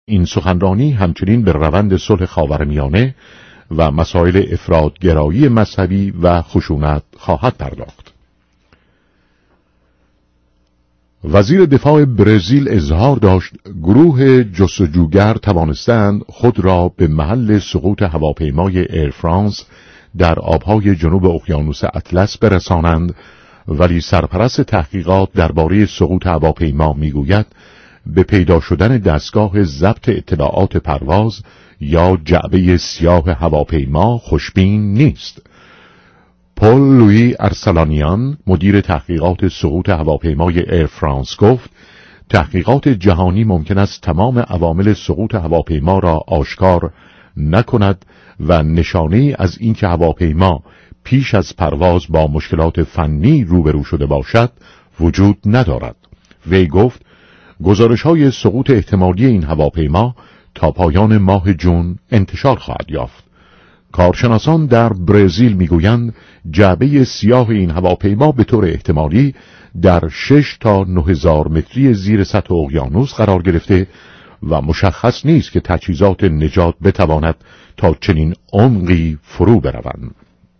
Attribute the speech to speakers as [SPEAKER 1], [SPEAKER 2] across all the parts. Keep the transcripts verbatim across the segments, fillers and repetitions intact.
[SPEAKER 1] این سخنرانی همچنین به روند صلح خاورمیانه و مسائل افراط‌گرایی مذهبی و خشونت خواهد پرداخت. وزیر دفاع برزیل اظهار داشت گروه جستجوگر توانستند خود را به محل سقوط هواپیمای ایر فرانس در آبهای جنوب اقیانوس اطلس برسانند، ولی سرپرست تحقیقات درباره سقوط هواپیما میگوید به پیدا شدن دستگاه ضبط اطلاعات پرواز یا جعبه سیاه هواپیما خوشبین نیست. پول لویی ارسلانیان مدیر تحقیقات سقوط هواپیمای ایر فرانس گفت تحقیقات جهانی ممکن است تمام عوامل سقوط هواپیما را آشکار نکند و نشانه از اینکه هواپیما پیش از پرواز با مشکلات فنی روبرو شده باشد وجود ندارد. وی گفت گزارش‌های سقوط احتمالی این هواپیما تا پایان ماه جون انتشار خواهد یافت. کارشناسان در برزیل میگویند جعبه سیاه این هواپیما به طور احتمالی در شش تا نه هزار متری زیر سطح اقیانوس قرار گرفته و مشخص نیست که تجهیزات نجات بتواند تا چنین عمقی فرو بروند.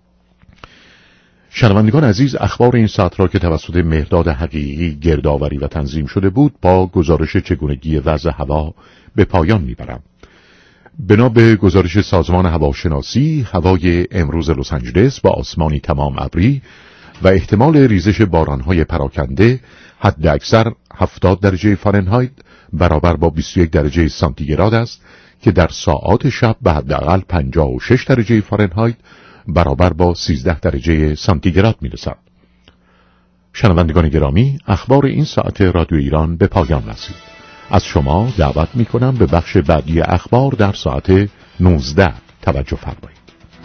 [SPEAKER 1] شنوندگان عزیز، اخبار این ساعت را که توسط مهرداد حقیقی گردآوری و تنظیم شده بود با گزارش چگونگی وضع هوا به پایان میبرم. بنا به گزارش سازمان هواشناسی، هوای امروز لس آنجلس با آسمانی تمام ابری و احتمال ریزش بارانهای پراکنده، حد اکثر هفتاد درجه فارنهایت برابر با بیست و یک درجه سانتیگراد است که در ساعات شب به حداقل پنجاه و شش درجه فارنهایت برابر با سیزده درجه سانتیگراد میرسد. شنوندگان گرامی، اخبار این ساعت رادیو ایران به پایان رسید. از شما دعوت می کنم به بخش بعدی اخبار در ساعت نوزده توجه فرمایید.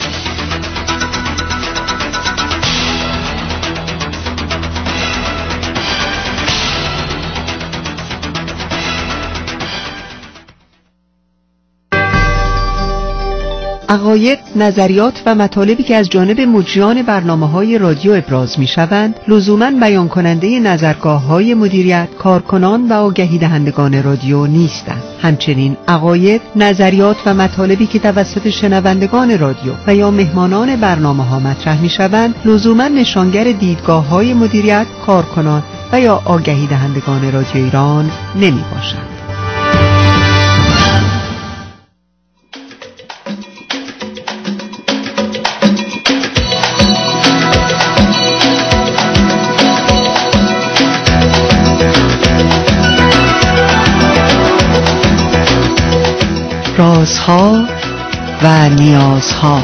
[SPEAKER 2] عقاید، نظریات و مطالبی که از جانب مجریان برنامه‌های رادیو ابراز می‌شوند، لزوماً بیان کننده نظرگاه‌های مدیریت، کارکنان و آگهی دهندگان رادیو نیستند. همچنین عقاید، نظریات و مطالبی که توسط شنوندگان رادیو و یا مهمانان برنامه‌ها مطرح می‌شوند، لزوماً نشانگر دیدگاه‌های مدیریت، کارکنان و یا آگهی دهندگان رادیو ایران نمی‌باشند. رازها و نیازها.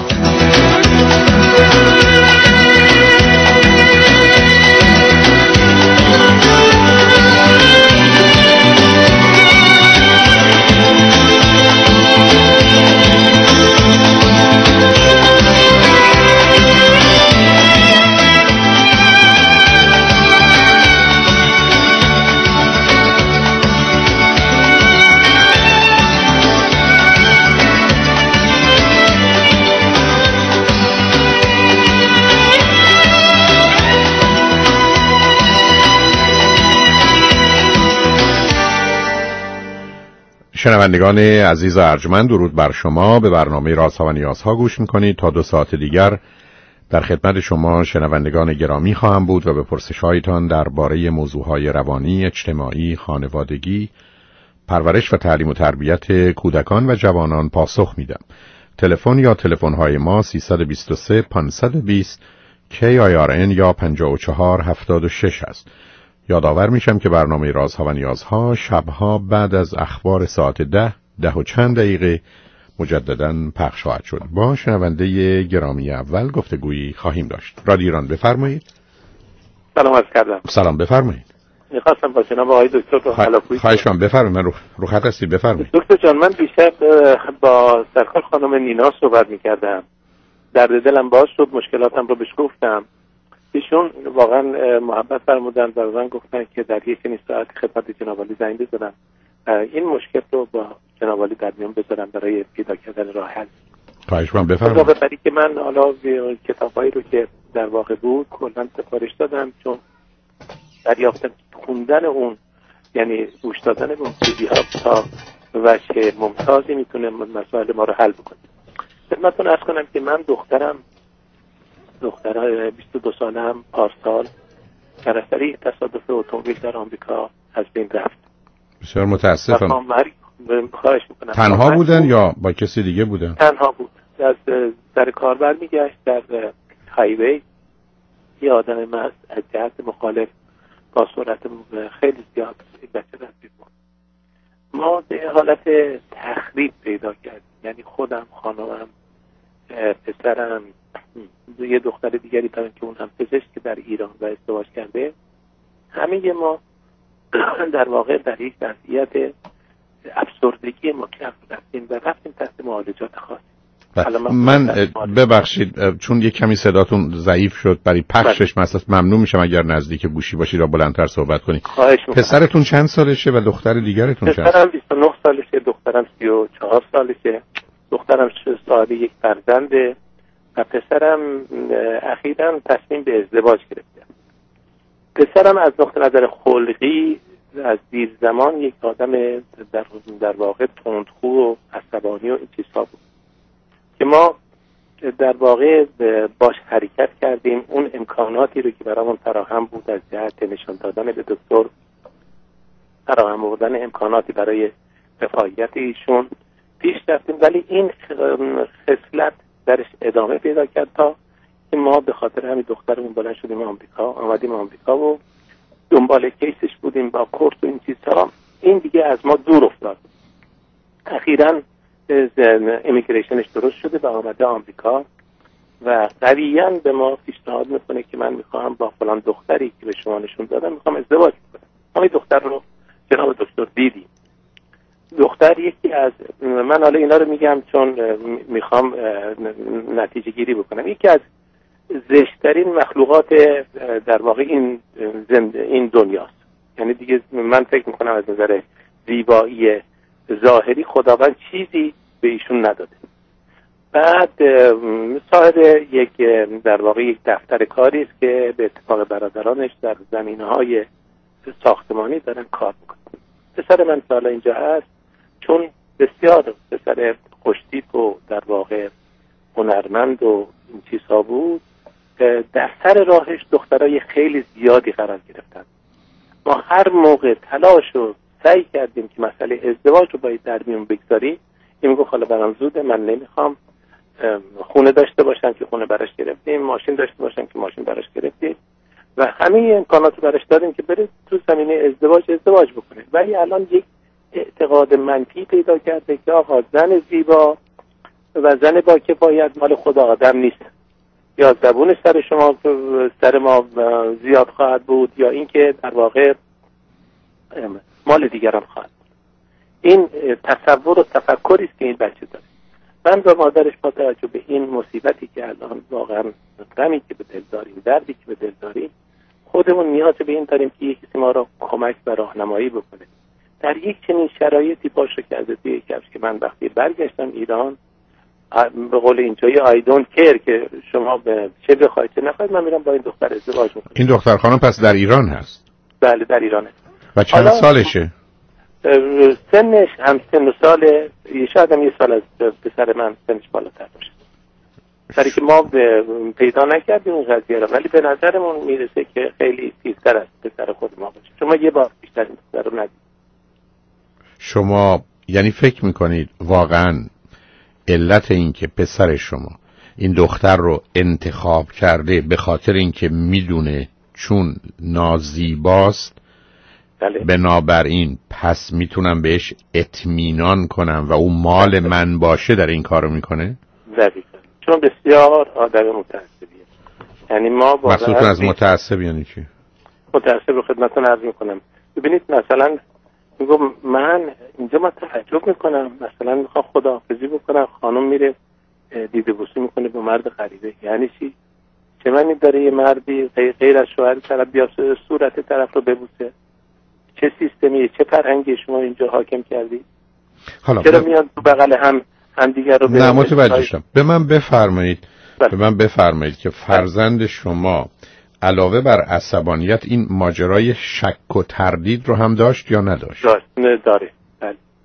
[SPEAKER 1] شنوندگان عزیز و ارجمند، درود بر شما. به برنامه رازها و نیازها گوش میکنید. تا دو ساعت دیگر در خدمت شما شنوندگان گرامی خواهم بود و به پرسش‌هایتان درباره موضوعهای روانی، اجتماعی، خانوادگی، پرورش و تعلیم و تربیت کودکان و جوانان پاسخ میدم. تلفن یا تلفن‌های ما سیصد و بیست و سه پانصد و بیست کی آی آر ان یا پنجاه و چهار هفتاد و شش است. یادآور میشم که برنامه رازها و نیازها شبها بعد از اخبار ساعت ده ده و چند دقیقه مجدداً پخش خواهد شد. با شنونده گرامی اول گفتگویی خواهیم داشت. رادیو ایران بفرمایید.
[SPEAKER 3] سلام عرض کردم.
[SPEAKER 1] سلام بفرمایید.
[SPEAKER 3] میخواستم با جناب آقای دکتر رو حلقوی
[SPEAKER 1] خواهش کنم بفرمایید. من رو, رو خط هستی بفرمایید.
[SPEAKER 3] دکتر جان، من دیشب با سرکار خانم نینا صحبت میکردم. درد دلم باز شد، مشکلاتم رو بهش گفتم. ایشون واقعا محبت فرمودن و من گفتن که در یک چنین ساعت خدمت جناب عالی زنگ بزنم، این مشکل رو با جناب عالی در میان بذارم برای پیدا کردن راه حل.
[SPEAKER 1] خواهش کنم بفرمایید.
[SPEAKER 3] اضافه بر که من حالا کتابایی رو که در واقع بود کلا سفارش دادم، چون دریافتم خوندن اون، یعنی گوش دادن اون سیدی ها تا وجه ممتازی میتونه مسائل ما رو حل بکنه. خدمتتون عرض کنم که من دخترم دختر بیست و دو سالم پارسال در اثر یک تصادف اتومبیل در آمریکا از بین رفت.
[SPEAKER 1] بسیار متاسفم.
[SPEAKER 3] خواهش میکنم.
[SPEAKER 1] تنها بودن یا با کسی دیگه بودن؟
[SPEAKER 3] تنها بود. از در کار برمیگشت در هایوی یه آدم مست از جهت مخالف با سرعت خیلی زیاد بچه رفت بود. ما به حالت تخریب پیدا کردیم، یعنی خودم، خانمم، پسرم، یه دختر دیگری دارن که اون هم پزشک در ایران و ازدواج کرده. همه ما در واقع در یک وضعیت افسردگی مطلق رفتیم و رفتیم تحت معالجات خاصی.
[SPEAKER 1] من ببخشید چون یک کمی صداتون ضعیف شد برای پخشش مثلا ممنون میشم اگر نزدیک گوشی باشید را بلندتر صحبت کنید. پسرتون چند سالشه و دختر دیگرتون چند؟
[SPEAKER 3] پسرم بیست و نه سالشه، دخترم سی و چهار سالشه. دخترم صاحب یک فرزنده و پسرم اخیراً تصمیم به ازدواج گرفته. پسرم از نقطه نظر خلقی از دیر زمان یک آدم در در واقع تندخو و عصبانی و این چیزها بود که ما در واقع باش حرکت کردیم. اون امکاناتی رو که برامون فراهم بود از جهت نشان دادن به دکتر، فراهم آوردن امکاناتی برای رفاهیت ایشون پیش رفتیم، ولی این خصلت درش ادامه پیدا کرد تا که ما به خاطر همین دخترمون بلند شدیم آمریکا، آمدیم آمریکا و دنبال کیسش بودیم با کورس و این چیزها. این دیگه از ما دور افتاد. اخیراً امیگریشنش درست شده و آمده آمریکا و قویاً به ما پیشنهاد میکنه که من میخوام با فلان دختری که به شما نشون دادم میخوام ازدواج کنم. ما این دختر رو جناب دکتر دیدیم. دختر یکی از من حالا اینا رو میگم چون میخوام نتیجه گیری بکنم. یکی از زشترین مخلوقات در واقع این زند... این دنیاست. یعنی دیگه من فکر میکنم از نظر زیبایی ظاهری خداوند چیزی به ایشون نداده. بعد صاحب یک در واقع یک دفتر کاری است که به اتفاق برادرانش در زمینه‌های ساختمانی دارن کار میکنن. پسر من که حالا اینجا هست چون بسیار پسر خوشتیپ و در واقع هنرمند و این چیزها بود، در سر راهش دخترای خیلی زیادی قرار گرفتن. ما هر موقع تلاش و سعی کردیم که مسئله ازدواج رو باید در میون بگذاریم. این میگه حالا برام زوده، من نمیخوام خونه داشته باشم که خونه براش گرفتیم، ماشین داشته باشم که ماشین براش گرفتیم و همه امکانات رو براش دادیم که بره تو زمینه ازدواج ازدواج بکنه. ولی الان یک اعتقاد منفی پیدا کرده که آقا زن زیبا و زن با کفایت مال خود آدم نیست، یا زبون سر شما سر ما زیاد خواهد بود یا اینکه در واقع مال دیگران خواهد بود. این تصور و تفکری است که این بچه داره. من و مادرش با توجه به این مصیبتی که الان واقعا غمی که به دل داریم، دردی که به دل داریم، خودمون نیاز به این داریم که یکی ما را کمک و راهنمایی بکنه. در یک چنین شرایطی باشه که از توی کفش که من وقتی برگشتم ایران به قول اینجایی I don't care که شما به چه بخواید چه نخواید، من میرم با این دختر ازدواج میکنم.
[SPEAKER 1] این دختر خانم پس در ایران هست؟
[SPEAKER 3] بله در ایرانه.
[SPEAKER 1] و چند سالشه؟
[SPEAKER 3] سنش هم سن و ساله، شاید هم یه سال از پسر من سنش بالاتر باشه. برای که ما پیدا نکردیم این قضیه را، ولی به نظرمون میرسه که خیلی پیرتر از پسر خود ما باشه. شما یه بار بیشتر این دختر رو ندید.
[SPEAKER 1] شما یعنی فکر میکنید واقعا علت این که پسر شما این دختر رو انتخاب کرده به خاطر اینکه میدونه چون نازیباست،
[SPEAKER 3] بله.
[SPEAKER 1] بنابراین پس میتونم بهش اطمینان کنم و او مال من باشه در این کارو میکنه؟
[SPEAKER 3] دقیقاً. چون بسیار آدم متعصبیه. یعنی ما
[SPEAKER 1] مقصودتون از متعصب یعنی چی؟
[SPEAKER 3] متعصب رو خدمتتون عرض میکنم. ببینید مثلا میگم من اینجا من تعجب میکنم، مثلا میخوام خداحافظی بکنم، خانم میره دیده بوسی میکنه با مرد غریبه. یعنی چی؟ چه معنی داره یه مردی غیر از شوهر طرف بیا صورت طرف رو ببوسه؟ چه سیستمیه، چه فرهنگی شما اینجا حاکم کردی؟
[SPEAKER 1] حالا
[SPEAKER 3] چرا میاد تو بغل هم هم دیگر رو
[SPEAKER 1] نه متوجه شدم. به من بفرمایید به من بفرمایید که فرزند شما علاوه بر عصبانیت این ماجرای شک و تردید رو هم داشت یا نداشت؟
[SPEAKER 3] داشت، نه داره. بله.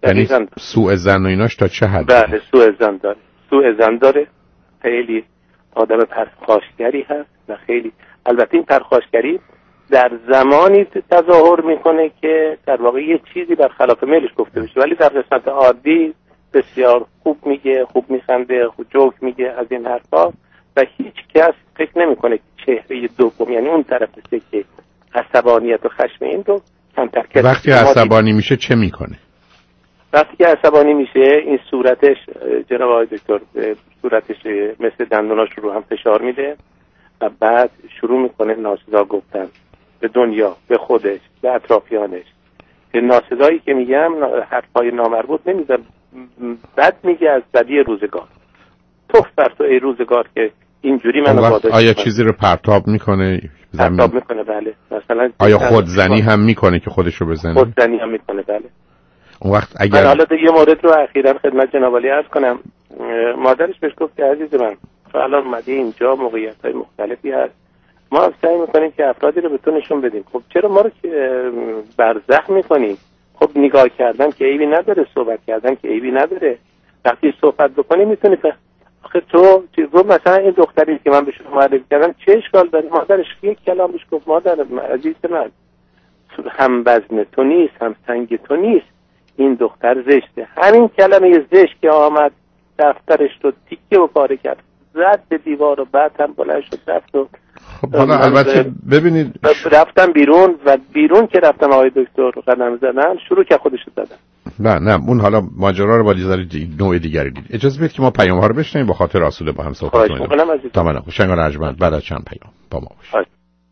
[SPEAKER 1] یعنی سوء ظن و ایناش تا چه حد؟
[SPEAKER 3] بله سوء ظن داره، سوء ظن داره، خیلی آدم پرخاشگری هست و خیلی، البته این پرخاشگری در زمانی تظاهر میکنه که در واقع یه چیزی برخلاف میلش گفته بشه، ولی در قسمت عادی بسیار خوب میگه، خوب میخنده، خوب جوک میگه از این حرفا و هیچ کس فکر نمیکنه که چهره دوم، یعنی اون طرف که عصبانیت و خشم این رو کمتر کرد.
[SPEAKER 1] وقتی عصبانی میشه چه میکنه؟
[SPEAKER 3] وقتی که عصبانی میشه این صورتش، جناب آقای دکتر، صورتش مثل دندوناش رو هم فشار میده و بعد شروع میکنه ناسزا گفتن به دنیا، به خودش، به اطرافیانش. که ناسزایی که میگم حرفای نامربوط نمیزن، بد میگه از بدی روزگار. توف بر تو ای روزگار که اینجوری منو واداشت.
[SPEAKER 1] آیا چیزی رو پرتاب میکنه؟
[SPEAKER 3] پرتاب میکنه بله. مثلا
[SPEAKER 1] آیا خودزنی هم میکنه که خودش رو بزنه؟
[SPEAKER 3] خودزنی هم میکنه بله.
[SPEAKER 1] اون وقت اگر
[SPEAKER 3] من حالا یه مورد رو اخیراً خدمت جناب عالی عرض کنم. مادرش بهش گفت که عزیز من تو الان اومدی اینجا، موقعیت‌های مختلفی هست، ما هم سعی میکنیم که افرادی رو به تو نشون بدیم. خب چرا ما رو برزخ میکنیم؟ خب نگاه کردن که عیبی نداره، صحبت کردن که عیبی نداره. وقتی صحبت بکنی میتونی ف... آخه تو گفت مثلا این دختری که من به شما معرفی کردم چه اشکال داره؟ مادرش یک کلام بهش گفت مادر عزیز من هم وزن تو نیست، هم سنگ تو نیست، این دختر زشته. همین کلمه زشت که آمد دفترش رو تیکه و پاره کرد، زد به دیوار و بعد هم بلند شد رفت و
[SPEAKER 1] خب حالا البته ببینید
[SPEAKER 3] رفتم بیرون و بیرون که رفتم آقای دکتر قدم زدن شروع که خودش زدن.
[SPEAKER 1] نه نه اون حالا ماجرا رو با دیگری نوع دیگری دید. اجازه بدید که ما پیام ها رو بشنویم با خاطر آسوده با هم صحبت کنیم. تمام خوشنگار ارجمند بعد از چند پیام با ما باشید.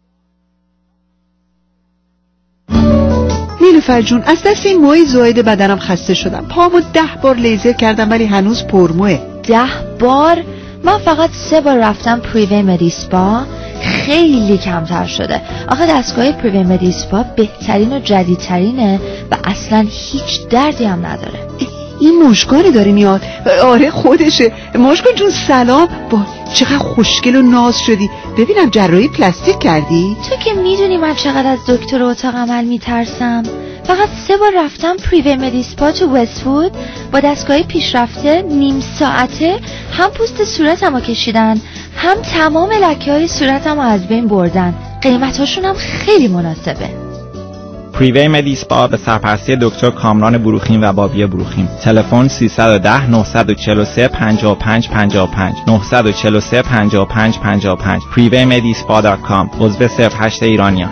[SPEAKER 2] نیلوفر جون از دست این موی زاید بدنم خسته شدم. پامو ده بار لیزر کردم ولی هنوز پرموه.
[SPEAKER 4] ده بار؟ من فقط سه بار رفتم پریوی مدیسپا، خیلی کمتر شده. آخه دستگاه پریوی مدیسپا بهترین و جدیدترینه و اصلا هیچ دردی هم نداره.
[SPEAKER 2] این مشکانی داره میاد. آره خودشه. مشکان جون سلام. با چقدر خوشگل و ناز شدی. ببینم جراحی پلاستیک کردی؟
[SPEAKER 4] تو که میدونی من چقدر از دکتر اتاق عمل میترسم. فقط سه بار رفتم پریوی مدیسپا تو وست‌وود با دستگاه پیشرفته، نیم ساعته هم پوست صورتمو کشیدن هم تمام لکه‌های صورتمو از بین بردن. قیمتاشون هم خیلی مناسبه.
[SPEAKER 5] پریوی مدیسپا به سرپرستی دکتر کامران بروخیم و بابی بروخیم. تلفن سیصد و ده نه چهار سه پنجاه و پنج پنجاه و پنج نه چهار سه پنجاه و پنج پنجاه و پنج پریوی مدیسپا دات کام. عضو صفر هشت ایرانیان.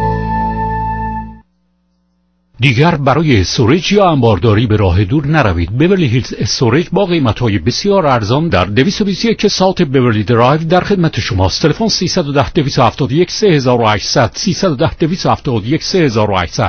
[SPEAKER 6] دیگر برای استوریج یا انبارداری به راه دور نروید. بیورلی هیلز استوریج با قیمت‌های بسیار ارزان در دویست و بیست و یک ساوت بیورلی درایو در خدمت شماست. تلفن سیصد و ده دویست و هفتاد و یک سه هزار و هشتصد سیصد و ده دویست و هفتاد و یک سه هزار و هشتصد.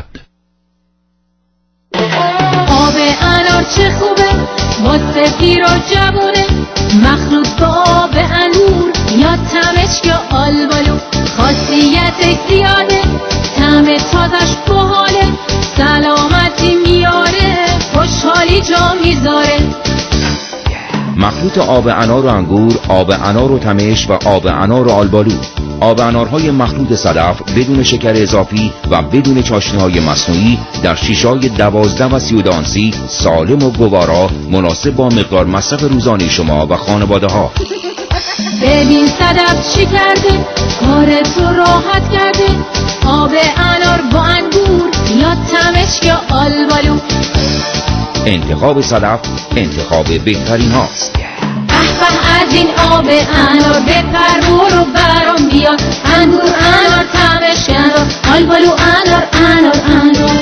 [SPEAKER 7] آب انار چه خوبه واسه پیر و جوونه، مخلوط با آب انور یا تمش یا آلبالو، خاصیت زیاده، طعم تازش باحاله، سلامتی میاره، خوشحالی جا میذاره.
[SPEAKER 8] مخلوط آب انار و انگور، آب انار و تمش و آب انار و آلبالو. آب انارهای مخلوط صدف بدون شکر اضافی و بدون چاشنی‌های مصنوعی در شیشه‌های دوازده و سی و دو آنسی، سالم و گوارا، مناسب با مقدار مصرف روزانه شما و خانواده ها.
[SPEAKER 7] ببین صدف چی کرده، کار تو راحت کرده، آب انار با انگور یا تمش یا آلبالو.
[SPEAKER 8] انتخاب صدف انتخاب بهترین هاست.
[SPEAKER 7] به به از این آب انار بپر برو برام بیار، انگور انار تمش انار آلبالو انار انار انار.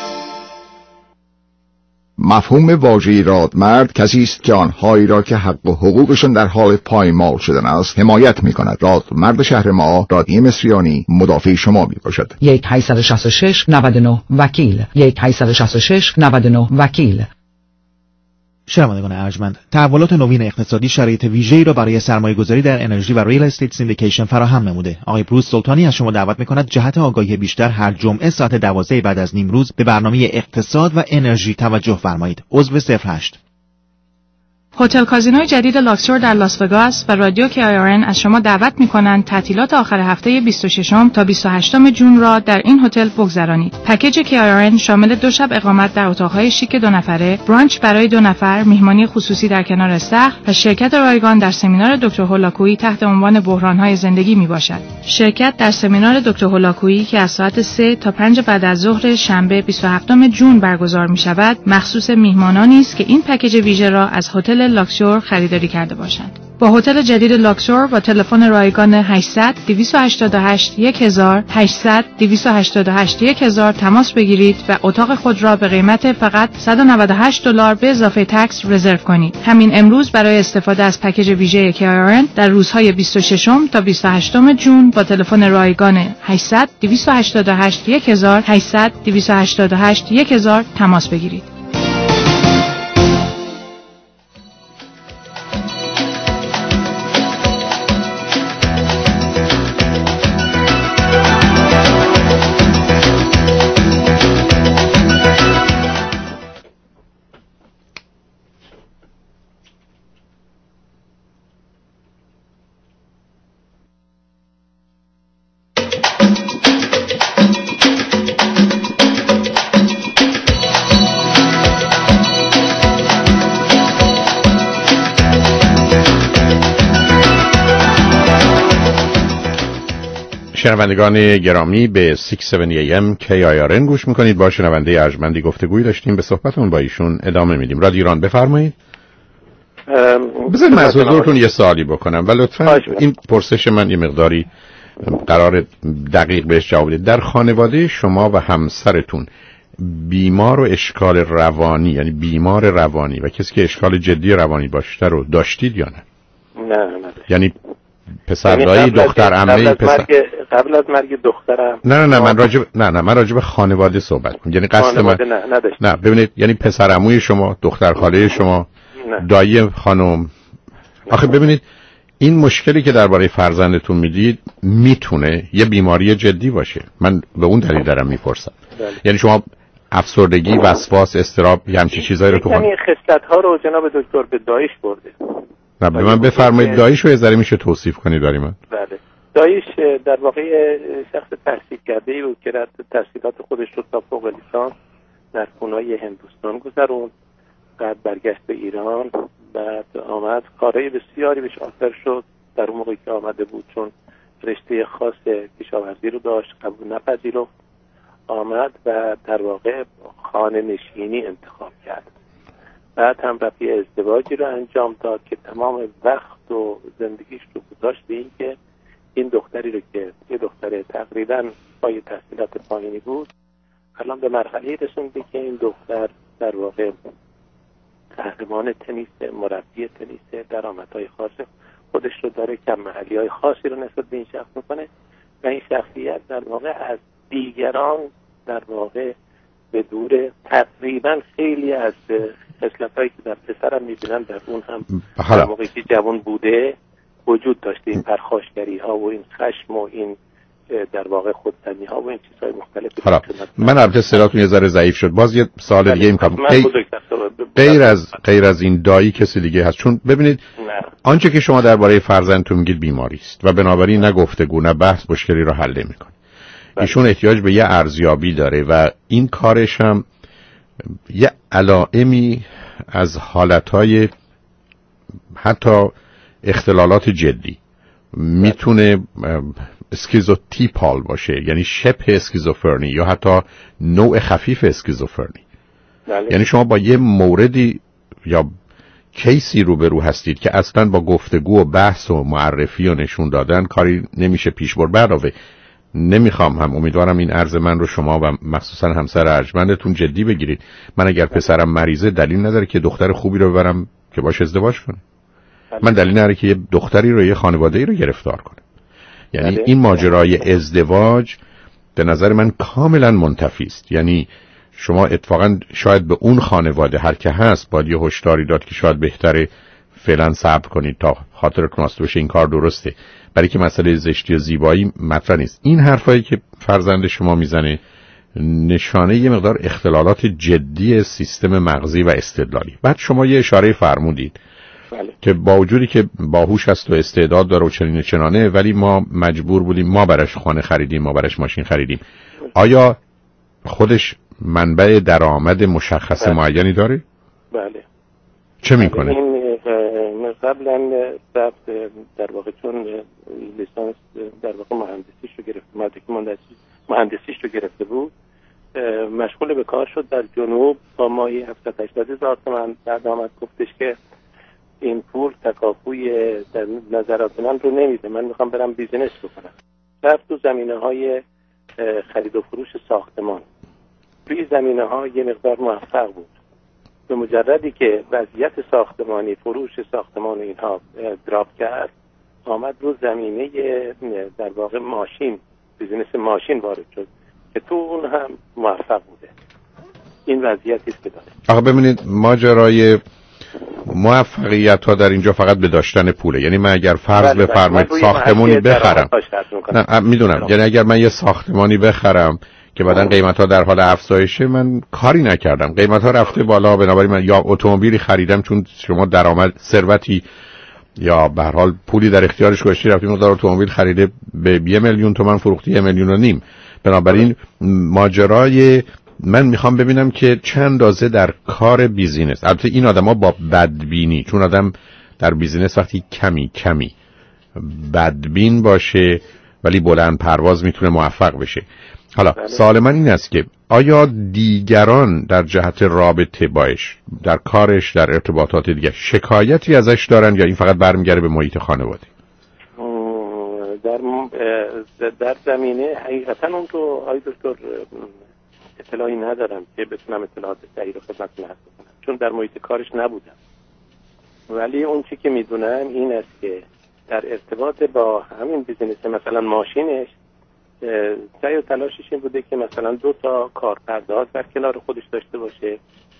[SPEAKER 9] مفهوم واژه رادمرد کسی است که آنهایی را که حق و حقوقشان در حال پایمال شدن است حمایت می‌کند. رادمرد شهر ما، رادی مصریانی، مدافع شما میباشد.
[SPEAKER 10] یک هشت شش شش نه نه وکیل یک هشت شش شش نه نه وکیل.
[SPEAKER 11] شنوندگان ارجمند، تحولات نوین اقتصادی شرایط ویژه‌ای را برای سرمایه‌گذاری در انرژی و ریل استیت سیندیکیشن فراهم نموده. آقای بروس سلطانی از شما دعوت می‌کند جهت آگاهی بیشتر هر جمعه ساعت دوازده بعد از نیمروز به برنامه اقتصاد و انرژی توجه فرمایید. عضو صفر هشت.
[SPEAKER 12] هتل کازینوی جدید لاکسور در لاس وگاس و رادیو کی آی آر ان از شما دعوت می‌کنند تعطیلات آخر هفته بیست و ششم تا بیست و هشتم ژوئن را در این هتل بگذرانید. پکیج کی آی آر ان شامل دو شب اقامت در اتاق‌های شیک دو نفره، برانچ برای دو نفر، مهمانی خصوصی در کنار استخر و شرکت رایگان در سمینار دکتر هولاکویی تحت عنوان بحران‌های زندگی میباشد. شرکت در سمینار دکتر هولاکویی که از ساعت سه تا پنج بعد از ظهر شنبه بیست و هفتم ژوئن برگزار می‌شود، مخصوص میهمانانی است که این پکیج ویژه را از هتل لاکسور خریداری کرده باشند. با هتل جدید لاکسور با تلفن رایگان هشتصد دویست و هشتاد و هشت یک هزار هشتصد دویست و هشتاد و هشت یک هزار تماس بگیرید و اتاق خود را به قیمت فقط صد و نود و هشت دلار به اضافه تکس رزرو کنید. همین امروز برای استفاده از پکیج ویژه کی آی آر ان در روزهای بیست و ششم تا بیست و هشتم ژوئن با تلفن رایگان هشتصد دویست و هشتاد و هشت یک هزار هشتصد دویست و هشتاد و هشت یک هزار تماس بگیرید.
[SPEAKER 1] شنوندگان گرامی به ششصد و هفتاد ای ام کی آی آر ان گوش میکنید. با شنونده ارجمندی گفتگویی داشتیم، به صحبتون با ایشون ادامه میدیم. رادیو ایران بفرمایید. بذارید من از حضورتون یه سوالی بکنم و لطفا این پرسش من یه مقداری قرار دقیق بهش جواب بدید. در خانواده شما و همسرتون بیمار و اشکال روانی، یعنی بیمار روانی و کسی که اشکال جدی روانی باشه رو داشتید یا نه؟
[SPEAKER 3] نه نه.
[SPEAKER 1] یعنی پسرایی، دختر عمه، پسر
[SPEAKER 3] قبل از مرگ دخترم.
[SPEAKER 1] نه نه نه من راجب نه نه من راجب خانواده صحبت کنم. یعنی قصد من
[SPEAKER 3] نه نداشت.
[SPEAKER 1] نه ببینید، یعنی پسر عموی شما، دختر خاله شما، نه. دایی خانم. آخه ببینید این مشکلی که درباره فرزندتون میدید میتونه یه بیماری جدی باشه. من به اون دلیل دارم میپرسم. یعنی شما افسردگی، وسواس، اضطراب، همچین چیزایی رو تو
[SPEAKER 3] یعنی خصلت‌ها رو جناب دکتر به دایش برده.
[SPEAKER 1] نه به من بفرمایید داییش رو یه ذره میشه توصیف کنید برای من؟
[SPEAKER 3] بله. داییش در واقع شخص تحصیل کرده بود که تحصیلات خودش رو تا فوق لیسانس در فنای هندوستان گذروند، بعد برگشت به ایران، بعد آمد کارهای بسیاری بهش آفر شد در اون موقعی که آمده بود، چون رشته خاص کشاورزی رو داشت، قبول نپذیرفت، آمد و در واقع خانه نشینی انتخاب کرد. بعد هم رفتی ازدواجی رو انجام داد که تمام وقت و زندگیش رو گذاشت به این که این دختری رو که یه دختر تقریبا پای تحصیلات پایینی بود، الان به مرحله رسونده که این دختر در واقع قهرمان تنیس، مربی تنیس، درآمدهای خاص خودش رو داره، کم محلی های خاصی رو نسبت به این شخص میکنه و این شخصیت در واقع از دیگران در واقع به دوره. تقریبا خیلی از خصلت‌هایی که در پسرم می‌بینم در اون هم در موقعی که جوان بوده وجود داشته، این پرخاشگری ها و این خشم و این در واقع خودتنی ها و این چیزهای مختلف.
[SPEAKER 1] حالا من البته صداتون یه ذره ضعیف شد، باز یه سوال دیگه می‌کنم. غیر از غیر از این دایی کسی دیگه هست؟ چون ببینید نه. آنچه که شما درباره فرزندتون میگید بیماری است و بنابراین نه گفتگو نه بحث مشکلی رو حل نمی‌کنه. ایشون احتیاج به یه ارزیابی داره و این کارش هم یه علائمی از حالتهای حتی اختلالات جدی میتونه اسکیزوتیپال باشه، یعنی شبه اسکیزوفرنی یا حتی نوع خفیف اسکیزوفرنی. بله. یعنی شما با یه موردی یا کیسی روبرو هستید که اصلا با گفتگو و بحث و معرفی و نشون دادن کاری نمیشه پیش برد. علاوه نمیخوام هم امیدوارم این عرض من رو شما و مخصوصا همسر ارجمندتون جدی بگیرید. من اگر پسرم مریضه دلیل نداره که دختر خوبی رو ببرم که باش ازدواج کنه. من دلیل نداره که یه دختری رو یه خانواده‌ای رو گرفتار کنه. یعنی این ماجرای ازدواج به نظر من کاملا منتفی است. یعنی شما اتفاقا شاید به اون خانواده هر که هست باید یه هشداری داد که شاید بهتره فعلا صبر کنید تا خاطرتون آسوده بشه، این کار درسته، برای که مسئله زشتی و زیبایی مطرح نیست. این حرفایی که فرزند شما میزنه نشانه یه مقدار اختلالات جدی سیستم مغزی و استدلالی. بعد شما یه اشاره فرمودید
[SPEAKER 3] بله.
[SPEAKER 1] که با وجودی که باهوش است و استعداد داره و چنین چنانه، ولی ما مجبور بودیم ما براش خانه خریدیم، ما براش ماشین خریدیم. آیا خودش منبع درآمد مشخص بله. معینی داره؟
[SPEAKER 3] بله.
[SPEAKER 1] چه میکنه؟
[SPEAKER 3] این قبلا در در واقع چون لیسانس در واقع مهندسیش رو گرفت، مهندسی مهندسیش رو گرفته بود، مشغول به کار شد در جنوب با ماهی هفتصد هشتاد هزار تومان. بعد آمد گفتش که این پول تکافوی در نظرات من رو نمیده، من میخوام برم بیزینس بکنم. رفت تو زمینه های خرید و فروش ساختمان. توی زمینه ها یه مقدار موفق بود. به مجردی که وضعیت ساختمانی، فروش ساختمان اینها دراپ کرد، آمد رو زمینه در واقع ماشین، بیزینس ماشین وارد شد که تو اون هم موفق بوده. این وضعیتی است که داره.
[SPEAKER 1] آخه ببینید ماجرای موفقیت ها در اینجا فقط به داشتن پوله. یعنی من اگر فرض بفرمایید ساختمانی بخرم، نه میدونم، یعنی اگر من یه ساختمانی بخرم که بعدن قیمت ها در حال افزایشه، من کاری نکردم، قیمت ها رفته بالا، بنابراین من یا اتومبیلی خریدم چون شما درآمد ثروتی یا به هر حال پولی در اختیارش گذاشتی، رفتی مقدار اتومبیل خریده به یه میلیون تومان فروختی یه میلیون و نیم. بنابراین ماجرای من میخوام ببینم که چند اندازه در کار بیزینس، البته این آدما با بدبینی، چون آدم در بیزینس وقتی کمی کمی بدبین باشه ولی بلند پرواز میتونه موفق بشه. حالا سوال من این است که آیا دیگران در جهت رابطه باش، در کارش، در ارتباطات دیگه شکایتی ازش دارن یا این فقط برمیگره به محیط خانواده؟
[SPEAKER 3] در در زمینه حقیقتا اون تو آقای دکتر اطلاعی ندارم که بتونم اطلاعات صحیح رو خدمتتون عرض کنم، چون در محیط کارش نبودم. ولی اون چی که میدونم این است که در ارتباط با همین بیزینس مثلا ماشینش، سعی و تلاشش این بوده که مثلا دو تا کارپرداز در کنار خودش داشته باشه،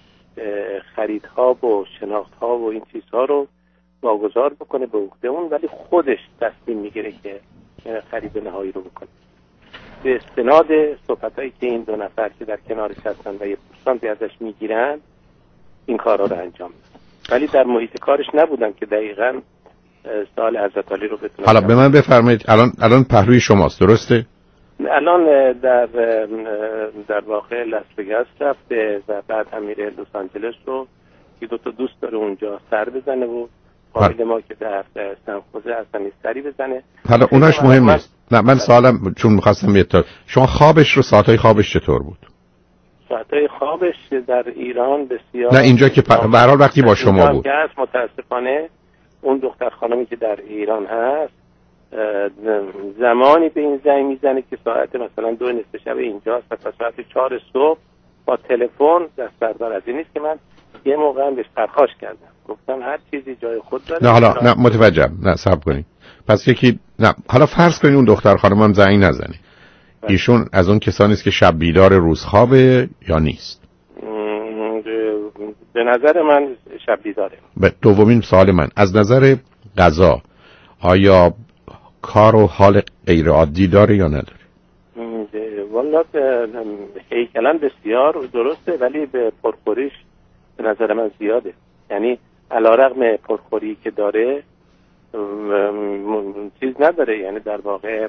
[SPEAKER 3] خریدها و شناختها و این چیزها رو واگذار بکنه به عهده اون، ولی خودش تصمیم میگیره که خرید نهایی رو بکنه. به استناد صحبتایی که این دو نفر که در کنارش هستن و یه پرسانتی ازش میگیرن این کارا رو انجام میدن، ولی در محیط کارش نبودن که دقیقاً سوال حضرت علی رو بتونن.
[SPEAKER 1] حالا به من بفرمایید الان الان پهلوی شماست درسته؟
[SPEAKER 3] الان در در واقع لاس وگاس رفته و بعد هم میره لس آنجلس رو که دو تا دوست داره اونجا سر بزنه و قابل ما که در سن خوزه اصلا سری بزنه.
[SPEAKER 1] حالا اوناش مهم نیست. نه من سوالم چون می‌خواستم یه تا شما خوابش رو ساعتای خوابش چطور بود؟
[SPEAKER 3] ساعتای خوابش در ایران بسیار
[SPEAKER 1] نه اینجا که به هر حال وقتی با شما بود.
[SPEAKER 3] متاسفانه اون دختر خانمی که در ایران هست زمانی به این زنگ میزنه که ساعت مثلا دو نصف شب اینجاست و تا ساعت چهار صبح با تلفن دست بردار از این نیست که من یه موقع هم بهش پرخاش کردم، گفتم هر چیزی جای خود داره.
[SPEAKER 1] نه حالا نه متوجهم، نه صبر کنید. پس یکی نه حالا فرض کنید اون دختر خانم هم زنگ نزنه، ایشون از اون کسانی است که شب بیدار روز خوابه یا نیست؟
[SPEAKER 3] به نظر من شب بیداره.
[SPEAKER 1] به دومین سوال من از نظر غذا آیا کار و حال غیر عادی داره یا نداره؟
[SPEAKER 3] والا هیکلن بسیار درسته ولی به پرخوریش به نظر من زیاده. یعنی علیرغم پرخوری که داره چیز نداره، یعنی در واقع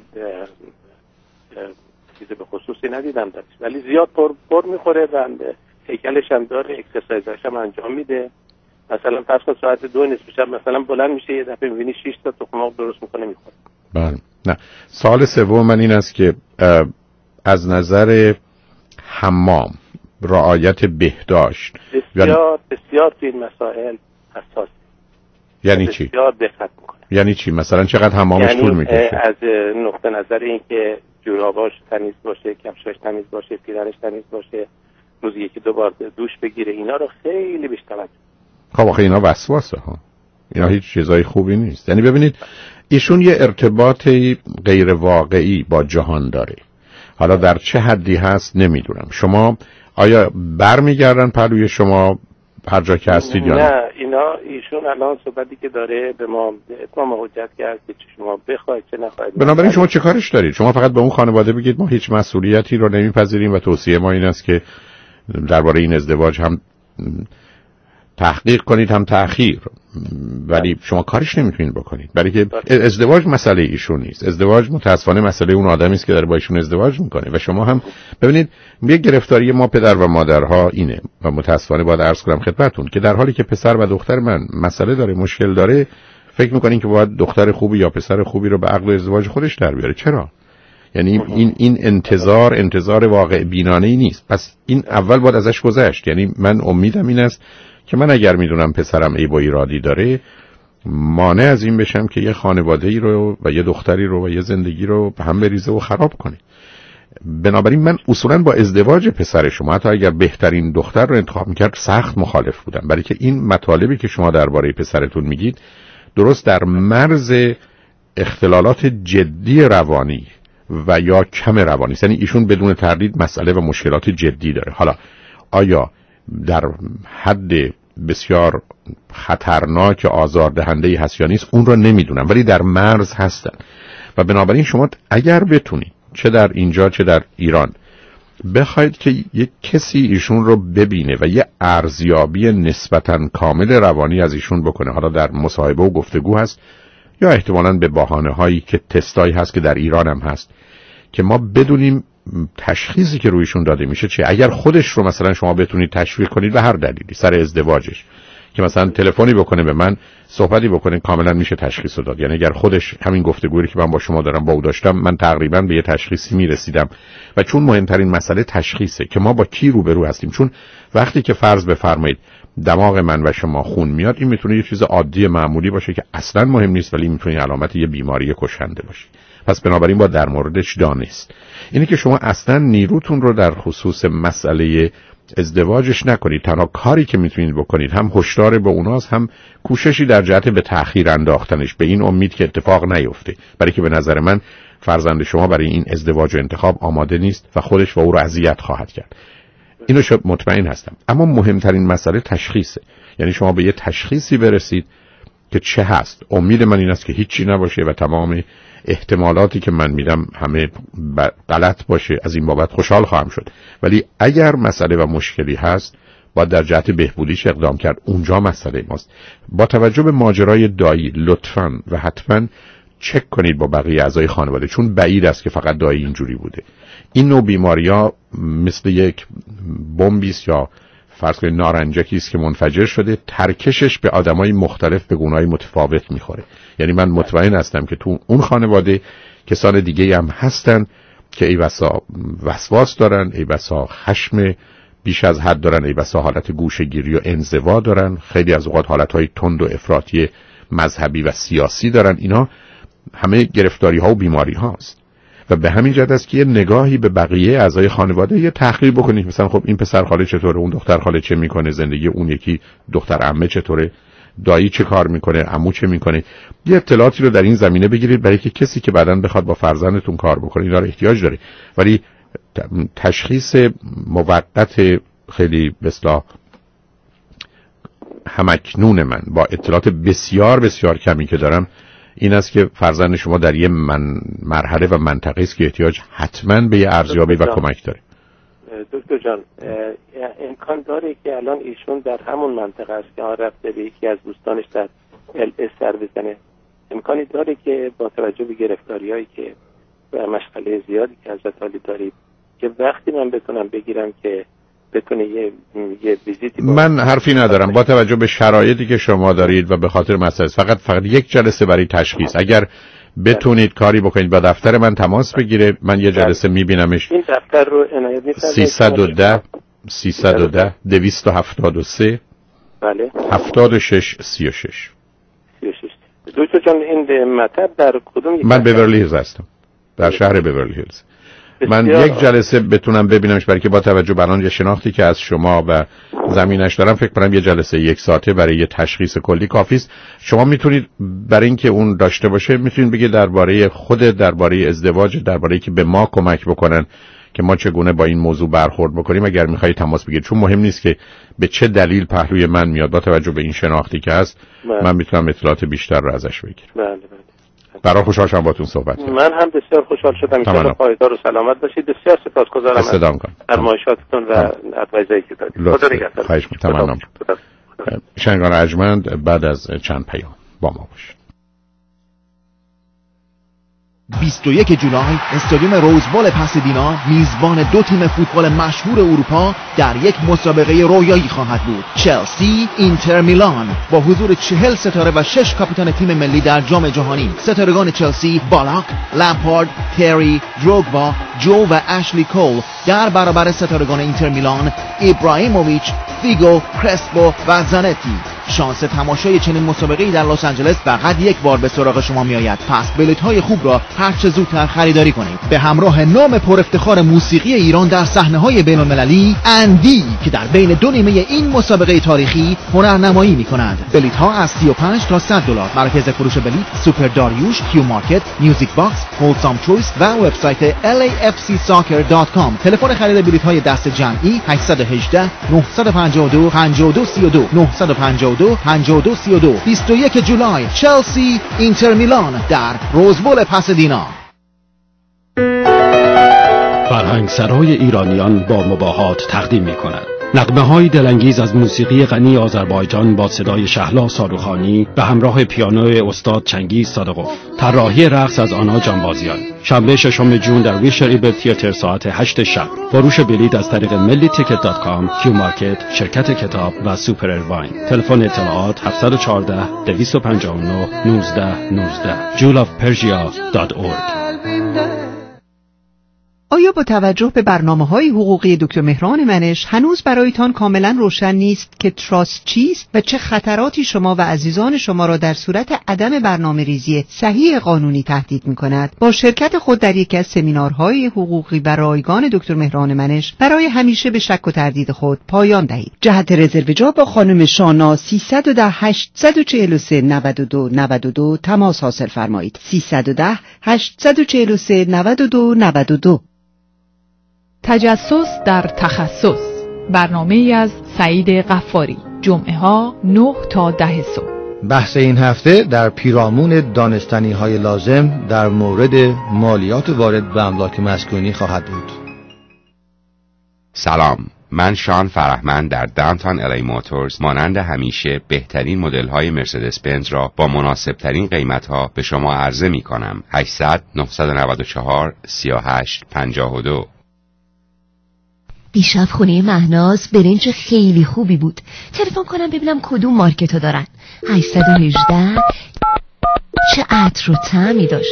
[SPEAKER 3] چیز به خصوصی ندیدم درش، ولی زیاد پر, پر میخوره و هیکلش هم داره، اکسرسایزش هم انجام میده. مثلا پس کن ساعت دو نصف شب مثلا بلند میشه یه دفعه میبینی شش تا تخم مرغ درست میکنه میخوره.
[SPEAKER 1] بله. نه سوال سوم من این است که از نظر حمام، رعایت بهداشت
[SPEAKER 3] بسیار بسیار توی این مسائل حساس.
[SPEAKER 1] یعنی چی؟
[SPEAKER 3] بسیار دقت میکنه.
[SPEAKER 1] یعنی چی؟ مثلا چقدر حمامش
[SPEAKER 3] یعنی
[SPEAKER 1] طول میکشه؟
[SPEAKER 3] از نقطه نظر این که جوراباش تمیز باشه، کفشاش تمیز باشه، پیرنش تمیز باشه، روزی یکی دو بار دوش بگیره، اینا رو خیلی بیش توجه.
[SPEAKER 1] خب آخه اینا وسواسه ها، اینا هیچ چیزای خوبی نیست. یعنی ببینید ایشون یه ارتباط غیر واقعی با جهان داره، حالا در چه حدی هست نمیدونم. شما آیا برمیگردن پلوی شما هر جا که هستید یا نه؟
[SPEAKER 3] نه اینا ایشون الان صحبتی که داره به ما اتمام حجت کرد که شما بخواید چه نخواید.
[SPEAKER 1] بنابراین شما چه کارش دارید؟ شما فقط به اون خانواده بگید ما هیچ مسئولیتی رو نمیپذیریم و توصیه ما این است که درباره این ازدواج هم تحقیق کنید هم تأخیر، ولی شما کارش نمیتونید بکنید، برای که ازدواج مسئله ایشون نیست. ازدواج متاسفانه مسئله اون آدمی است که داره با ایشون ازدواج میکنه. و شما هم ببینید یک گرفتاری ما پدر و مادرها اینه، و متاسفانه باید عرض کنم خدمتتون که در حالی که پسر و دختر من مسئله داره، مشکل داره، فکر میکنین که باید دختر خوبی یا پسر خوبی رو به عقد ازدواج خودش در بیاره. چرا؟ یعنی این این انتظار انتظار واقع بینانه‌ای نیست. پس این اول باید ازش گذشت. یعنی من امیدم این است که من اگر میدونم پسرم عیب و ایرادی داره، مانع از این بشم که یه خانواده‌ای رو و یه دختری رو و یه زندگی رو به هم بریزه و خراب کنه. بنابراین من اصولاً با ازدواج پسر شما، حتی اگر بهترین دختر رو انتخاب میکرد، سخت مخالف بودم، برای که این مطالبی که شما درباره پسرتون میگید درست در مرز اختلالات جدی روانی و یا کم روانی است. یعنی ایشون بدون تردید مسئله و مشکلات جدی داره. حالا آیا در حد بسیار خطرناک آزاردهنده هست یا نیست، اون رو نمیدونم، ولی در مرز هستن. و بنابراین شما اگر بتونید چه در اینجا چه در ایران بخواید که یک کسی ایشون رو ببینه و یه ارزیابی نسبتاً کامل روانی از ایشون بکنه، حالا در مصاحبه و گفتگو هست یا احتمالاً به بهانه هایی که تستایی هست که در ایران هم هست، که ما بدونیم تشخیصی که رویشون داده میشه چیه. اگر خودش رو مثلا شما بتونید تشویق کنید به هر دلیلی سر ازدواجش، که مثلا تلفنی بکنه به من، صحبتی بکنه، کاملا میشه تشخیص داد. یعنی اگر خودش همین گفتگویی که من با شما دارم با او داشتم، من تقریبا به یه تشخیصی میرسیدم. و چون مهمترین مسئله تشخیصه که ما با کی روبرو هستیم، چون وقتی که فرض بفرمایید دماغ من و شما خون میاد، این میتونه یه چیز عادی معمولی باشه که اصلا مهم نیست، ولی میتونه علامت یه بیماری کشنده باشه. پس بنابراین با در موردش دانست. اینه که شما اصلا نیروتون رو در خصوص مسئله ازدواجش نکنید. تنها کاری که میتونید بکنید هم هشدار به اوناست، هم کوششی در جهت به تأخیر انداختنش، به این امید که اتفاق نیفته، برای که به نظر من فرزند شما برای این ازدواج و انتخاب آماده نیست و خودش و او رو اذیت خواهد کرد. اینو شب مطمئن هستم. اما مهمترین مسئله تشخیصه. یعنی شما به یه تشخیصی برسید که چه هست. امید من این است که هیچی نباشه و تمام احتمالاتی که من میدم همه غلط باشه. از این بابت خوشحال خواهم شد. ولی اگر مسئله و مشکلی هست، باید در جهت بهبودیش اقدام کرد. اونجا مسئله ماست. با توجه به ماجرای دایی لطفاً و حتماً چک کنید با بقیه اعضای خانواده، چون بعید است که فقط دایی اینجوری بوده. این نوع بیماری‌ها مثل یک بمبی است یا فرض کنید نارنجکی است که منفجر شده، ترکشش به آدمای مختلف به گونه‌های متفاوت میخوره. یعنی من مطمئن هستم که تو اون خانواده کسان دیگه هم هستن که ای بسا وسواس دارن، ای بسا خشم بیش از حد دارن، ای بسا حالت گوشه‌گیری و انزوا دارن، خیلی از اوقات حالتهای تند و افراطی مذهبی و سیاسی دارن. اینا همه گرفتاری ها و بیماری هاست. و به همین جهت است که یه نگاهی به بقیه اعضای خانواده یه تحقیق بکنید. مثلا خب این پسر خاله چطوره، اون دختر خاله چه میکنه، زندگی اون یکی دختر عمه چطوره، دایی چه کار میکنه، عمو چه میکنه. یه اطلاعاتی رو در این زمینه بگیرید، برای که کسی که بعداً بخواد با فرزندتون کار بکنه اینا رو احتیاج داره. ولی تشخیص موقت خیلی به اصطلاح همکنون من با اطلاعات بسیار بسیار کمی که دارم این است که فرزند شما در یه من مرحله و منطقه است که احتیاج حتما به یه ارزیابی و کمک داره.
[SPEAKER 3] دکتر جان، امکان داره که الان ایشون در همون منطقه است که رفته به یکی از دوستانش در ال اس سر بزنه، امکانی داره که با توجه به گرفتاری‌هایی که و مشغله زیادی که حضرت عالی دارید، که وقتی من بتونم بگیرم که بتونه یه یه ویزیتی
[SPEAKER 1] من حرفی ندارم با توجه به شرایطی که شما دارید و به خاطر مسئله فقط فقط یک جلسه برای تشخیص. اگر بتونید کاری بکنید با دفتر من تماس بگیره، من یه جلسه میبینمش.
[SPEAKER 3] این دفتر رو عنایت می‌فرمایید.
[SPEAKER 1] سیصد و ده سیصد و ده دویست و هفتاد و سه
[SPEAKER 3] بله
[SPEAKER 1] هفتاد و شش سی و شش.
[SPEAKER 3] سی و شش. دکتر جان این مطب در کدوم؟
[SPEAKER 1] من بیورلی هیلز هستم، در شهر بیورلی هیلز. من یک جلسه بتونم ببینمش، برای که با توجه به الان شناختی که از شما و زمینش دارم فکر کنم یه جلسه یک ساعته برای یه تشخیص کلی کافی است. شما میتونید برای اینکه اون داشته باشه میتونید بگید درباره خود، درباره ازدواج، درباره که به ما کمک بکنن که ما چگونه با این موضوع برخورد بکنیم. اگر میخواید تماس بگیرید، چون مهم نیست که به چه دلیل پهلوی من میاد، با توجه به این شناختی که هست بله. من میتونم اطلاعات بیشتر رو ازش بگیرم.
[SPEAKER 3] بله بله.
[SPEAKER 1] برای خوشحال شدم باهاتون صحبت کردم.
[SPEAKER 3] من هم بسیار خوشحال شدم. ان شاءالله پایدار و سلامت باشید. بسیار سپاسگزارم از فرمایشاتتون و ادوایزایی که دادید.
[SPEAKER 1] خدا نگهدار. خواهش می‌کنم. تمام. شنگان ارجمند بعد از چند پیام با ما باشید.
[SPEAKER 11] بیست و یک جولای استادیوم روزبال پاسادینا میزبان دو تیم فوتبال مشهور اروپا در یک مسابقه رویایی خواهد بود. چلسی اینتر میلان با حضور چهل ستاره و شش کاپیتان تیم ملی در جام جهانی. ستارگان چلسی بالاک، لامپارد، تری، دروگبا، جو و اشلی کول در برابر ستارگان اینتر میلان ابراهیموویچ، فیگو، کرسپو و زانتی. شانس تماشای چنین مسابقه‌ای در لس آنجلس فقط یک بار به سراغ شما میآید. پس بلیط‌های خوب را هر چه زودتر خریداری کنید. به همراه نام پر افتخار موسیقی ایران در صحنه‌های بین‌المللی اندی که در بین دو نیمه این مسابقه تاریخی هنرنمایی می‌کند. بلیط‌ها از سی و پنج تا صد دلار. مرکز فروش بلیط سوپر داریوش، کیو مارکت، میوزیک باکس، هولسام چویس و وبسایت ال ای اف سی ساکر دات کام. تلفن خرید بلیط‌های دست جمعی هشت یک هشت نه پنج دو پنج دو سه دو نه پنج دو پنج دو سه دو. بیست و یک جولای چلسی اینتر میلان در روزبول پاسادینا.
[SPEAKER 13] فرهنگسرای ایرانیان با مباهات تقدیم می‌کند نغمه‌های دلانگیز از موسیقی غنی آذربایجان با صدای شهلا ساروخانی به همراه پیانو استاد چنگیز صادقوف. طراحی رقص از آنا جانبازیان. شنبه ششم ژوئن در ویشر ایبل تئاتر ساعت هشت شب. فروش بلیط از طریق ملی تیکت دات کام، کیو مارکت، شرکت کتاب و سوپر ارواین. تلفن اطلاعات هفت یک چهار دو پنج نه یک نه یک نه جول آف پرژیا دات اورگ.
[SPEAKER 2] آیا با توجه به برنامه‌های حقوقی دکتر مهران منش هنوز برایتان کاملا روشن نیست که تراست چیست و چه خطراتی شما و عزیزان شما را در صورت عدم برنامه‌ریزی صحیح قانونی تهدید می‌کند؟ با شرکت خود در یکی از سمینارهای حقوقی و رایگان دکتر مهران منش برای همیشه به شک و تردید خود پایان دهید. جهت رزرو جا با خانم شانا سیصد و ده هشتصد و چهل و سه نود و دو نود و دو تماس حاصل فرمایید. سیصد و ده هشتصد و چهل و سه نود و دو نود و دو.
[SPEAKER 12] تجسس در تخصص، برنامه ای از سعید غفاری. جمعه ها نه تا ده صبح.
[SPEAKER 14] بحث این هفته در پیرامون دانستنی های لازم در مورد مالیات وارد به املاک مسکونی خواهد بود.
[SPEAKER 15] سلام، من شان فرهمند در داونتاون الی موتورز مانند همیشه بهترین مدل های مرسدس بنز را با مناسب ترین قیمت ها به شما عرضه می کنم. هشتصد نه نه چهار سه هشت پنج دو.
[SPEAKER 16] دیشب خونه مهناز برنج خیلی خوبی بود. تلفن کنم ببینم کدوم مارکتو دارن. هشتصد و هجده. چه عطر و طعمی داشت.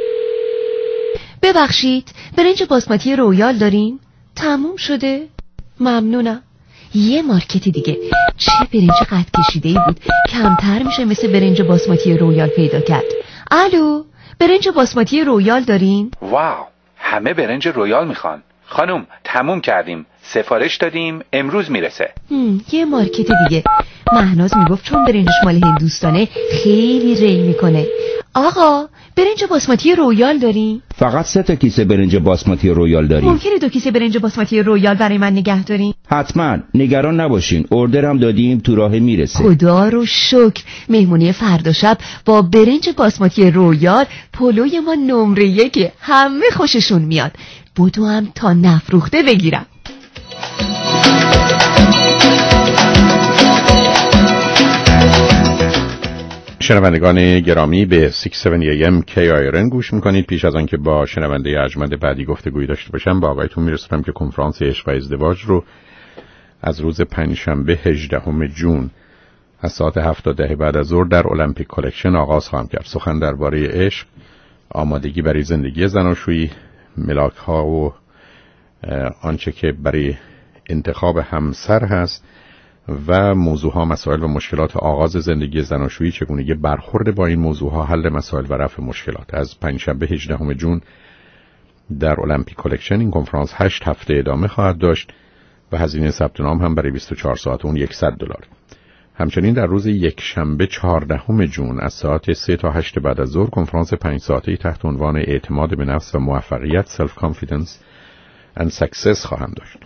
[SPEAKER 16] ببخشید برنج باسمتی رویال دارین؟ تموم شده؟ ممنونم. یه مارکت دیگه. چه برنج قد کشیده‌ای بود. کمتر میشه مثل برنج باسمتی رویال پیدا کرد. الو، برنج باسمتی رویال دارین؟
[SPEAKER 17] واو، همه برنج رویال میخوان. خانم تموم کردیم، سفارش دادیم، امروز میرسه.
[SPEAKER 16] یه مارکت دیگه. مهناز میگفت چون برنجش مال هندوستانه خیلی ری میکنه. آقا برنج باسمتی رویال دارین؟
[SPEAKER 8] فقط سه تا کیسه برنج باسمتی رویال داریم.
[SPEAKER 16] ممکنه دو کیسه برنج باسمتی رویال برای من نگه دارین؟
[SPEAKER 8] حتما، نگران نباشین، اوردرم دادیم، تو راه میرسه.
[SPEAKER 16] خدا رو شکر. مهمونی فردا شب با برنج باسمتی رویال پلوی ما نمره یکه. همه خوششون میاد. بودو هم تا نفروخته بگیرم.
[SPEAKER 1] شنوندگان گرامی به شصت و هفت ای ام کی آی آر ان گوش میکنید. پیش از آنکه با شنونده ارجمند بعدی گفتگویی داشته باشم با آقایتون میرسونم که کنفرانس عشق و ازدواج رو از روز پنجشنبه هجدهم ژوئن از ساعت هفت تا ده بعد از ظهر در المپیک کالکشن آغاز خواهم کرد. سخن درباره عشق، آمادگی برای زندگی زناشویی، ملاک ها و آنچه که برای انتخاب همسر هست و موضوع ها، مسائل و مشکلات آغاز زندگی زناشویی، چگونگی برخورد با این موضوع ها، حل مسائل و رفع مشکلات. از پنجشنبه هجدهم ژوئن در المپیک کالکشن این کنفرانس هشت هفته ادامه خواهد داشت و هزینه ثبت نام هم برای بیست و چهار ساعت اون صد دلار. همچنین در روز یک شنبه چهاردهم ژوئن از ساعت سه تا هشت بعد از ظهر کنفرانس پنج ساعته‌ای تحت عنوان اعتماد به نفس و موفقیت Self Confidence and Success خواهم داشت.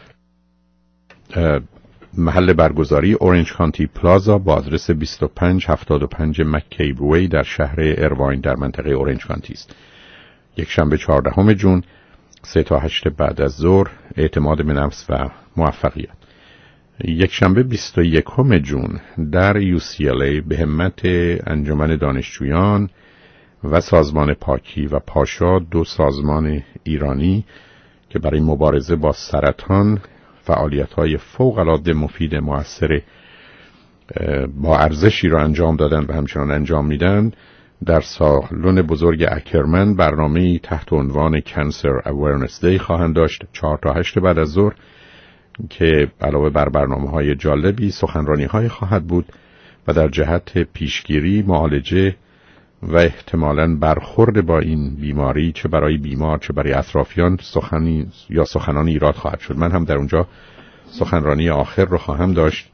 [SPEAKER 1] محل برگزاری اورنج کانتی پلازا با آدرس بیست و پنج هفتاد و پنج مک‌کیب وی در شهر ارواین در منطقه اورنج کانتی است. یک شنبه چهاردهم ژوئن سه تا هشت بعد از ظهر اعتماد به نفس و موفقیت. یک شنبه بیست و یکم جون در یو سی ال ای به همت انجمن دانشجویان و سازمان پاکی و پاشا، دو سازمان ایرانی که برای مبارزه با سرطان فعالیت‌های فوق‌العاده مفید مؤثر با ارزشی را انجام دادن و همچنان انجام میدن، در سالن بزرگ اکرمن برنامه‌ای تحت عنوان کانسر اویرنس دی خواهند داشت چهار تا هشت بعد از ظهر که علاوه بر برنامه‌های جالبی سخنرانی‌های خواهد بود و در جهت پیشگیری، معالجه و احتمالاً برخورد با این بیماری چه برای بیمار چه برای اطرافیان سخنی یا سخنانی ایراد خواهد شد. من هم در اونجا سخنرانی آخر رو خواهم داشت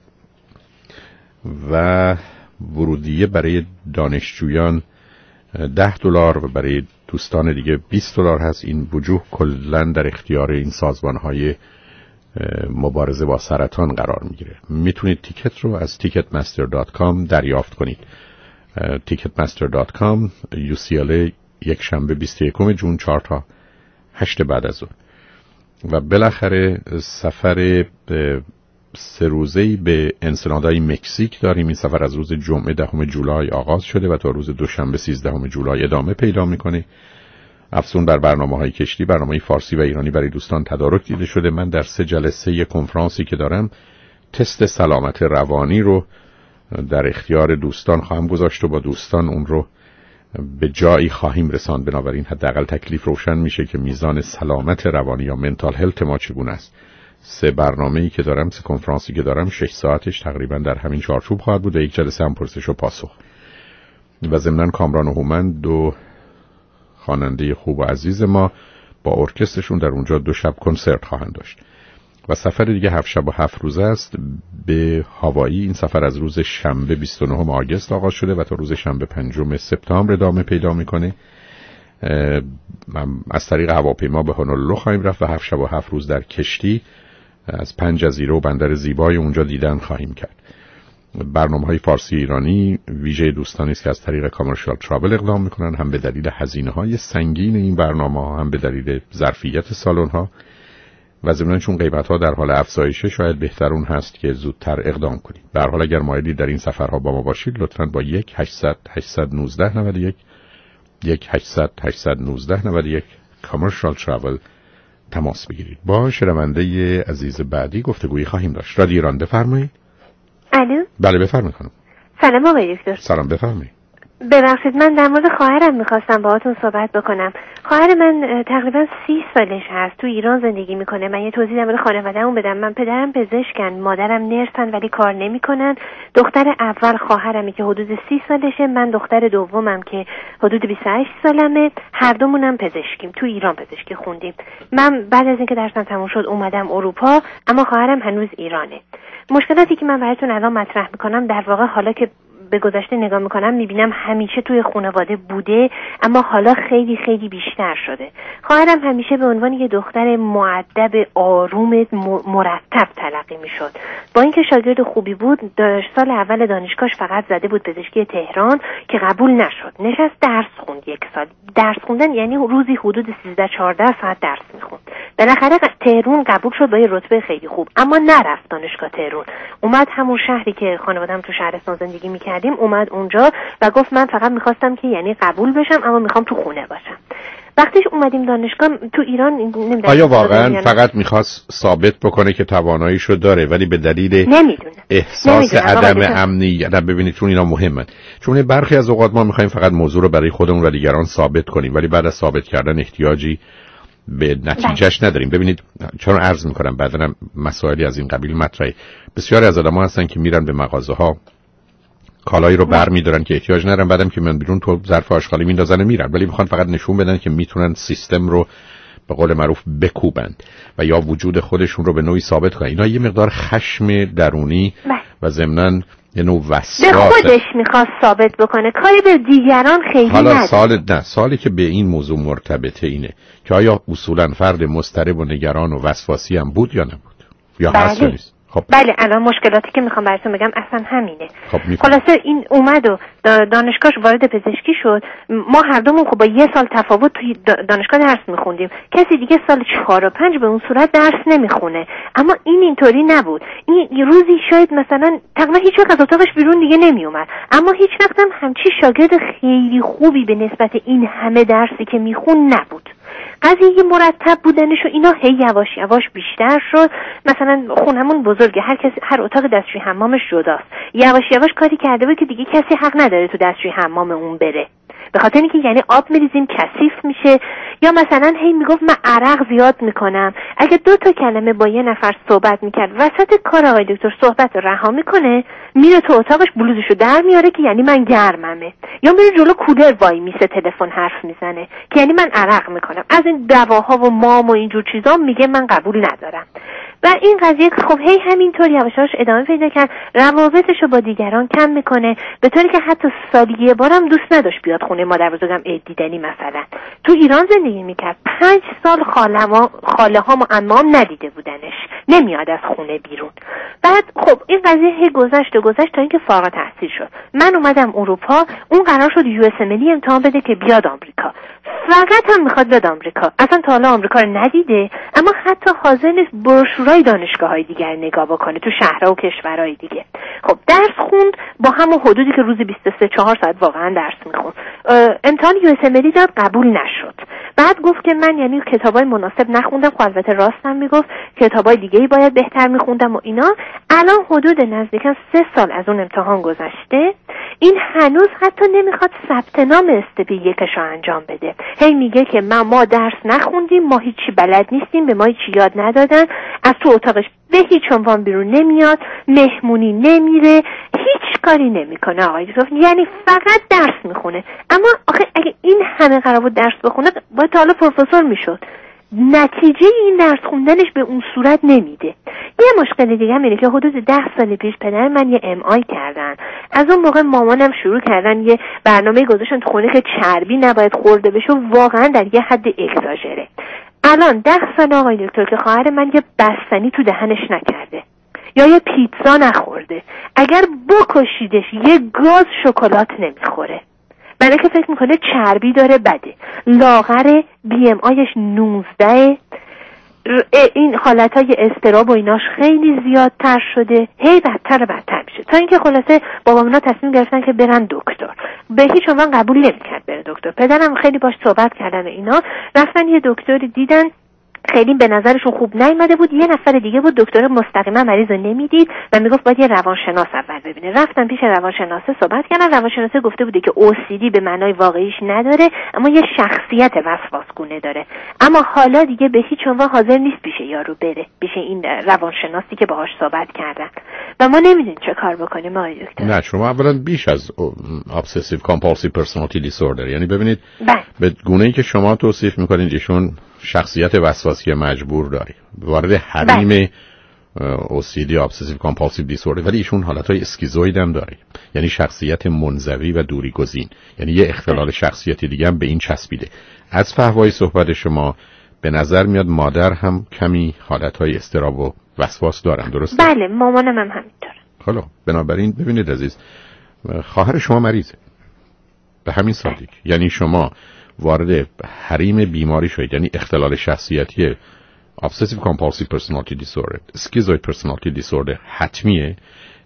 [SPEAKER 1] و ورودیه برای دانشجویان ده دلار و برای دوستان دیگه بیست دلار هست. این وجوه کلاً در اختیار این سازمان‌های مبارزه با سرطان قرار میگیره. میتونید تیکت رو از تیکت مستر دات کام دریافت کنید. تیکت مستر دات کام یو سی ال ای یک شنبه بیست و یکم جون چهار تا هشت بعد از ظهر. و بالاخره سفر سه روزه‌ای به انسنادای مکزیک داریم. این سفر از روز جمعه دهم جولای آغاز شده و تا روز دوشنبه سیزدهم جولای ادامه پیدا میکنه. افزون بر برنامه‌های کشتی، برنامه فارسی و ایرانی برای دوستان تدارک دیده شده. من در سه جلسه یک کنفرانسی که دارم تست سلامت روانی رو در اختیار دوستان خواهم گذاشت و با دوستان اون رو به جایی خواهیم رساند. بنابراین حداقل تکلیف روشن میشه که میزان سلامت روانی یا منتال هلت ما چگونه است. سه برنامه‌ای که دارم، سه کنفرانسی که دارم، شش ساعتش تقریبا در همین چارچوب خواهد بود و یک جلسه هم پرسش و پاسخ. و ضمناً کامران و هومن، دو خواننده خوب و عزیز ما، با ارکسترشون در اونجا دو شب کنسرت خواهند داشت. و سفر دیگه هفت شب و هفت روزه است به هاوایی. این سفر از روز شنبه بیست و نهم آگوست آغاز شده و تا روز شنبه پنجم سپتامبر ادامه پیدا میکنه. از طریق هواپیما به هونولولو خواهیم رفت و هفت شب و هفت روز در کشتی از پنج جزیره و بندر زیبای اونجا دیدن خواهیم کرد. برنامه‌های فارسی ایرانی ویژه دوستانی است که از طریق کامرشال ترافل اقدام میکنن، هم به دلیل هزینه‌های سنگین این برنامه‌ها، هم به دلیل ظرفیت سالن‌ها و ضمناً چون قیمت‌ها در حال افزایشه شاید بهتر اون هست که زودتر اقدام کنید. به هر حال اگر مایلی در این سفرها با ما باشید لطفاً با یک هشتصد هشتصد و نوزده نود و یک یک هشتصد هشتصد و نوزده نود و یک کامرشال ترافل تماس بگیرید. با شنونده عزیز بعدی گفتگویی خواهیم داشت. رادیو ایران، بفرمایید.
[SPEAKER 18] الو.
[SPEAKER 1] بله بفرمایید خانم.
[SPEAKER 18] سلام آقای دکتر.
[SPEAKER 1] سلام، بفرمایید.
[SPEAKER 18] ببخشید من در مورد خواهرم میخواستم باهاتون صحبت بکنم. خواهر من تقریبا سی سالش هست، تو ایران زندگی میکنه. من یه توضیح در مورد خانواده‌مون بدم. من پدرم پزشکن، مادرم نرسن ولی کار نمیکنن. دختر اول خواهرمی که حدود سی سالشه، من دختر دومم که حدود بیست و هشت سالمه. هر دومونم پزشکیم، تو ایران پزشکی خوندیم. من بعد از اینکه درسم تموم شد اومدم اروپا، اما خواهرم هنوز ایرانه. مشکلاتی که من براتون الان مطرح میکنم در واقع حالا که به گذشته نگاه میکنم میبینم همیشه توی خانواده بوده، اما حالا خیلی خیلی بیشتر شده. خواهرم همیشه به عنوان یه دختر مؤدب، آروم، مرتب تلقی میشد. با اینکه شاگرد خوبی بود، داشت سال اول دانشگاهش فقط زده بود پزشکی تهران که قبول نشد. نشست درس خوند یک سال. درس خوندن یعنی روزی حدود سیزده چهارده ساعت درس میخوند. بالاخره تهران قبول شد با یه رتبه خیلی خوب، اما نرفت دانشگاه تهران. اومد همون شهری که خانواده‌ام تو شهرستان زندگی میکردیم، اومد اونجا و گفت من فقط میخواستم که یعنی قبول بشم اما میخوام تو خونه باشم. وقتیش اومدیم دانشگاه تو ایران نمیدونم
[SPEAKER 1] آیا واقعا فقط میخواست ثابت بکنه که تواناییشو داره ولی به دلیل
[SPEAKER 18] نمیدونه.
[SPEAKER 1] احساس عدم امنیت؟ نه ببینید چون اینا مهمن، چون برخی از اوقات ما میخوایم فقط موضوع رو برای خودمون و دیگران ثابت کنیم ولی بعد از ثابت کردن احتیاجی به نتیجهش نداریم. ببینید چون عرض میکنم بعداً مسائلی از این قبیل مطرحه. بسیاری از آدم‌ها هستن که میرن به مغازه‌ها کالایی رو برمی‌دارن که احتیاج ندارن، بعدم که من بیرون تو ظرف آشغالی میندازن و میرن، ولی میخوان فقط نشون بدن که میتونن سیستم رو به قول معروف بکوبند و یا وجود خودشون رو به نوعی ثابت کنن. اینا یه مقدار خشم درونی و ضمناً یه نوع وسواس
[SPEAKER 18] به خودش میخواست ثابت بکنه، کاری به دیگران خیلی نداره.
[SPEAKER 1] حالا سال نه سالی که به این موضوع مرتبطه اینه که آیا اصولاً فرد مضطرب و نگران و وسواسی هم بود یا نبود یا
[SPEAKER 18] بله.
[SPEAKER 1] هست یا نیست؟ خب.
[SPEAKER 18] بله الان مشکلاتی که میخوام براتون بگم اصلا همینه.
[SPEAKER 1] خب
[SPEAKER 18] خلاصه این اومد و دانشگاهش وارد پزشکی شد. ما هر دومون خب با یه سال تفاوت توی دانشگاه درس میخوندیم. کسی دیگه سال چهار و پنج به اون صورت درس نمیخونه، اما این اینطوری نبود. این روزی شاید مثلا تقریبا هیچ وقت از اتاقش بیرون دیگه نمیومد، اما هیچ وقت هم همچی شاگرد خیلی خوبی به نسبت این همه درسی که میخون نبود. قضیه مرتب بودنش و اینا هی یواش یواش بیشتر شد. مثلا خونمون بزرگه، هر کسی هر اتاق دستشویی حمامش جداست. یواش یواش کاری کرده بود که دیگه کسی حق نداره تو دستشویی حمام اون بره، به خاطر اینکه یعنی آب میریزیم کثیف میشه، یا مثلا هی میگفت من عرق زیاد میکنم. اگه دو تا کلمه با یه نفر صحبت میکرد وسط کار آقای دکتر صحبت رو رها میکنه، میره تو اتاقش بلوزشو در میاره که یعنی من گرممه، یا میره جلو کولر وای میسه تلفن حرف میزنه که یعنی من عرق میکنم. از این دواها و مام و اینجور چیزا میگه من قبول ندارم. و این قضیه خب هی همینطور یواش یواش ادامه پیدا کرد، روابطش رو با دیگران کم میکنه، به طوری که حتی سالی یه بارم دوست نداشت بیاد خونه مادر بزرگم عید دیدنی. مثلا تو ایران زندگی میکرد، پنج سال خاله خاله ها و عمام ندیده بودنش، نمیاد از خونه بیرون. بعد خب این قضیه هی گذشت و گذشت تا اینکه فارغ التحصیل شد. من اومدم اروپا، اون قرار شد یو اس ام ال امتحان بده که بیاد آمریکا. فقط هم میخواد بیاد آمریکا، اصلا تا حالا آمریکا رو ندیده، اما حتی حاضر نیست بروشورای دانشگاه‌های دیگر نگاه بکنه تو شهرها و کشورهای دیگه. خب درس خوند با همون حدودی که روزی بیست و سه چهار ساعت واقعا درس میخوند. امتحان یو اس ام ال داد، قبول نشد. بعد گفت که من یعنی کتابای مناسب نخوندم، خب البته راستم میگفت، کتابای دیگه‌ای باید بهتر میخوندم و اینا. الان حدود نزدیکاً سه سال از اون امتحان گذشته، این هنوز حتی نمیخواد ثبت نام استپی یکشو انجام بده. هی میگه که ما ما درس نخوندیم، ما هیچی بلد نیستیم، به ما هیچی یاد ندادن، از تو اتاقش به هیچ عنوان بیرون نمیاد، مهمونی نمیره، هیچ کاری نمیکنه آقای دکتر، یعنی فقط درس میخونه. اما آخه اگه این همه قرار بود درس بخونه باید تا حالا پروفسور میشد. نتیجه این درس خوندنش به اون صورت نمیده. یه مشکل دیگه هم اینه که حدود ده سال پیش پدر من یه ام آی کردن. از اون موقع مامانم شروع کردن یه برنامه گذاشتن تو خونه که چربی نباید خورده بشه، واقعا در یه حد اگزاژره. الان ده سال آقای دکتر که خواهر من یه بستنی تو دهنش نکرده یا یه پیتزا نخورده، اگر بکشیدش یه گاز شکلات نمیخوره، برای که فکر میکنه چربی داره بده. لاغر، بی ام آیش نوزده، این حالتهای استراب و ایناش خیلی زیادتر شده، هی بدتر و بدتر میشه، تا اینکه خلاصه بابام اینا تصمیم گرفتن که برن دکتر. به هیچ عنوان قبول نمیکرد بره دکتر. پدرم خیلی باش صحبت کردن و اینا، رفتن یه دکتری دیدن، خیلی به نظرشون خوب نیامده بود. یه نفر دیگه بود دکتر مستقیما مریض رو نمیدید و میگفت باید یه روانشناس اول ببینه. رفتن پیش روانشناسه صحبت کردن، روانشناسه گفته بوده که او سی دی به معنای واقعیش نداره، اما یه شخصیت وسواسگونه داره. اما حالا دیگه به هیچ عنوان حاضر نیست پیش یارو بره، پیش این روانشناسی که باهاش صحبت کردن. و ما نمیدونیم چه کار بکنیم آقای دکتر.
[SPEAKER 1] نه شما اولا بیش از obsessive compulsive personality disorder، یعنی ببینید به گونه‌ای که شما توصیف میکنید ایشون شخصیت وسواسی مجبور داره، وارد حریم او سی دی obsessive compulsive disorder، ولی ایشون حالتهای اسکیزوید هم داره، یعنی شخصیت منزوی و دوری گزین، یعنی یه اختلال شخصیتی دیگه هم به این چسبیده. از فحوای صحبت شما به نظر میاد مادر هم کمی حالتهای استراب و وسواس دارن، درسته؟
[SPEAKER 18] بله مامانم هم همینطوره.
[SPEAKER 1] حالا بنابراین ببینید عزیز، خواهر شما مریضه به همین سادگی، یعنی شما وارد حریم بیماری شدید، یعنی اختلال شخصیتی obsessive compulsive personality disorder، schizoid personality disorder حتمیه.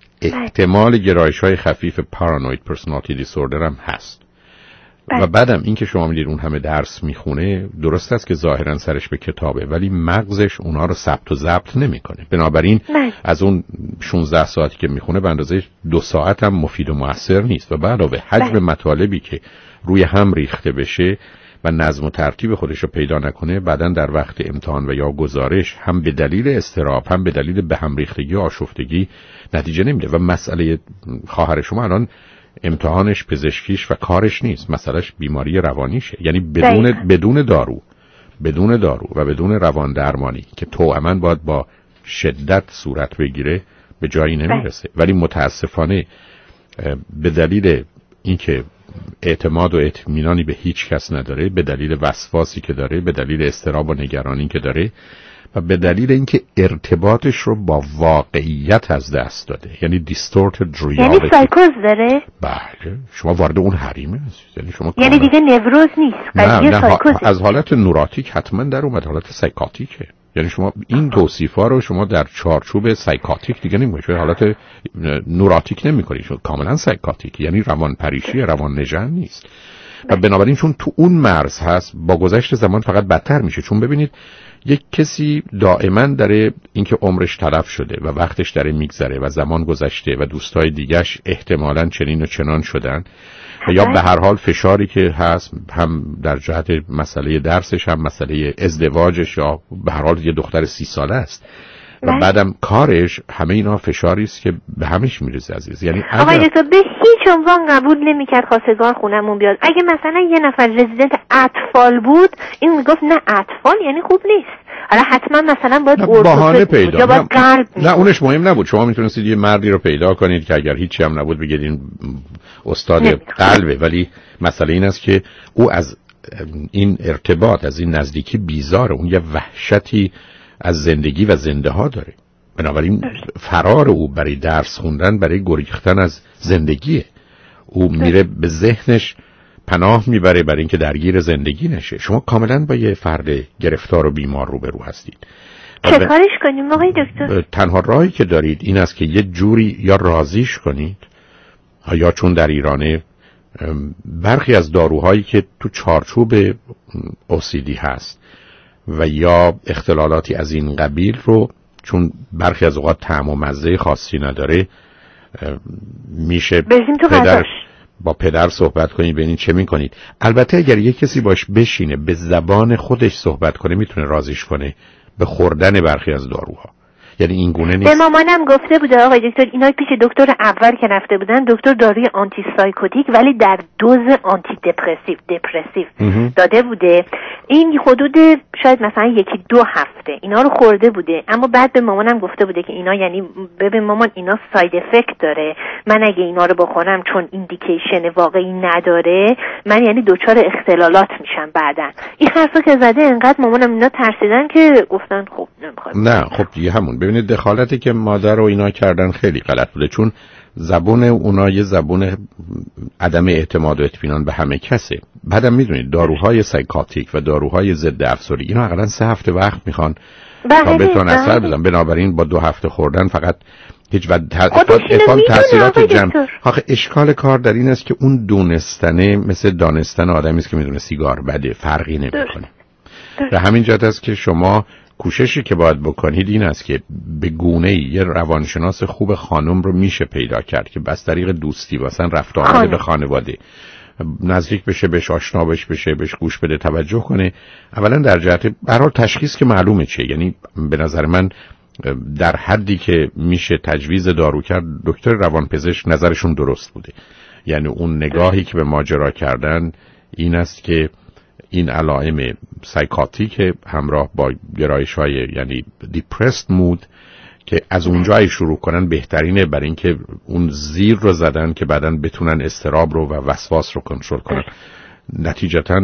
[SPEAKER 1] احتمال گرایش‌های خفیف paranoid personality disorder هم هست. و بعدم این که شما میدید اون همه درس میخونه، درست است که ظاهرا سرش به کتابه ولی مغزش اونا رو ثبت و ضبط نمیکنه، بنابراین من. از اون شانزده ساعتی که میخونه به اندازه دو ساعت هم مفید و موثر نیست. و بعد به حجم من. مطالبی که روی هم ریخته بشه و نظم و ترتیب خودش رو پیدا نکنه، بعدن در وقت امتحان و یا گزارش هم به دلیل اضطراب هم به دلیل به هم ریختگی و آشفتگی نتیجه نمیده. و مسئله خواهر شما الان امتحانش پزشکیش و کارش نیست، مسئلهش بیماری روانیشه، یعنی بدون بدون دارو بدون دارو و بدون روان درمانی که توأماً باید با شدت صورت بگیره به جایی نمیرسه. ولی متاسفانه به دلیل اینکه اعتماد و اطمینانی به هیچ کس نداره، به دلیل وسواسی که داره، به دلیل اضطراب و نگرانی که داره، و به دلیل اینکه ارتباطش رو با واقعیت از دست داده، یعنی distorted reality.
[SPEAKER 18] یعنی سایکوز داره؟
[SPEAKER 1] بله، شما وارد اون حریمه هستید. یعنی شما
[SPEAKER 18] یعنی دیگه نوروز نیست،
[SPEAKER 1] نه نه ها... از حالت نوراتیک حتما در اومد حالت سایکاتیکه. یعنی شما این توصیفا رو شما در چارچوب سایکاتیک دیگه نمی‌کنید، حالت نوراتیک نمی‌کنید، شما کاملا سایکاتیک، یعنی روان پریشی، روان نژن نیست. و بنابراین چون تو اون مرز هست با گذشت زمان فقط بدتر میشه. چون ببینید یک کسی دائما داره اینکه عمرش تلف شده و وقتش داره میگذره و زمان گذشته و دوستای دیگه‌اش احتمالاً چنین و چنان شدن و یا به هر حال فشاری که هست هم در جهت مسئله درسش هم مسئله ازدواجش یا به هر حال یه دختر سی ساله است و بعدم کارش، همه اینا فشاری است که به همش میرسه عزیز. یعنی
[SPEAKER 18] آقای دکتر به هیچ عنوان قبول نمیکرد خواستگار خونمون بیاد. اگه مثلا یه نفر رزیدنت اطفال بود این میگفت نه اطفال یعنی خوب نیست، حالا حتما مثلا باید
[SPEAKER 1] بهانه پیدا
[SPEAKER 18] یا باید قلب
[SPEAKER 1] نه, نه اونش مهم نبود. شما میتونستید یه مردی رو پیدا کنید که اگر هیچی هم نبود بگید این استاد قلبه، ولی مسئله این است که او از این ارتباط، از این نزدیکی بیزاره، اون یه وحشتی از زندگی و زنده ها داره. بنابراین فرار او برای درس خوندن، برای گریختن از زندگیه. او میره به ذهنش پناه میبره برای اینکه درگیر زندگی نشه. شما کاملا با یه فرد گرفتار و بیمار روبرو هستید.
[SPEAKER 18] چه کارش کنیم آقای دکتر؟
[SPEAKER 1] تنها راهی که دارید این است که یه جوری یا راضیش کنید یا چون در ایرانه برخی از داروهایی که تو چارچوب او سی دی هست و یا اختلالاتی از این قبیل رو چون برخی از اوقات طعم و مزه خاصی نداره میشه پدر با پدر صحبت کنید ببینید چه میکنید. البته اگر یک کسی باش بشینه به زبان خودش صحبت کنه میتونه راضیش کنه به خوردن برخی از داروها. یعنی این گونه نیست.
[SPEAKER 18] به مامانم گفته بوده آقای دکتر اینا پیش دکتر اول که رفته بودن دکتر داروی آنتی سایکوتیک ولی در دوز آنتی دپرسیو دپرسیو داده بوده. این حدود شاید مثلا یکی دو هفته اینا رو خورده بوده، اما بعد به مامانم گفته بوده که اینا یعنی ببین مامان اینا ساید افکت داره، من اگه اینا رو بخورم چون ایندیکیشن واقعی نداره من یعنی دچار اختلالات میشم بعدن. این حرفا که زده انقدر مامانم اینا ترسیدن که گفتن خب نمیخوام.
[SPEAKER 1] نه خب دیگه همون ببینید دخالتی که مادر و اینا کردن خیلی غلط بوده، چون زبون اونا یه زبون عدم اعتماد و اطمینان به همه کسه. بعدم میدونید داروهای سایکاتیک و داروهای ضد افسردگی اینا حداقل سه هفته وقت میخوان تا بتونن اثر بدن. بنابراین با دو هفته خوردن فقط هیچ وقت افاد تاثیرات جمع. آخه اشکال کار در این است که اون دونستنه مثل دانستن آدمی است که میدونه سیگار بده، فرقی نمیکنه. و همین جهت است که شما کوششی که باید بکنید این است که به گونه‌ای یه روانشناس خوب خانم رو میشه پیدا کرد که بس طریق دوستی مثلا رفت آمد به خانواده نزدیک بشه، بهش آشنا بشه، بهش گوش بده، توجه کنه. اولا در جهت برای تشخیص که معلومه چه، یعنی به نظر من در حدی که میشه تجویز دارو کرد دکتر روانپزشک نظرشون درست بوده. یعنی اون نگاهی که به ماجرا کردن این است که این علائم سایکاتیک همراه با گرایش‌های یعنی دیپرست مود که از اونجایی شروع کنن بهترینه، برای اینکه اون زیر رو زدن که بعداً بتونن اضطراب رو و وسواس رو کنترل کنن. نتیجتاً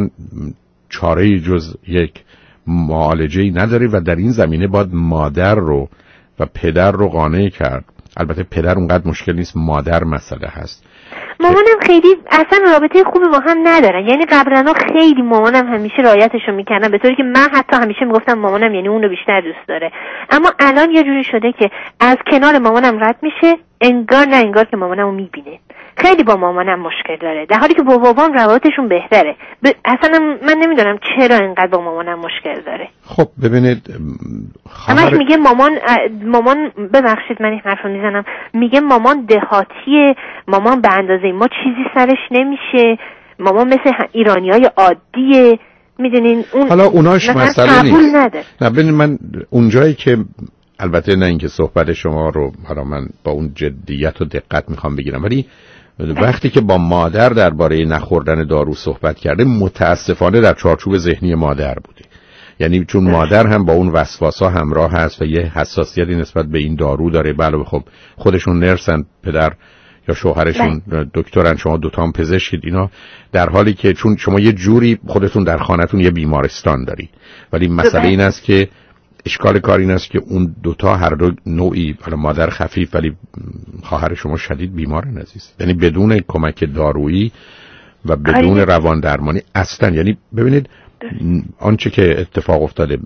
[SPEAKER 1] چاره‌ای جز یک معالجه‌ای نداره و در این زمینه باید مادر رو و پدر رو قانع کرد. البته پدر اونقدر مشکل نیست، مادر مسئله هست.
[SPEAKER 18] مامانم خیلی اصلا رابطه خوبی با هم ندارن، یعنی قبلا خیلی مامانم همیشه رعایتشو میکردن به طوری که من حتی همیشه میگفتم مامانم یعنی اونو بیشتر دوست داره، اما الان یه جوری شده که از کنار مامانم رد میشه انگار نه انگار که مامانمو میبینه. خیلی با مامانم مشکل داره در حالی که با بابام روابطشون بهتره. ب... اصلا من نمیدونم چرا انقدر با مامانم مشکل داره.
[SPEAKER 1] خب ببینید
[SPEAKER 18] خواهر... همش میگه مامان مامان ببخشید من این حرفو میزنم، میگه مامان دهاتیه، مامان به اندازه ما چیزی سرش نمیشه، مامان مثل ایرانیای عادیه. میدونین اون
[SPEAKER 1] حالا اوناش مسئله نیست.
[SPEAKER 18] نداره.
[SPEAKER 1] نه ببینید من اونجایی که البته نه اینکه صحبت شما رو حالا من با اون جدیت و دقت میخوام بگیرم، ولی وقتی که با مادر درباره نخوردن دارو صحبت کرده متاسفانه در چارچوب ذهنی مادر بوده. یعنی چون مادر هم با اون وسواسا همراه هست و یه حساسیتی نسبت به این دارو داره. بله خب خودشون نرسن، پدر یا شوهرشون دکترن، شما دوتا هم پزشکید، اینا در حالی که چون شما یه جوری خودتون در خانه‌تون یه بیمارستان دارید، ولی مسئله این است که اشکال کار این است که اون دوتا هر دو نوعی، حالا مادر خفیف ولی خواهر شما شدید بیمارن عزیز، یعنی بدون کمک دارویی و بدون روان درمانی اصلا. یعنی ببینید آنچه که اتفاق افتاده،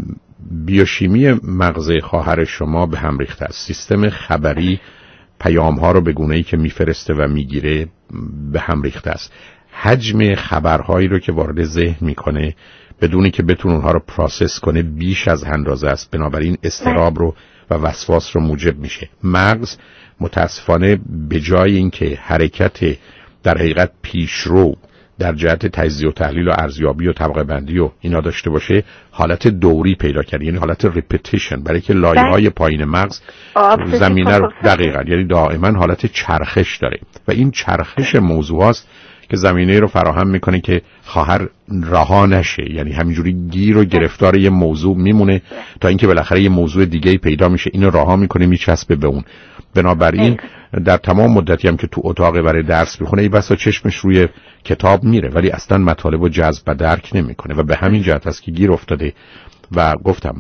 [SPEAKER 1] بیوشیمی مغز خواهر شما به هم ریخته است، سیستم خبری پیام ها رو به گونه‌ای که میفرسته و میگیره به هم ریخته است. حجم خبرهایی رو که وارد ذهن میکنه بدونی که بتونه اونها رو پروسس کنه بیش از اندازه است، بنابراین اضطراب رو و وسواس رو موجب میشه. مغز متاسفانه به جای اینکه حرکت در حقیقت پیشرو در جهت تجزیه و تحلیل و ارزیابی و طبقه بندی و اینا داشته باشه، حالت دوری پیدا کرده، یعنی حالت ریپیتیشن، برای که لایه‌های پایین مغز زمینه رو دقیقاً، یعنی دائما حالت چرخش داره و این چرخش موضوع است که زمینه رو فراهم میکنه که خواهر رها نشه، یعنی همینجوری گیر و گرفتار یه موضوع میمونه تا اینکه بالاخره یه موضوع دیگه پیدا میشه، اینو رها میکنه میچسبه به اون. بنابراین در تمام مدتی هم که تو اتاق برای درس میخونه ای بسا چشمش روی کتاب میره ولی اصلا مطالب رو جذب و درک نمیکنه و به همین جهت است که گیر افتاده و گفتم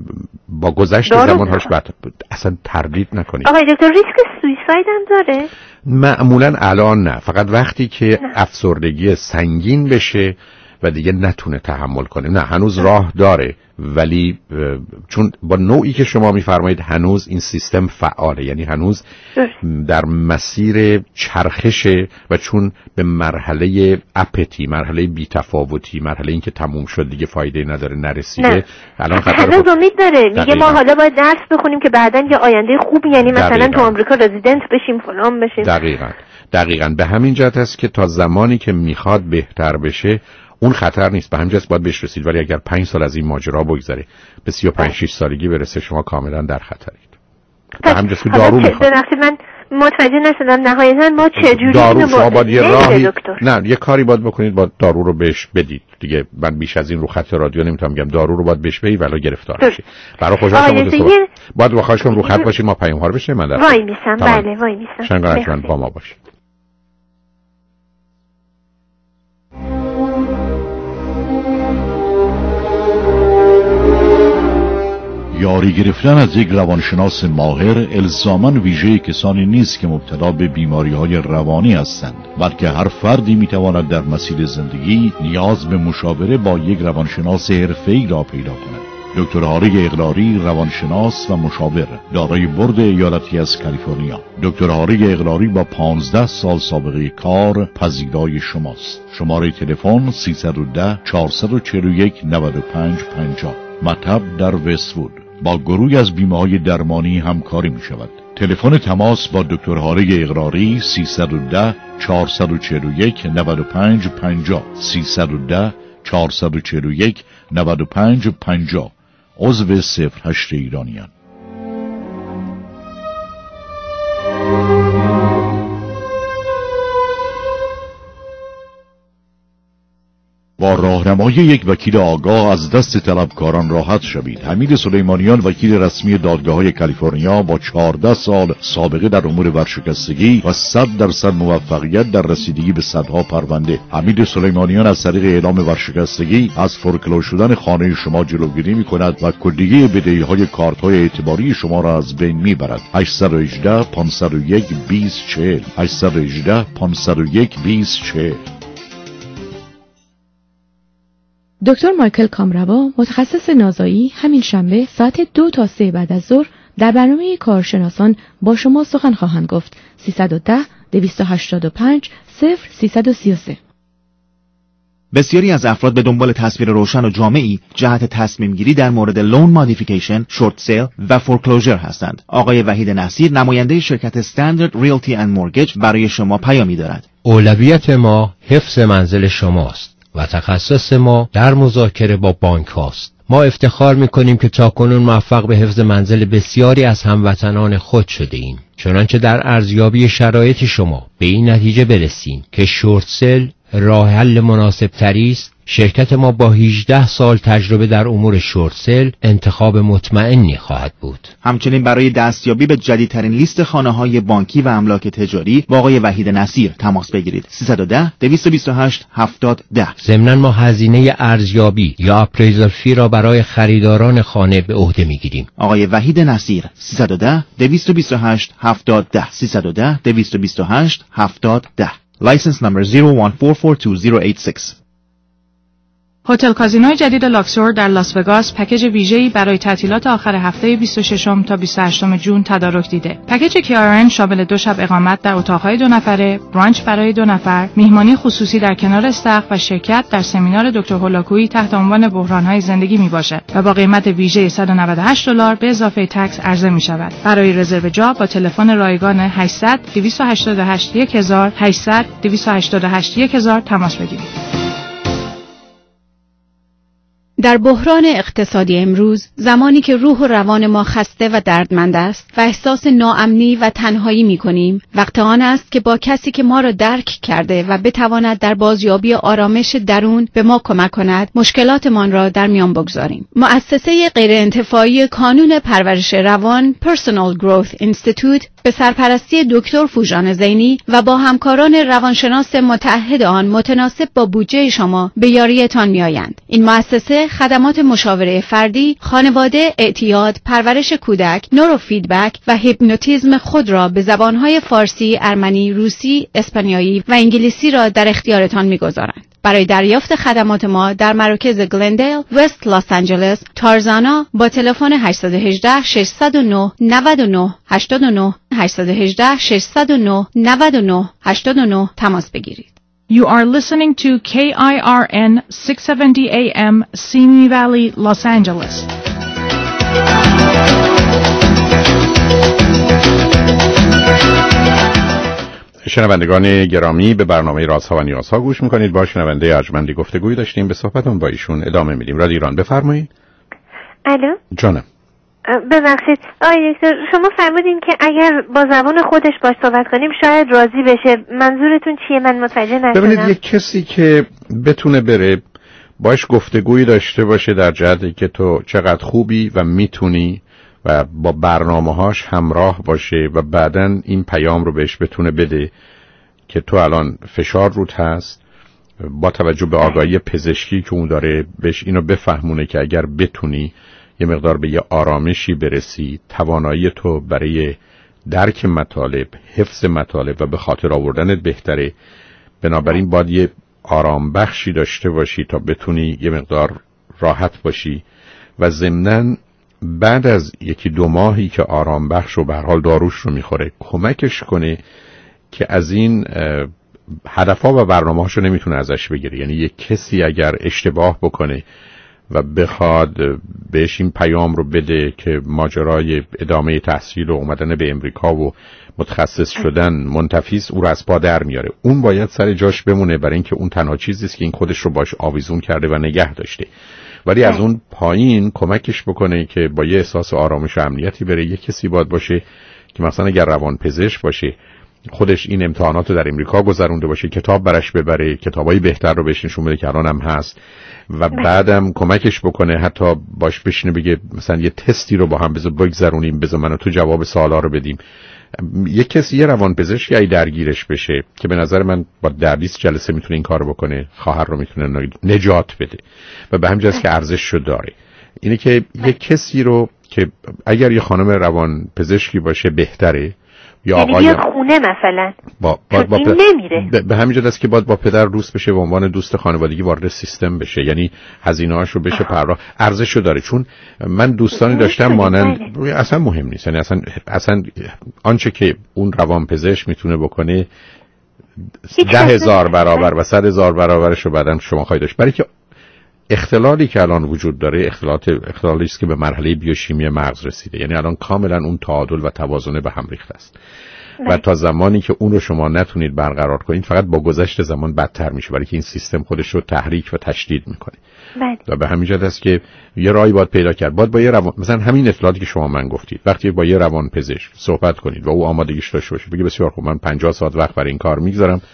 [SPEAKER 1] با گذشت زمانهاش بعد اصلا تردید نکنید.
[SPEAKER 18] آقای دکتر ریسک سویساید هم داره؟
[SPEAKER 1] معمولا الان نه، فقط وقتی که نه. افسردگی سنگین بشه و دیگه نتونه تحمل کنه. نه هنوز راه داره، ولی چون با نوعی که شما میفرمایید هنوز این سیستم فعاله، یعنی هنوز در مسیر چرخشه و چون به مرحله اپتی، مرحله بی‌تفاوتی، مرحله این که تموم شد دیگه فایده نداره نرسیده،
[SPEAKER 18] نه.
[SPEAKER 1] الان خطر
[SPEAKER 18] هنوز امید داره. میگه ما حالا باید درس بخونیم که بعداً یه آینده خوب، یعنی مثلا دقیقا. تو آمریکا رزیدنت بشیم فلان بشیم.
[SPEAKER 1] دقیقاً دقیقاً به همین جهت است که تا زمانی که میخواد بهتر بشه اون خطر نیست، به همین جهت باید بهش رسید. ولی اگر پنج سال از این ماجرا بگذره به سی و پنج شش سالگی برسه شما کاملا در خطرید. به همین جهت دارو میخواد.
[SPEAKER 18] ببخشید من متوجه نشدم نهایتاً ما چه جوری
[SPEAKER 1] دارو شما باید یه راهی نه یه کاری باید بکنید، با دارو رو بهش بدید دیگه. من بیش از این رو خط رادیو نمیتونم بگم، دارو رو باید بهش بدید ولی گرفتار نشید. برای خوشحال شما دیگه باید بخواهش کنم رو خط باشید، ما پیام ها رو بشنویم. من
[SPEAKER 18] وای میسم. بله وای میسم.
[SPEAKER 1] شنگانشون با ما باشید.
[SPEAKER 19] یاری گرفتن از یک روانشناس ماهر الزاماً ویژه کسانی نیست که مبتلا به بیماری‌های روانی هستند، بلکه هر فردی می‌تواند در مسیر زندگی نیاز به مشاوره با یک روانشناس حرفه‌ای را پیدا کند. دکتر هاری اقراری، روانشناس و مشاور، دارای برد ایالتی از کالیفرنیا. دکتر هاری اقراری با پانزده سال سابقه کار پذیرای شماست. شماره تلفن سیصد و ده چهارصد و چهل و یک نود و پنج پنجاه. مطب در وست‌وود. با گروهی از بیمه‌های درمانی همکاری می شود. تلفن تماس با دکتر هاری اقراری سیصد و ده چهارصد و چهل و یک نود و پنج پنجاه. سیصد و ده چهارصد و چهل و یک نود و پنج پنجاه. عضو صفر هشت ایرانیان. با راهنمایی یک وکیل آگاه از دست طلبکاران راحت شوید. حمید سلیمانیان، وکیل رسمی دادگاه‌های کالیفرنیا با چهارده سال سابقه در امور ورشکستگی و صد درصد موفقیت در رسیدگی به صدها پرونده. حمید سلیمانیان از طریق اعلام ورشکستگی از فرکلو شدن خانه شما جلوگیری می‌کند و کلیه بدهی‌های کارت‌های اعتباری شما را از بین می‌برد. هشت یک هشت پانصد و یک بیست چهل هشت یک هشت پانصد و یک بیست چهل.
[SPEAKER 20] دکتر مایکل کامروا، متخصص نازایی، همین شنبه ساعت دو تا سه بعد از ظهر در برنامه کارشناسان با شما سخن خواهند گفت. سیصد و ده دویست و هشتاد و پنج صفر سیصد و سی و سه.
[SPEAKER 11] بسیاری از افراد به دنبال تصویر روشن و جامعی جهت تصمیم گیری در مورد لون مودیفیکیشن، شورت سیل و فورکلوزر هستند. آقای وحید نصیر، نماینده شرکت استندارد ریلتی اند مورگیج، برای شما پیامی دارد.
[SPEAKER 21] اولویت ما حفظ منزل شماست و تخصص ما در مذاکره با بانک هاست. ما افتخار میکنیم که تاکنون موفق به حفظ منزل بسیاری از هموطنان خود شده ایم. چنانچه در ارزیابی شرایط شما به این نتیجه برسیم که شورت سل راه حل مناسب تری است، شرکت ما با هجده سال تجربه در امور شورت سل انتخاب مطمئنی خواهد بود.
[SPEAKER 11] همچنین برای دستیابی به جدیدترین لیست خانه‌های بانکی و املاک تجاری با آقای وحید نصیر تماس بگیرید. سیصد و ده دویست و بیست و هشت هفتاد ده.
[SPEAKER 21] ضمناً ما هزینه ارزیابی یا اپریزل فی را برای خریداران خانه به عهده می‌گیریم.
[SPEAKER 11] آقای وحید نصیر سیصد و ده دویست و بیست و هشت هفتاد ده. سیصد و ده دویست و بیست و هشت هفتاد ده. License number zero one four four two zero eight six.
[SPEAKER 12] هتل کازینوی جدید لاکسور در لاس وگاس پکیج ویژه‌ای برای تعطیلات آخر هفته بیست و ششم تا بیست و هشتم جون تدارک دیده. پکیج کی آر ان شامل دو شب اقامت در اتاق‌های دو نفره، برانچ برای دو نفر، میهمانی خصوصی در کنار استخر و شرکت در سمینار دکتر هولاکویی تحت عنوان بحران‌های زندگی میباشد و با قیمت ویژه صد و نود و هشت دلار به اضافه تکس عرضه می‌شود. برای رزرو جا با تلفن رایگان هشتصد دویست و هشتاد و هشت یک هزار هشتصد دویست و هشتاد و هشت یک هزار تماس بگیرید.
[SPEAKER 4] در بحران اقتصادی امروز، زمانی که روح و روان ما خسته و دردمند است و احساس ناامنی و تنهایی می‌کنیم، وقت آن است که با کسی که ما را درک کرده و بتواند در بازیابی آرامش درون به ما کمک کند، مشکلاتمان را در میان بگذاریم. مؤسسه غیرانتفاعی کانون پرورش روان Personal Growth Institute به سرپرستی دکتر فوژان زینی و با همکاران روانشناس متعهد آن متناسب با بودجه شما به یاریتان می‌آیند. این مؤسسه خدمات مشاوره فردی، خانواده، اعتیاد، پرورش کودک، نوروفیدبک و هیپنوتیزم خود را به زبانهای فارسی، ارمنی، روسی، اسپانیایی و انگلیسی را در اختیارتان می‌گذارند. برای دریافت خدمات ما در مراکز گلندیل، وست لاس آنجلس، تارزانا با تلفن هشت یک هشت شش صفر نه نه نه هشت نه هشت یک هشت شش صفر نه نه نه هشت نه تماس بگیرید.
[SPEAKER 12] You are listening to K I R N six seventy A M Simi Valley, Los Angeles.
[SPEAKER 1] شنوندگان گرامی، به برنامه رازها و نیازها گوش میکنید. با شنونده ارجمندی گفتگوی داشتیم، به صحبتون با ایشون ادامه میدیم. رادیو ایران، بفرمایید.
[SPEAKER 18] الو
[SPEAKER 1] جانم.
[SPEAKER 18] ببخشید آقای دکتر، شما فرمودین که اگر با زبان خودش باش صحبت کنیم شاید راضی بشه. منظورتون چیه؟ من متوجه نشدم.
[SPEAKER 1] ببینید، یک کسی که بتونه بره باش گفتگویی داشته باشه در جهتی که تو چقدر خوبی و میتونی و با برنامه‌هاش همراه باشه و بعداً این پیام رو بهش بتونه بده که تو الان فشار روت هست، با توجه به آگاهی پزشکی که اون داره بهش اینو بفهمونه که اگر بتونی یه مقدار به یه آرامشی برسی، توانایی تو برای درک مطالب، حفظ مطالب و به خاطر آوردنت بهتره. بنابراین باید یه آرام بخشی داشته باشی تا بتونی یه مقدار راحت باشی و ضمناً بعد از یکی دو ماهی که آرام بخش و به هر حال داروش رو میخوره کمکش کنه که از این هدفها و برنامه‌هاشو نمیتونه ازش بگیره. یعنی یک کسی اگر اشتباه بکنه و بخواد بهش این پیام رو بده که ماجرای ادامه تحصیل و اومدن به امریکا و متخصص شدن منتفیست او رو از پا در میاره، اون باید سر جاش بمونه، برای اینکه اون تنها چیزی است که این خودش رو باش آویزون کرده و نگه داشته. ولی از اون پایین کمکش بکنه که با یه احساس آرامش و امنیتی بره. یه کسی باید باشه که مثلا اگر روانپزشک باشه، خودش این امتحانات رو در امریکا گذرونده باشه، کتاب برش ببره، کتابای بهتر رو بهش نشون بده که الان هم هست، و بعدم کمکش بکنه حتی باش بشینه بگه مثلا یه تستی رو با هم بذار بگذرونیم، بذار من و تو جواب سوالا رو بدیم. یه کسی یه روانپزشکی ای درگیرش بشه که به نظر من با ده بیست جلسه میتونه این کارو بکنه، خواهر رو میتونه نجات بده و به همین جاست که ارزششو داره. اینه که یه کسی رو که اگر یه خانم روانپزشکی باشه بهتره، یا آقای
[SPEAKER 18] یعنی خونه مثلا
[SPEAKER 1] با, با, با
[SPEAKER 18] این نمیره.
[SPEAKER 1] به, به همین جهت است که باید با پدر دوست بشه و عنوان دوست خانوادگی وارد سیستم بشه، یعنی هزینه‌هاشو بشه پرداخت، ارزششو داره. چون من دوستانی داشتم مانند اصلا مهم نیست، یعنی اصلا اصلا آنچه که اون روانپزشک میتونه بکنه ده هزار برابر و صد هزار برابرش رو بعداً شما خواهید داشت. برای که اختلالی که الان وجود داره اختلالات اختلالی است که به مرحله بیوشیمی مغز رسیده، یعنی الان کاملا اون تعادل و توازن به هم ریخته است و تا زمانی که اون رو شما نتونید برقرار کنید فقط با گذشت زمان بدتر میشه، برای که این سیستم خودش رو تحریک و تشدید میکنه. و به همین جهت است که یه راهی باید پیدا کرد. باید با یه روان، مثلا همین اطلاعاتی که شما من گفتید، وقتی با یه روانپزشک صحبت کنید و او آمادگیش داشته باشه، بگه بسیار خوب، من پنجاه ساعت وقت برای این کار میگذارم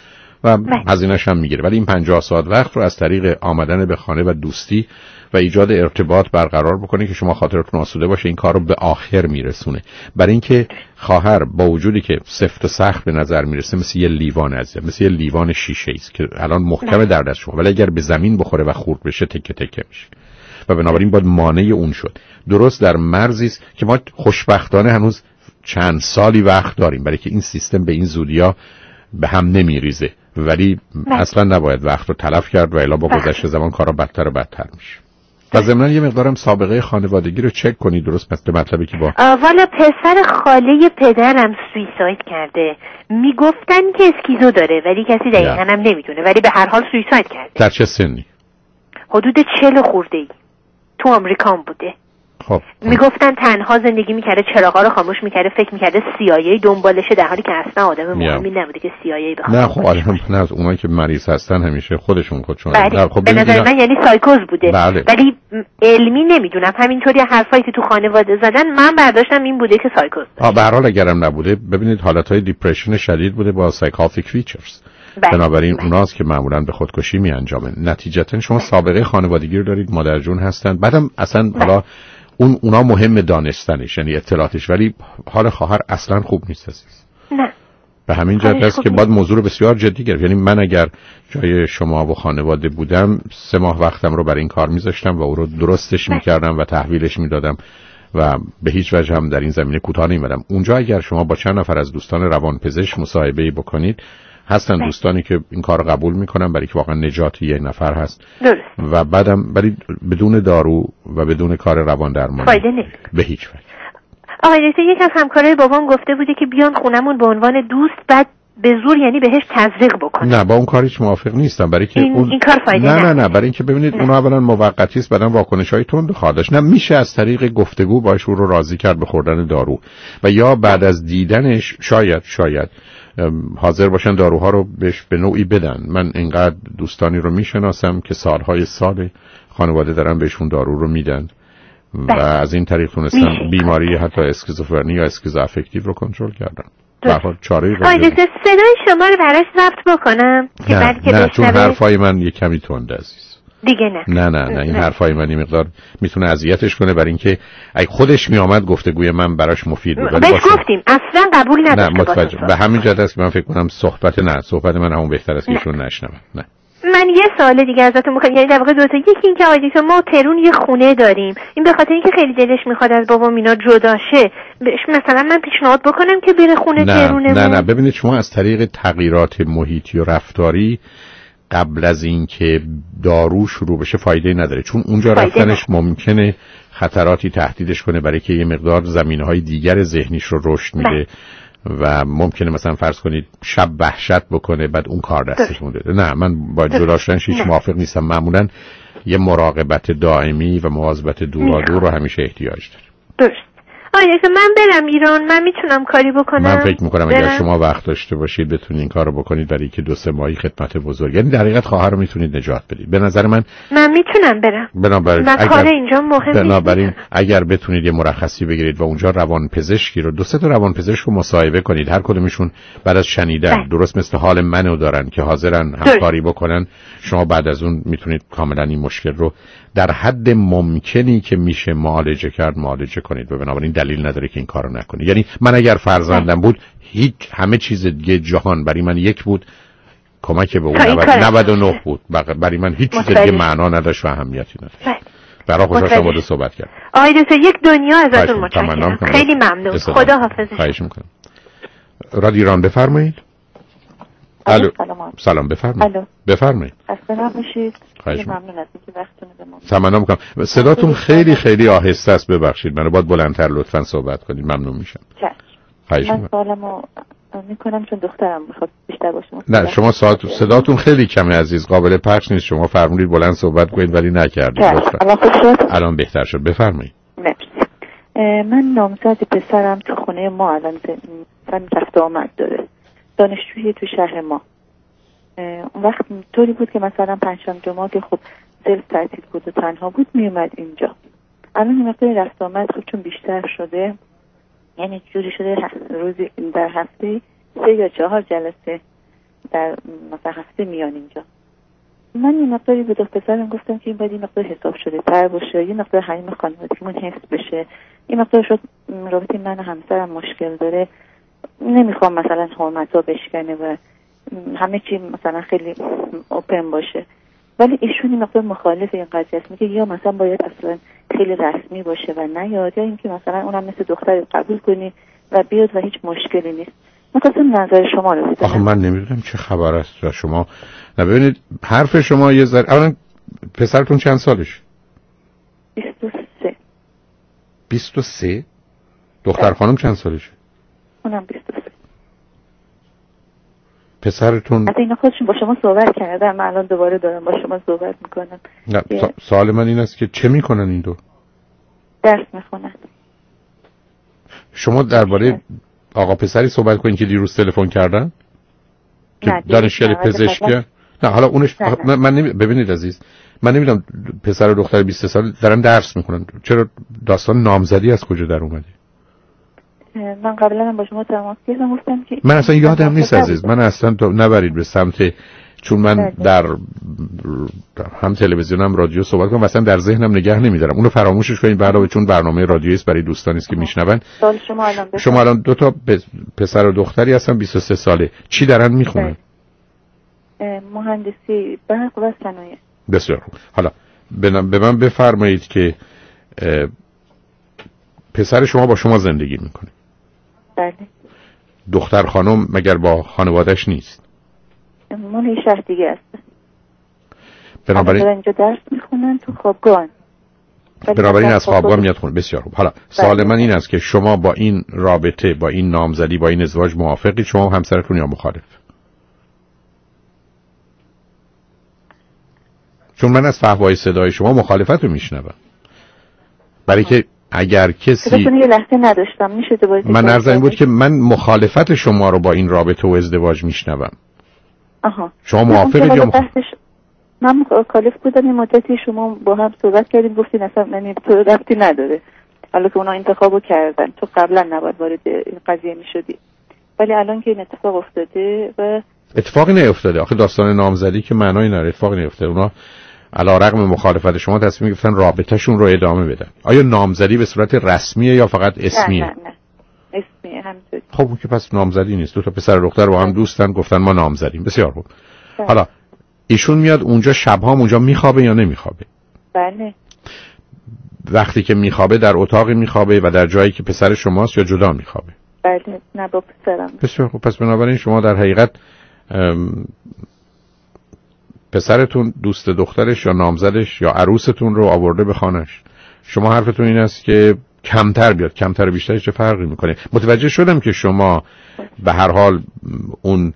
[SPEAKER 1] و هزینه‌اش هم میگیره، ولی این پنجاه ساعت وقت رو از طریق آمدن به خانه و دوستی و ایجاد ارتباط برقرار بکنه که شما خاطرتون آسوده باشه، این کار رو به آخر میرسونه. برای اینکه خواهر با وجودی که سفت و سخت به نظر میرسه مثل یه لیوان عزیز، مثل یه لیوان شیشه است که الان محکم در دست شما، ولی اگر به زمین بخوره و خورد بشه تکه تکه میشه و بنابراین باید مانع اون شد. درست در مرزی است که ما خوشبختانه هنوز چند سالی وقت داریم برای که این سیستم به این زودیا به هم نمیریزه، ولی بله. اصلا نباید وقت رو تلف کرد و الا با گذشت زمان کارا بدتر و بدتر میشه. و ضمناً یه مقدارم سابقه خانوادگی رو چک کنید، درست مثل مطلبی که با
[SPEAKER 18] والا پسر خاله پدرم سویساید کرده، میگفتن که اسکیزو داره ولی کسی دقیقاً هم نمیدونه، ولی به هر حال سویساید کرده.
[SPEAKER 1] در چه سنی؟
[SPEAKER 18] حدود چهل خورده ای. تو آمریکا بوده.
[SPEAKER 1] خب
[SPEAKER 18] میگفتن تنها زندگی میکرده، چراغا رو خاموش میکرده، فکر میکرده سی آی ای دنبالشه، در حالی که اصلا آدم مهمی نبوده که سی آی ای بخواد.
[SPEAKER 1] نه خب آدم نه از اونایی که مریض هستن همیشه خودشون خودشون.
[SPEAKER 18] بله. خب به نظر من یعنی سایکوز بوده.
[SPEAKER 1] بله.
[SPEAKER 18] ولی علمی نمیدونم، همینطوری حرفایی که تو خانواده زدن من برداشتم این بوده که سایکوز.
[SPEAKER 1] آ به هر حال اگرم نبوده ببینید حالتهای دیپرشن شدید بوده با سایکوتیک فیچرز. بنابراین بله. اوناست که معمولاً به خودکشی میانجامن. نتیجتا شما سابقه خانوادگی رو دارید، مادر جون هستن، بعدم اصلا بله. حالا اون اونا مهم دانستنش یعنی اطلاعاتش، ولی حال خواهر اصلا خوب نیست عزیز.
[SPEAKER 18] نه
[SPEAKER 1] به همین جهت است که باید موضوع رو بسیار جدی گرفت. یعنی من اگر جای شما و خانواده بودم سه ماه وقتم رو برای این کار میذاشتم و او رو درستش میکردم و تحویلش میدادم و به هیچ وجه هم در این زمینه کوتاه نمی‌آمدم. اونجا اگر شما با چند نفر از دوستان روانپزشک مصاحبه بکنید، هستن بله. دوستانی که این کار رو قبول میکنن برای که واقعا نجات یه نفر هست
[SPEAKER 18] درست.
[SPEAKER 1] و بعدم ولی بدون دارو و بدون کار روان درمانی
[SPEAKER 18] فایده نیست
[SPEAKER 1] به هیچ وجه.
[SPEAKER 18] آقای دکتر یک از همکارای بابام گفته بوده که بیان خونمون به عنوان دوست، بعد به زور یعنی بهش تزریق بکنه.
[SPEAKER 1] نه با اون کارش موافق نیستم، برای که
[SPEAKER 18] این,
[SPEAKER 1] اون
[SPEAKER 18] این کار فایده
[SPEAKER 1] نه نه نه برای اینکه ببینید اون اولا موقتی است، بعدن واکنش‌های تند خواهدش. نه میشه از طریق گفتگو باش او رو راضی کرد به خوردن دارو و یا بعد از دیدنش شاید شاید حاضر باشن داروها رو بهش به نوعی بدن. من اینقدر دوستانی رو میشناسم که سالهای سال خانواده دارن بهشون دارو رو میدن و از این طریق تونستن بیماری حتی اسکیزوفرنی یا اسکیزوافکتیو رو کنترل کردن. به هر چاره
[SPEAKER 18] آقای دکتر صدای شما رو براش ضبط بکنم که بعد که
[SPEAKER 1] نه چون حرفای من یه کمی تنده عزیز.
[SPEAKER 18] دیگه نه
[SPEAKER 1] نه نه نه این حرفای من این مقدار میتونه اذیتش کنه، برای اینکه اگه خودش میآمد گفتگوی من براش مفید بود.
[SPEAKER 18] بهش گفتیم اصلا قبول نداشته.
[SPEAKER 1] نه متوجه به همین جهت است که من فکر کنم صحبت نه صحبت من همون بهتر است که ایشون نشنون. نه
[SPEAKER 18] من یه سوال دیگه ازتون می‌خوام، یعنی در واقع دو تا، یکی این که آقای دکتر ما ترون یه خونه داریم، این به خاطر اینکه خیلی دلش میخواد از بابام اینا جدا شه، بهش مثلا من پیشنهاد بکنم که بره خونه ترونه؟
[SPEAKER 1] نه نه ببینید شما از طریق تغییرات محیطی و رفتاری قبل از اینکه دارو شروع بشه فایده نداره، چون اونجا رفتنش ممکنه خطراتی تهدیدش کنه، برای که یه مقدار زمینه‌های دیگر ذهنیش رو رشد میده و ممکنه مثلا فرض کنید شب وحشت بکنه بعد اون کار دستش مونده. نه من با جداشتنش هیچ موافق نیستم. معمولا یه مراقبت دائمی و مواظبت دورادور رو همیشه احتیاج داره.
[SPEAKER 18] درست. آیا که من برم ایران من میتونم کاری بکنم؟
[SPEAKER 1] من فکر میکنم اگر شما وقت داشته باشید بتونید این کارو بکنید، برای که دو سه ماهی خدمت بزرگ، یعنی در حقیقت خواهر رو میتونید نجات بدید. به نظر من
[SPEAKER 18] من میتونم برم.
[SPEAKER 1] بنابراین
[SPEAKER 18] من کار اینجا مهم نیست.
[SPEAKER 1] بنابراین اگر بتونید یه مرخصی بگیرید و اونجا روانپزشکی رو دو سه تا روانپزشک رو مصاحبه کنید، هر کدومشون بعد از شنیدن بله. درست مثل حال منو دارن که حاضرن همکاری بکنن، شما بعد از اون میتونید کاملا این مشکل رو در حد ممکنی که میشه معالجه کرد معالجه کنید و بنابراین دلیل نداره که این کارو نکنید. یعنی من اگر فرزندم بود هیچ همه چیز دیگه جهان برای من یک بود، کمک به اون نود و نه بود، برای من هیچ چیز دیگه معنا نداشت و اهمیتی نداشت. برای خوشحال شما با صحبت کردم.
[SPEAKER 18] آقای دکتر یک دنیا ازتون متشکرم، خیلی ممنون، خدا حافظ.
[SPEAKER 1] خواهش میکنم. رادیو ایران بفرمایید. الو سلام بفرمایید. بفرمایید.
[SPEAKER 5] خسته نباشید. خیلی ممنون از اینکه وقتتون رو به ما.
[SPEAKER 1] تمام میکنم. صداتون خیلی خیلی آهسته است، ببخشید. منو باید بلندتر لطفاً صحبت کنید. ممنون میشم.
[SPEAKER 5] خواهش میکنم. من سوالمو میکنم چون دخترم میخواد بیشتر باشه.
[SPEAKER 1] نه شما ساعت صداتون خیلی کمه عزیز، قابل پخش نیست. شما فرمودید بلند صحبت کنید ولی نکردید. لطفاً. الان بهتر شد. بفرمایید.
[SPEAKER 5] مرسی. من نامزد پسرم تو خونه ما الان زن رفت آمد داره. دانشجویی تو شهر ما. اون وقت طوری بود که مثلا پنجشنبه جمعه که خب زل تعطیل بود و تنها بود میومد اینجا. الان این مقدار رفت آمد خب چون بیشتر شده، یعنی جوری شده روزی در هفته سه یا چهار جلسه در مثلا هفته میان اینجا. من یه مقداری به دو پسرم گفتم که این باید این مقدار حساب شده تر باشه، یه مقدار حریم خانوادگیمون حفظ بشه، این مقدار شد رابطه من و همسرم مشکل داره، نمیخوام مثلا حرمت‌ها بشکنه و همه چی مثلا خیلی اوپن باشه. ولی ایشون این مقدار مخالف این قضیه است، میگه یا مثلا باید اصلا خیلی رسمی باشه و نیاد، یا اینکه مثلا اونم مثل دختر قبول کنی و بیاد و هیچ مشکلی نیست. می‌خواستم نظر شما رو بدونم.
[SPEAKER 1] آخه من نمیدونم چه خبر است شما. نه ببینید حرف شما یه ذره. اولا پسرتون چند سالش؟
[SPEAKER 5] بیست و سه.
[SPEAKER 1] بیست و سه؟ دختر خانم چند سالشه؟
[SPEAKER 5] اونم بیست و سه.
[SPEAKER 1] پسرتون
[SPEAKER 5] از اینا خودشون با شما صحبت کردم، من الان دوباره دارم با شما صحبت میکنم.
[SPEAKER 1] نه سوال من این است که چه میکنن این دو؟
[SPEAKER 5] درس میخونن.
[SPEAKER 1] شما درباره آقا پسری صحبت کنین که دیروز تلفن کردن؟ که دانشگاه پزشکی؟ نه حالا اونش نه نه. من نمی... ببینید عزیز، من نمیدونم پسر و دختر بیست سال دارن درس میخونن، چرا داستان نامزدی از کجا در اومده؟
[SPEAKER 5] من قبلا با شما تماس گرفتم گفتم که
[SPEAKER 1] من اصلا یادم نیست عزیز، من اصلا تو نبرید به سمت، چون من در هم تلویزیون هم رادیو صحبت کنم اصلا در ذهنم نگه نمیدارم، اونو فراموشش کنید بعدا، چون برنامه رادیویی است برای دوستانی است که میشنون.
[SPEAKER 5] شما الان
[SPEAKER 1] شما الان دو تا پسر و دختری هستن بیست و سه ساله، چی دارن میخونن؟
[SPEAKER 5] مهندسی برق و صنایع.
[SPEAKER 1] بسیار خوب. حالا به من بفرمایید که پسر شما با شما زندگی میکنه؟
[SPEAKER 5] بله.
[SPEAKER 1] دختر خانم مگر با خانواده‌اش نیست؟
[SPEAKER 5] مال یه شهر دیگه است.
[SPEAKER 1] بنابراین
[SPEAKER 5] اینجا درس میخونن تو خوابگاه.
[SPEAKER 1] بنابراین از خوابگاه میاد خونه. بسیار خوب. حالا سوال من این است که شما با این رابطه، با این نامزدی، با این ازدواج موافقید شما و همسرتون یا مخالف؟ چون من از فحوای صدای شما مخالفت رو میشنوم. برای که اگر کسی
[SPEAKER 5] یه لحظه نداشتم میشه دوباره
[SPEAKER 1] من عرض این بود که من مخالفت شما رو با این رابطه و ازدواج میشنوم.
[SPEAKER 5] آها.
[SPEAKER 1] شما موافقید یا مخالف؟
[SPEAKER 5] من مخالف بودم. این مدتی شما با هم صحبت کردیم گفتین اصلا من تو ربطی نداره، حالا که اونا انتخابو کردن، تو قبلا نباید وارد این قضیه میشدی، ولی الان که این اتفاق افتاده و
[SPEAKER 1] اتفاقی نیفتاده. آخه داستان نامزدی که معنی نداره، اتفاقی نیفتاده. اونا علیرغم مخالفت شما تصمیم گرفتن رابطه‌شون رو ادامه بدن. آیا نامزدی به صورت رسمیه یا فقط اسمیه؟
[SPEAKER 5] نه نه نه اسمیه همینطوری.
[SPEAKER 1] خب اون که پس نامزدی نیست، دو تا پسر و دختر با هم دوستن گفتن ما نامزدیم. بسیار خوب. حالا ایشون میاد اونجا شب‌ها اونجا میخوابه یا نمیخوابه؟
[SPEAKER 5] بله.
[SPEAKER 1] وقتی که میخوابه در اتاقی میخوابه و در جایی که پسر شماست یا جدا میخوابه؟
[SPEAKER 5] بله نه با پسرم.
[SPEAKER 1] بسیار خوب. پس بنابراین شما در حقیقت پسرتون دوست دخترش یا نامزدش یا عروستون رو آورده به خانه‌اش. شما حرفتون این است که کمتر بیاد، کمتر و بیشتر چه فرقی میکنه؟ متوجه شدم که شما به هر حال اون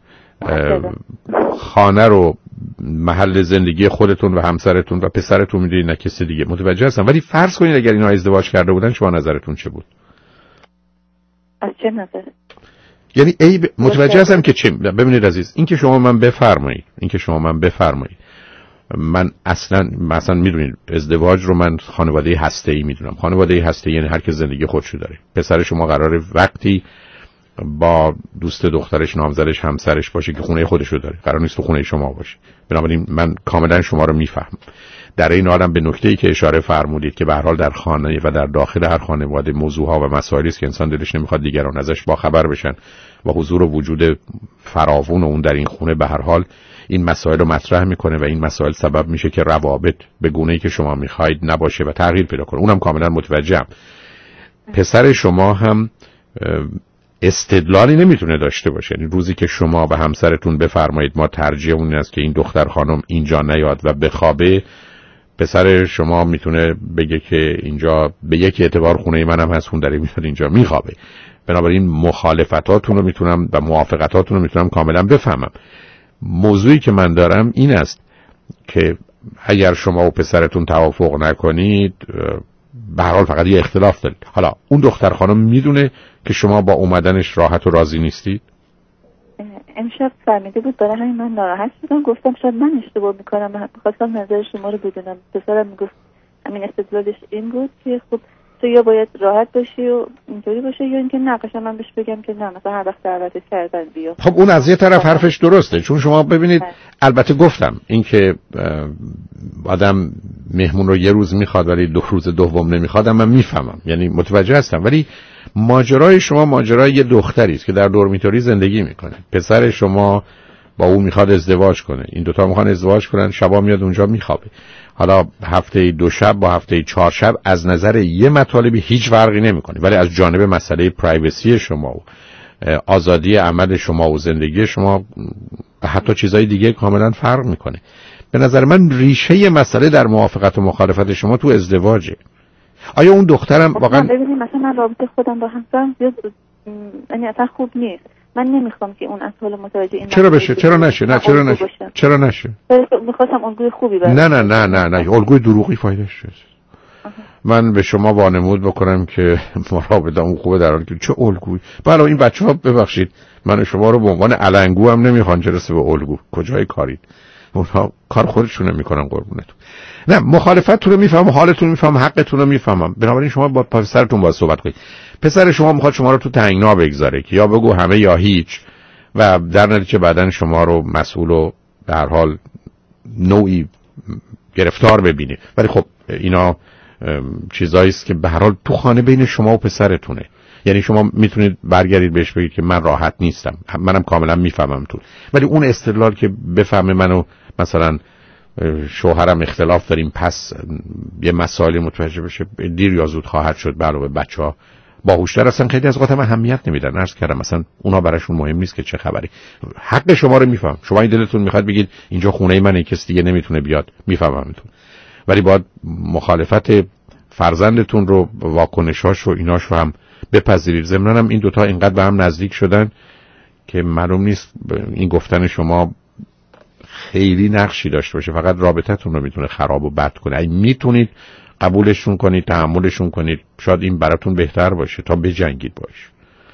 [SPEAKER 1] خانه رو محل زندگی خودتون و همسرتون و پسرتون میدونید، نه کسی دیگه. متوجه هستم. ولی فرض کنید اگر اینا ازدواج کرده بودن شما نظرتون چه بود؟
[SPEAKER 5] از چه نظر؟
[SPEAKER 1] یعنی ای ب... متوجه هستم که چه. ببینید عزیز، این که شما من بفرمایید، این که شما من بفرمایید، من اصلا مثلا میدونید ازدواج رو من خانواده هسته‌ای میدونم. خانواده هسته‌ای یعنی هر کی زندگی خودشو داره. پسر شما قراره وقتی با دوست دخترش نامزدش همسرش باشه که خونه خودشو داره، قرار نیست تو خونه شما باشه. بنابراین من کاملا شما رو میفهمم. در این حالم به نکته‌ای که اشاره فرمودید که به هر حال در خانه و در داخل هر خانواده موضوعها و مسائلی است که انسان دلش نمیخواد دیگران ازش با خبر بشن و حضور و وجود فراوون اون در این خونه به هر حال این مسائل رو مطرح میکنه و این مسائل سبب میشه که روابط به گونه‌ای که شما میخواید نباشه و تغییر پیدا کنه. اونم کاملا متوجهم. پسر شما هم استدلالی نمیتونه داشته باشه. یعنی روزی که شما به همسرتون بفرمایید ما ترجیح اون است که این دختر خانم اینجا نیاد و بخوابه، پسر شما میتونه بگه که اینجا به یک اعتبار خونه منم هست، اون داره میاد اینجا میخوابه. بنابراین مخالفتاتون رو میتونم و موافقتاتون رو میتونم کاملا بفهمم. موضوعی که من دارم این است که اگر شما و پسرتون توافق نکنید به هر حال فقط یه اختلاف دارید. حالا اون دختر خانم میدونه که شما با اومدنش راحت و راضی نیستید؟
[SPEAKER 5] امشب فهمیده بود، برای همین من ناراحت شدم، گفتم شاید من اشتباه میکنم، خواستم نظر شما رو بدونم. پسرم میگفت همین استدلالش این بود که خب تو یا باید راحت باشی و اینطوری باشه یا اینکه نه قشنگ من بهش بگم که نه مثلا هر وقت دعوتت کردن بیا.
[SPEAKER 1] خب اون از یه طرف حرفش درسته، چون شما ببینید البته گفتم اینکه آدم مهمون رو یه روز میخواد ولی دو روز دوم نمیخواد، من میفهمم، یعنی متوجه هستم، ولی ماجرای شما ماجرای یه دختری است که در دورمیتوری زندگی میکنه، پسر شما با اون میخواد ازدواج کنه، این دوتا میخوان ازدواج کنن، شبا میاد اونجا میخوابه. حالا هفته دو شب با هفته چهار شب از نظر یه مطالبی هیچ فرقی نمیکنه، ولی از جانب مسئله پرایوسی شما و آزادی عمل شما و زندگی شما حتی چیزای دیگه کاملا فرق میکنه. به نظر من ریشه مسئله در موافقت و مخالفت شما تو ازدواجه. آیا اون دخترم واقعا
[SPEAKER 5] ببینید مثلا من رابطه خودم با همسرم زیاد یعنی اصلا خوب نیست، من نمیخوام که اون اصلا متوجه این
[SPEAKER 1] چرا بشه؟ چرا نشه؟ نه چرا نشه؟ چرا نشه؟
[SPEAKER 5] میخواستم الگوی خوبی باشه.
[SPEAKER 1] نه نه نه نه نه الگوی دروغی فایدهش چیه؟ من به شما وانمود بکنم که رابطه اون خوبه در حالی که چه الگویی؟ بله این بچه‌ها ببخشید من شما رو به عنوان علنگو هم نمیخوان چه رسه به الگو. کجای کارید؟ اونها کار خودشون میکنن قربونتون. نه مخالفتتون رو میفهمم، حالتون رو میفهمم، حقتون رو میفهمم. بنابراین شما با پسرتون باید صحبت کنید. پسر شما میخواد شما رو تو تنگنا بگذاره که یا بگو همه یا هیچ و در نتیجه بعدن شما رو مسئول و در حال نوعی گرفتار ببینه. ولی خب اینا چیزایی است که به هر حال تو خانه بین شما و پسرتونه. یعنی شما میتونید برگردید بهش بگید که من راحت نیستم، منم کاملا میفهمم تو، ولی اون استدلال که بفهمه منو مثلا شوهرم اختلاف داریم پس یه مسائلی متوجه بشه، دیر یا زود خواهد شد. به علاوه بچه‌ها باهوشتر هستن، خیلی از اوقات هم اهمیت نمیدن. عرض کردم مثلا اونا براشون مهم نیست که چه خبری. حق شما رو میفهم، شما این دلتون میخواد بگید اینجا خونه منه کسی دیگه نمیتونه بیاد، میفهممتون، ولی باید مخالفت فرزندتون رو واکنشاش و ایناش رو هم بپذیرید. ضمناً هم این دوتا اینقدر به هم نزدیک شدن که معلوم نیست این گفتن شما خیلی نقشی داشته باشه، فقط رابطتون رو میتونه خراب و بد کنه. اگه میتونید قبولشون کنید، تحملشون کنید، شاید این براتون بهتر باشه تا بجنگید باش.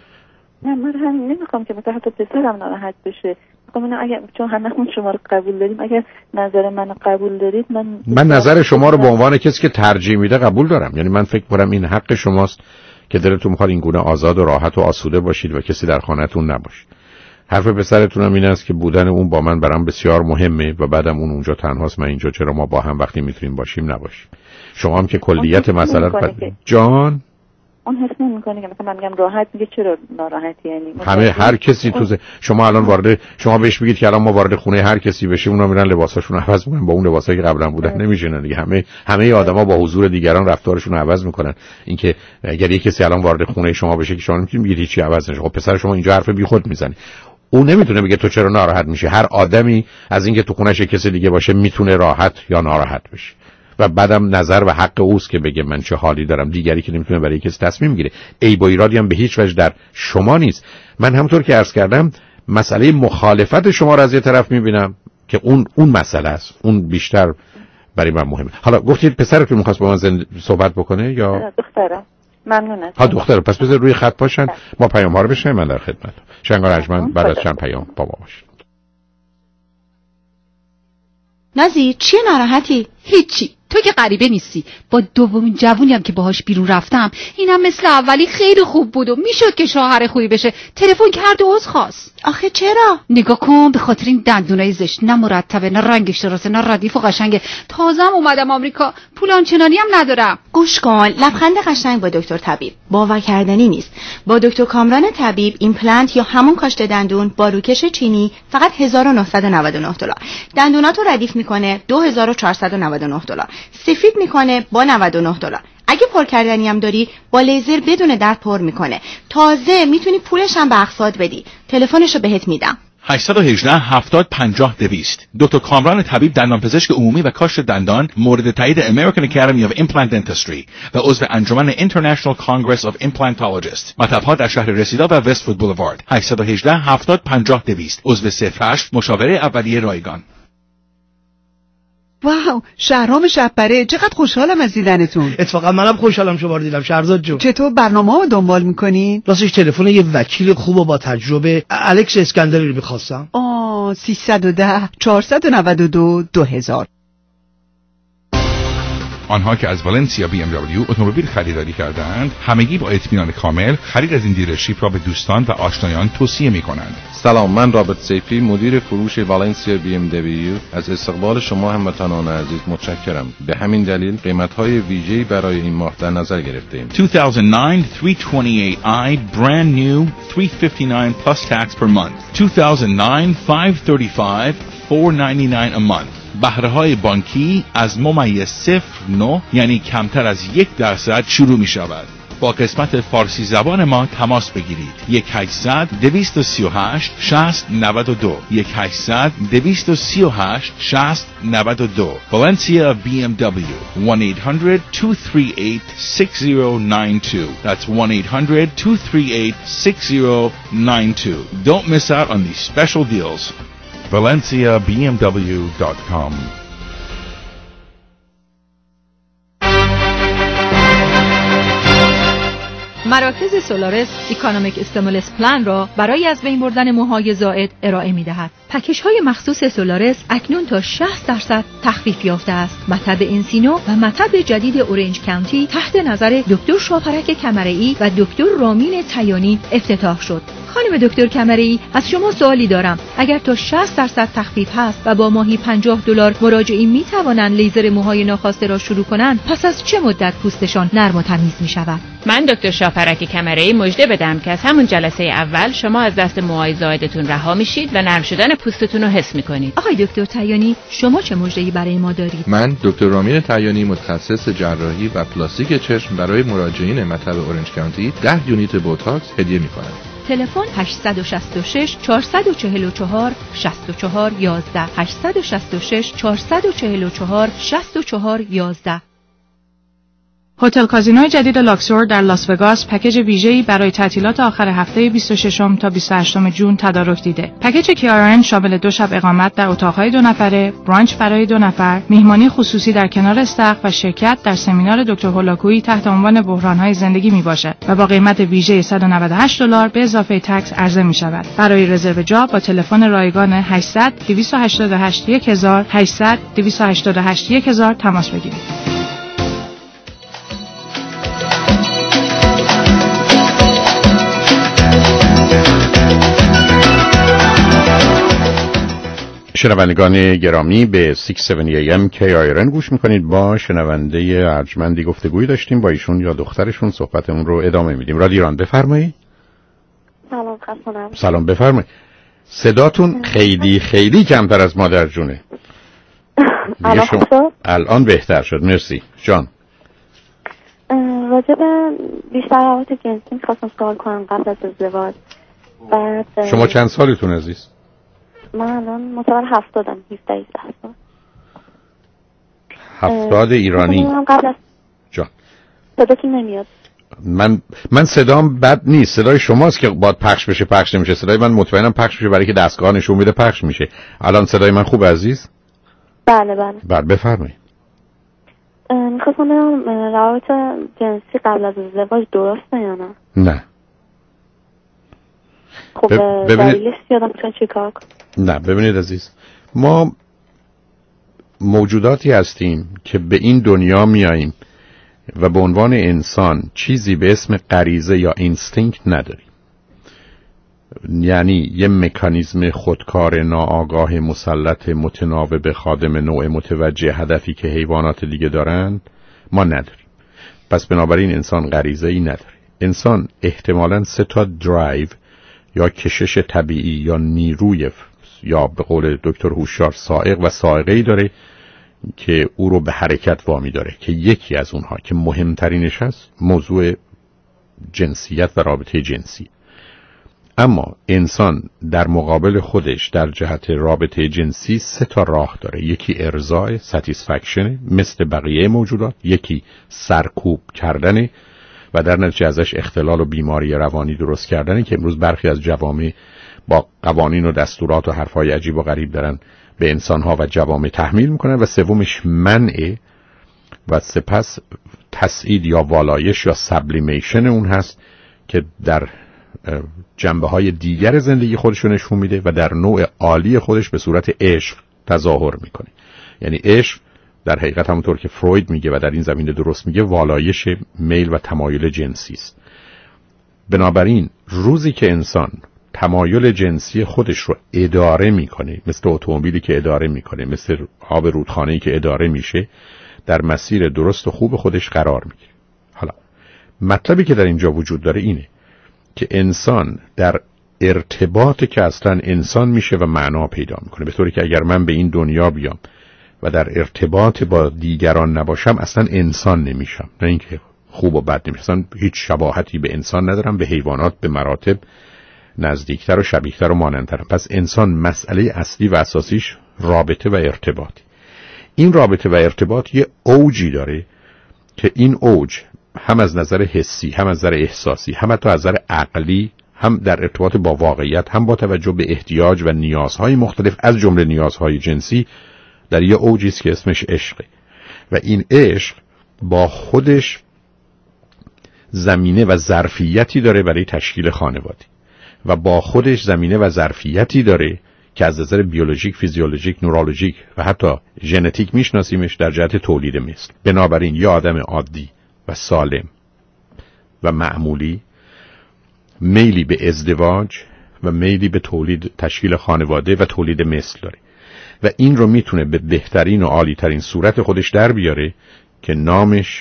[SPEAKER 5] نه من هم نمیخوام که مثلا حتی پسرم ناراحت بشه. میخوام اگه چون هممون شما رو قبول داریم، اگر نظر منو قبول دارید من
[SPEAKER 1] من نظر شما رو به عنوان کسی که ترجیح میده قبول دارم. یعنی من فکر کنم این حق شماست که دلتون میخواد این گونه آزاد و راحت و آسوده باشید و کسی در خانه‌تون نباشه. حرف پسرتون هم این است که بودن اون با من برام بسیار مهمه و بعدم اون اونجا تنهاست، من اینجا چرا ما با هم وقتی میتونیم باشیم نباشیم. شما هم که کلیت مسئله رو جان
[SPEAKER 5] اون حس نمی‌کنه که مثلا من میگم راحت، میگه چرا ناراحتی؟ یعنی
[SPEAKER 1] همه هر کسی تو ز... شما الان وارد شما بهش بگید که الان ما وارد خونه هر کسی بشیم، اونا میرن لباساشون عوض میکنن با اون لباسایی که قبلا بودن نمیشینن دیگه. همه همه آدما با حضور دیگران رفتارشون عوض میکنن. اینکه اگر یک کسی الان وارد خونه شما بشه که شما نمیتونید بگید هیچی عوض نشه، خب پسر شما اینجا حرف بیخود میزنه. اون نمیتونه بگه تو چرا ناراحت میشی. هر آدمی از اینکه تو خونه‌ش کسی دیگه باشه میتونه راحت یا ناراحت بشه و بعدم نظر و حق اوست که بگه من چه حالی دارم. دیگری که نمیتونه برای کسی تصمیم میگیره. عیب و ایرادی هم به هیچ وجه در شما نیست. من همونطور که عرض کردم مسئله مخالفت شما رو از یه طرف میبینم که اون اون مسئله است، اون بیشتر برای من مهمه. حالا گفتید پسرتون می‌خواست با من زند... صحبت بکنه یا
[SPEAKER 5] دخترم؟ ممنونم.
[SPEAKER 1] ها دختر، پس بذار روی خط باشن ما پیام‌ها رو بشنویم، من در خدمت. شنگار ارجمند بعد از چند پیام با ما باشید.
[SPEAKER 4] نازی چیه ناراحتی؟ هیچی، تو که غریبه نیستی. با دومین جوونی هم که باهاش بیرون رفتم اینم مثل اولی خیلی خوب بود و میشد که شوهر خوبی بشه. تلفن کرد و عذر خواست. آخه چرا؟ نگاه کن، به خاطر این دندونای زشت، نه مرتبه، نه رنگش درسته، نه ردیف و قشنگه. تازم اومدم آمریکا، پول آنچنانی هم ندارم.
[SPEAKER 6] گوش کن، لبخند قشنگ با دکتر طبیب باور کردنی نیست. با دکتر کامران طبیب ایمپلنت یا همون کاشت دندون با روکش چینی فقط هزار و نهصد و نود و نه دلار. دندوناتو ردیف میکنه دو هزار و چهارصد و نود و نه دلار. سفید میکنه با نود و نه دلار. اگه پر کردنی هم داری با لیزر بدون درد پر میکنه. تازه میتونی پولش هم به اقساط بدی. تلفنشو بهت میدم.
[SPEAKER 22] هشت یک هشت هفتاد پنجاه دویست. دکتر کامران طبیب دندانپزشک عمومی و کاشت دندان مورد تایید American Academy of Implant Dentistry و عضو انجمن International Congress of Implantologists. مطب‌ها در شهر رسیدا و وست‌وود بولوارد. هشت یک هشت هفتاد پنجاه دویست. عضو صفر هشت مشاوره اولیه رایگان.
[SPEAKER 2] واو، شهرام شب‌بره، چقدر خوشحالم از دیدنتون.
[SPEAKER 23] اتفاقا منم خوشحالم شما رو دیدم شهرزاد جون.
[SPEAKER 2] چطور برنامه‌ها رو دنبال می‌کنین؟
[SPEAKER 23] راستش تلفن یه وکیل خوب و با تجربه الکس اسکندری رو می‌خواستم.
[SPEAKER 2] آه سیصد و ده چهارصد و نود و دو دو هزار.
[SPEAKER 22] آنها که از ولنسیا بی ام دبلیو اتومبیل خریداری کردند همگی با اطمینان کامل خرید از این دیلرشیپ را به دوستان و آشنایان توصیه می‌کنند.
[SPEAKER 7] سلام، من رابرت سیفی، مدیر فروش والنسیا بی ام دبلیو از استقبال شما هموطنان عزیز متشکرم. به همین دلیل قیمت‌های ویژه‌ای برای این ماه در نظر گرفته‌ایم.
[SPEAKER 22] two thousand nine three twenty-eight i brand new three fifty-nine plus tax per month. two thousand nine five thirty-five four ninety-nine a month. بهره‌های بانکی از ممیز صفر نه یعنی کمتر از یک درصد شروع می شود. با قسمت فارسی زبان ما تماس بگیرید. یک هشتصد دویست و سی و هشت شصت نود و دو یک هشتصد دویست و سی و هشت شصت نود و دو Valencia بی ام دبلیو one eight hundred two three eight six zero nine two. That's one eight hundred two three eight six zero nine two. Don't miss out on these special deals. valencia b m w dot com.
[SPEAKER 9] مراکز سولارس اکونومیک استیمولس پلان را برای از بین بردن موهای زائد ارائه می دهد. پکیج های مخصوص سولارس اکنون تا شصت درصد تخفیف یافته است. مطب انسینو و مطب جدید اورنج کانتی تحت نظر دکتر شاپرک کمرئی و دکتر رامین تیانی افتتاح شد. خانم دکتر کمرئی، از شما سوالی دارم. اگر تا شصت درصد تخفیف هست و با ماهی پنجاه دلار مراجعین می توانند لیزر موهای ناخواسته را شروع کنند، پس از چه مدت پوستشان نرم و تمیز می شود؟
[SPEAKER 10] من دکتر شاپرک کمرئی مژده بدم که از همون جلسه اول شما از دست موهای زائدتون رها میشید و نرم شدن پوستتون رو حس میکنید.
[SPEAKER 9] آقای دکتر تیانی، شما چه مژده‌ای برای ما دارید؟
[SPEAKER 7] من دکتر رامین تیانی، متخصص جراحی و پلاستیک چشم، برای مراجعین مطب اورنج کانتی ده یونیت بوتاکس هدیه میکنم.
[SPEAKER 9] تلفن هشت شش شش چهار چهار چهار شش چهار یک یک هشت شش شش چهار چهار چهار شش چهار یک یک.
[SPEAKER 12] هتل کازینوی جدید لاکسور در لاس وگاس پکیج ویژه‌ای برای تعطیلات آخر هفته بیست و ششم تا بیست و هشتم ژوئن تدارک دیده. پکیج کی آر ان شامل دو شب اقامت در اتاق‌های دو نفره، برانچ برای دو نفر، میهمانی خصوصی در کنار استخر و شرکت در سمینار دکتر هولاکویی تحت عنوان بحران‌های زندگی میباشد و با قیمت ویژه صد و نود و هشت دلار به اضافه تکس عرضه می‌شود. برای رزرو جا با تلفن رایگان هشتصد دویست و هشتاد و هشت یک هزار هشتصد دویست و هشتاد و هشت یک هزار تماس بگیرید.
[SPEAKER 1] شنوندگان گرامی به ششصد و هفتاد ای ام کی آی آر ان گوش میکنید. با شنونده ارجمندی گفتگویی داشتیم، با ایشون یا دخترشون صحبتمون رو ادامه میدیم. رادیو ایران، بفرمایید.
[SPEAKER 24] سلام خسونم.
[SPEAKER 1] سلام، بفرمایید. صداتون خیلی خیلی کمتر از مادر جونه.
[SPEAKER 24] الان شما...
[SPEAKER 1] الان بهتر شد، مرسی جان.
[SPEAKER 24] راجب بیشتر روابط جنسی میخواستم سوال کنم قبل از ازدواج. بعد
[SPEAKER 1] شما چند سالتون عزیز؟
[SPEAKER 24] من الان متولد هفتادم، هفده سال.
[SPEAKER 1] هفتاد ایرانی.
[SPEAKER 24] قبل از
[SPEAKER 1] جان
[SPEAKER 24] صداتون نمیاد.
[SPEAKER 1] من من صدام بد نیست، صدای شماست که باید پخش بشه پخش نمیشه. صدای من مطمئنم پخش میشه، برای که دستگاه نشون میده پخش میشه. الان صدای من خوب عزیز؟
[SPEAKER 24] بله بله.
[SPEAKER 1] بله بفرمایید.
[SPEAKER 24] میخواستم بگم روابط جنسی قبل از ازدواج درسته یا نه؟
[SPEAKER 1] نه.
[SPEAKER 24] خب دلیلش یادم میتونم چی کار کنم؟
[SPEAKER 1] نه ببینید عزیز، ما موجوداتی هستیم که به این دنیا میاییم و به عنوان انسان چیزی به اسم غریزه یا اینستینکت نداریم. یعنی یه مکانیزم خودکار ناآگاه مسلط متناوب خادم نوع متوجه هدفی که حیوانات دیگه دارن ما نداریم. پس بنابراین انسان غریزه ای نداره. انسان احتمالاً سه تا درایو یا کشش طبیعی یا نیروی یا به قول دکتر هوشیار سائق و سائقه‌ای داره که او رو به حرکت وامی داره، که یکی از اونها که مهمترینش هست موضوع جنسیت و رابطه جنسی. اما انسان در مقابل خودش در جهت رابطه جنسی سه تا راه داره. یکی ارضای ساتیسفکشن مثل بقیه موجودات، یکی سرکوب کردنه و در نتیجه ازش اختلال و بیماری روانی درست کردنه که امروز برخی از جوامع با قوانین و دستورات و حرفای عجیب و غریب دارن به انسانها و جوامع تحمیل میکنن. و سومش منع و سپس تسعید یا والایش یا سبلیمیشن اون هست که در جنبه های دیگر زندگی خودشو نشون میده و در نوع عالی خودش به صورت عشق تظاهر میکنه. یعنی عشق در حقیقت همونطور که فروید میگه و در این زمینه درست میگه والایش میل و تمایل جنسی است. بنابراین روزی که انسان تمایل جنسی خودش رو اداره میکنه، مثل اتومبیلی که اداره میکنه، مثل آب رودخانه‌ای که اداره میشه، در مسیر درست و خوب خودش قرار میگیره. حالا مطلبی که در اینجا وجود داره اینه که انسان در ارتباطی که اصلا انسان میشه و معنا پیدا میکنه، به طوری که اگر من به این دنیا بیام و در ارتباط با دیگران نباشم اصلا انسان نمیشم. نه اینکه خوب و بد نمیشم، اصلا هیچ شباهتی به انسان ندارم، به حیوانات به مراتب نزدیکتر و شبیهتر و مانندترم. پس انسان مسئله اصلی و اساسیش رابطه و ارتباطی. این رابطه و ارتباط یه اوجی داره که این اوج هم از نظر حسی، هم از نظر احساسی، هم حتی از نظر عقلی، هم در ارتباط با واقعیت، هم با توجه به احتیاج و نیازهای مختلف از جمله نیازهای جنسی در یه اوجی است که اسمش عشقه. و این عشق با خودش زمینه و ظرفیتی داره برای تشکیل خانواده و با خودش زمینه و ظرفیتی داره که از نظر بیولوژیک، فیزیولوژیک، نورولوژیک و حتی ژنتیک میشناسیمش در جهت تولید مثل. بنابراین یه آدم عادی و سالم و معمولی میلی به ازدواج و میلی به تولید تشکیل خانواده و تولید مثل داره و این رو میتونه به بهترین و عالی ترین صورت خودش در بیاره که نامش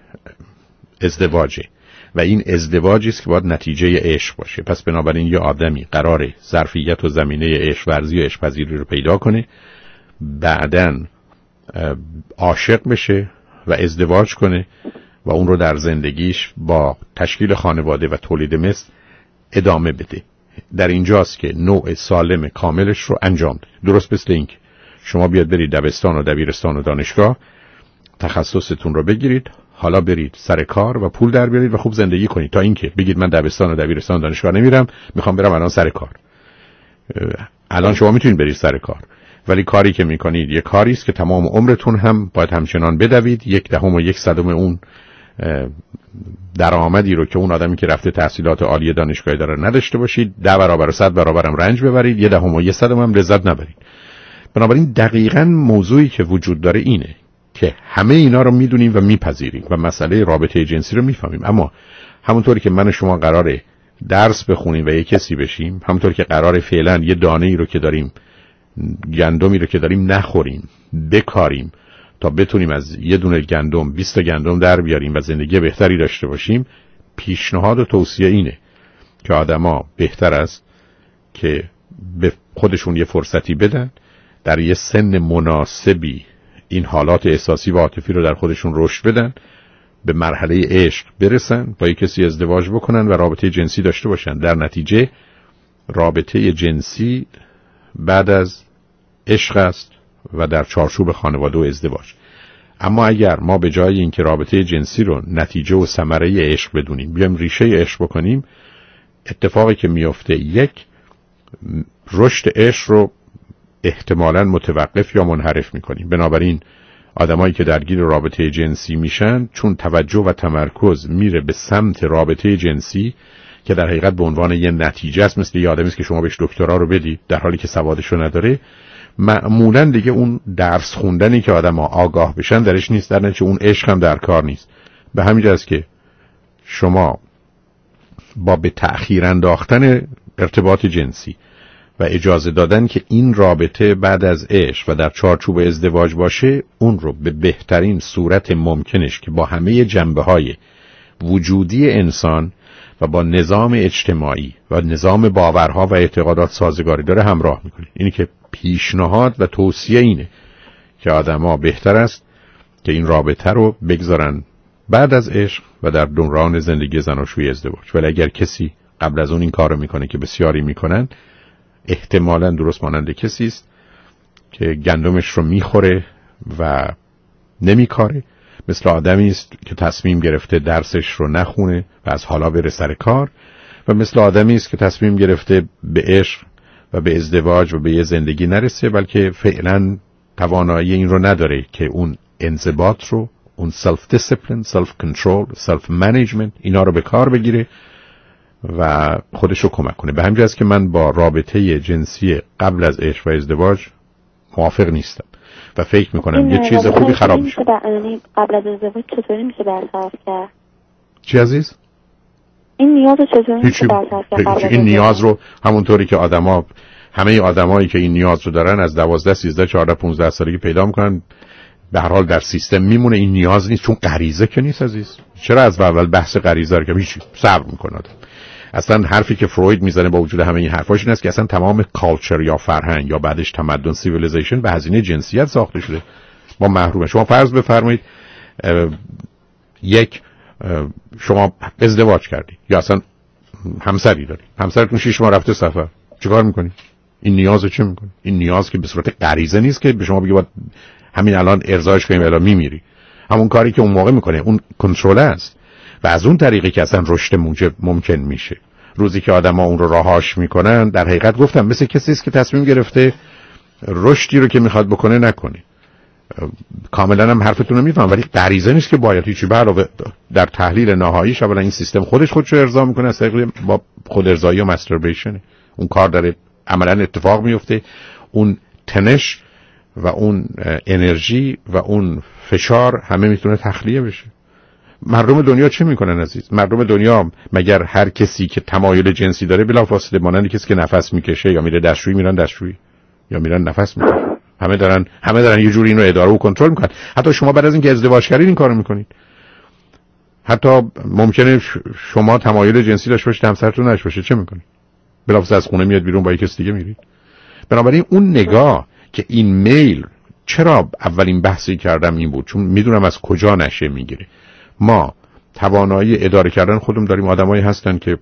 [SPEAKER 1] ازدواجه و این ازدواجی است که باید نتیجه عشق باشه. پس بنابراین یه آدمی قراره ظرفیت و زمینه عشق ورزی و عشق پذیری رو پیدا کنه، بعدن عاشق بشه و ازدواج کنه و اون رو در زندگیش با تشکیل خانواده و تولید مثل ادامه بده. در اینجاست که نوع سالم کاملش رو انجام ده. درست مثل این که شما بیاد برید دبستان و دبیرستان و دانشگاه، تخصصتون رو بگیرید، حالا برید سر کار و پول در بیارید و خوب زندگی کنید، تا اینکه بگید من دبستان و دبیرستان و دانشگاه نمیرم، میخوام برم الان سر کار. الان شما میتونید برید سر کار، ولی کاری که میکنید یه کاری است که تمام عمرتون هم باید همچنان بدوید، یک دهم و یک صدم اون درآمدی رو که اون آدمی که رفته تحصیلات عالی دانشگاهی داره نداشته باشید، ده برابر و صد برابر هم رنج ببرید، یه دهم و یک صدم هم لذت نبرید. بنابراین دقیقاً موضوعی که وجود داره اینه که همه اینا رو میدونیم و میپذیریم و مسئله رابطه جنسی رو میفهمیم، اما همونطوری که من و شما قراره درس بخونیم و یه کسی بشیم، همونطور که قراره فعلا یه دانه ای رو که داریم، گندمی رو که داریم نخوریم، بکاریم تا بتونیم از یه دونه گندم بیست تا گندم در بیاریم و زندگی بهتری داشته باشیم، پیشنهاد و توصیه اینه که آدما بهتر است که به خودشون یه فرصتی بدن، در یه سن مناسبی این حالات احساسی و عاطفی رو در خودشون رشد بدن، به مرحله عشق برسن، با یک کسی ازدواج بکنن و رابطه جنسی داشته باشن. در نتیجه رابطه جنسی بعد از عشق است و در چارچوب خانواده و ازدواج. اما اگر ما به جای اینکه رابطه جنسی رو نتیجه و ثمره عشق بدونیم، بیایم ریشه عشق بکنیم، اتفاقی که میفته یک، رشد عشق رو احتمالاً متوقف یا منحرف میکنیم. بنابراین آدمایی که درگیر رابطه جنسی میشن، چون توجه و تمرکز میره به سمت رابطه جنسی که در حقیقت به عنوان یه نتیجه است، مثل یه آدمی است که شما بهش دکترا رو بدید در حالی که سوادشو نداره، معمولاً دیگه اون درس خوندنی که آدم‌ها آگاه بشن درش نیست، در نتیجه اون عشق هم در کار نیست. به همین جاست که شما با به تأخیر انداختن ارتباط جنسی و اجازه دادن که این رابطه بعد از عشق و در چارچوب ازدواج باشه، اون رو به بهترین صورت ممکنش که با همه جنبه‌های وجودی انسان و با نظام اجتماعی و نظام باورها و اعتقادات سازگاری داره همراه میکنه. اینی که پیشنهاد و توصیه اینه که آدم‌ها بهتر است که این رابطه رو بگذارن بعد از عشق و در دوران زندگی زناشویی ازدواج. ولی اگر کسی قبل از اون این کارو میکنه که بسیاری میکنن، احتمالاً درست مانند کسی است که گندمش رو میخوره و نمیکاره، مثل آدمی است که تصمیم گرفته درسش رو نخونه و از حالا بره سر کار، و مثل آدمی است که تصمیم گرفته به عشق و به ازدواج و به یه زندگی نرسه، بلکه فعلا توانایی این رو نداره که اون انضباط رو، اون سلف دیسیپلین، سلف کنترل، سلف منیجمنت، اینا رو به کار بگیره و خودش رو کمک کنه. به همین جاست که من با رابطه جنسی قبل از عشق و ازدواج موافق نیستم و فکر میکنم یه چیز خوبی خراب میشه.
[SPEAKER 24] قبل از ازدواج چطوری میشه برطرف کرد؟
[SPEAKER 1] چی عزیز؟
[SPEAKER 24] این نیاز رو چطوری میشه برطرف کرد؟
[SPEAKER 1] این نیاز رو همونطوری که آدما همه آدمایی که این نیاز رو دارن از دوازده، سیزده، چهارده، پانزده سالگی پیدا میکنن، به هر حال در سیستم میمونه. این نیاز نیست، چون غریزه که نیست عزیز. چرا از اول بحث غریزه رو که هیچ صبر میکنه آدم. اصلا حرفی که فروید میزنه با وجود همه این حرفاش این است که اصلا تمام کالچر یا فرهنگ یا بعدش تمدن سیویلیزیشن به هزینه جنسیت ساخته شده. ما محرومه. شما فرض بفرمایید یک شما ازدواج کردی یا اصلا همسری داری، همسرتون شش ماه رفته سفر، چیکار میکنی؟ این نیازو چه میکنی؟ این نیاز که به صورت غریزه نیست که به شما بگه باید همین الان ارضاش کنیم الا میمیری. همون کاری که اون موقع میکنه اون کنترل است و از اون طریقی که اصلا رشد موجب ممکن میشه. روزی که آدما اون رو رهاش میکنن در حقیقت گفتم مثل کسی است که تصمیم گرفته رشدی رو که میخواد بکنه نکنه. کاملا هم حرفتون رو میفهم، ولی غریزه نیست که باید هیچی. به علاوه در تحلیل نهاییش اولا این سیستم خودش خودشو ارضا میکنه، از طریق با خود ارضایی و ماستربیشن اون کار داره عملا اتفاق میفته. اون تنش و اون انرژی و اون فشار همه میتونه تخلیه بشه. مردم دنیا چه میکنن عزیز؟ مردم دنیا مگر هر کسی که تمایل جنسی داره بلافاصله مانند کسی که نفس میکشه یا میره دستشویی میرن دستشویی یا میرن نفس میکشن؟ همه دارن همه دارن یه جوری اینو اداره و کنترل میکنن. حتی شما بعد از اینکه ازدواج کردین این کارو میکنید. حتی ممکنه شما تمایل جنسی داشته باشید همسرتون نداشته باشه، چه میکنید؟ بلافاصله از خونه میاد بیرون با یک کس دیگه میرید. بنابراین اون نگاه که این میل، چرا اولین بحثی کردم این بود چون میدونم از کجا نشه میگیره. ما توانایی اداره کردن خودمون داریم. آدمایی هستن که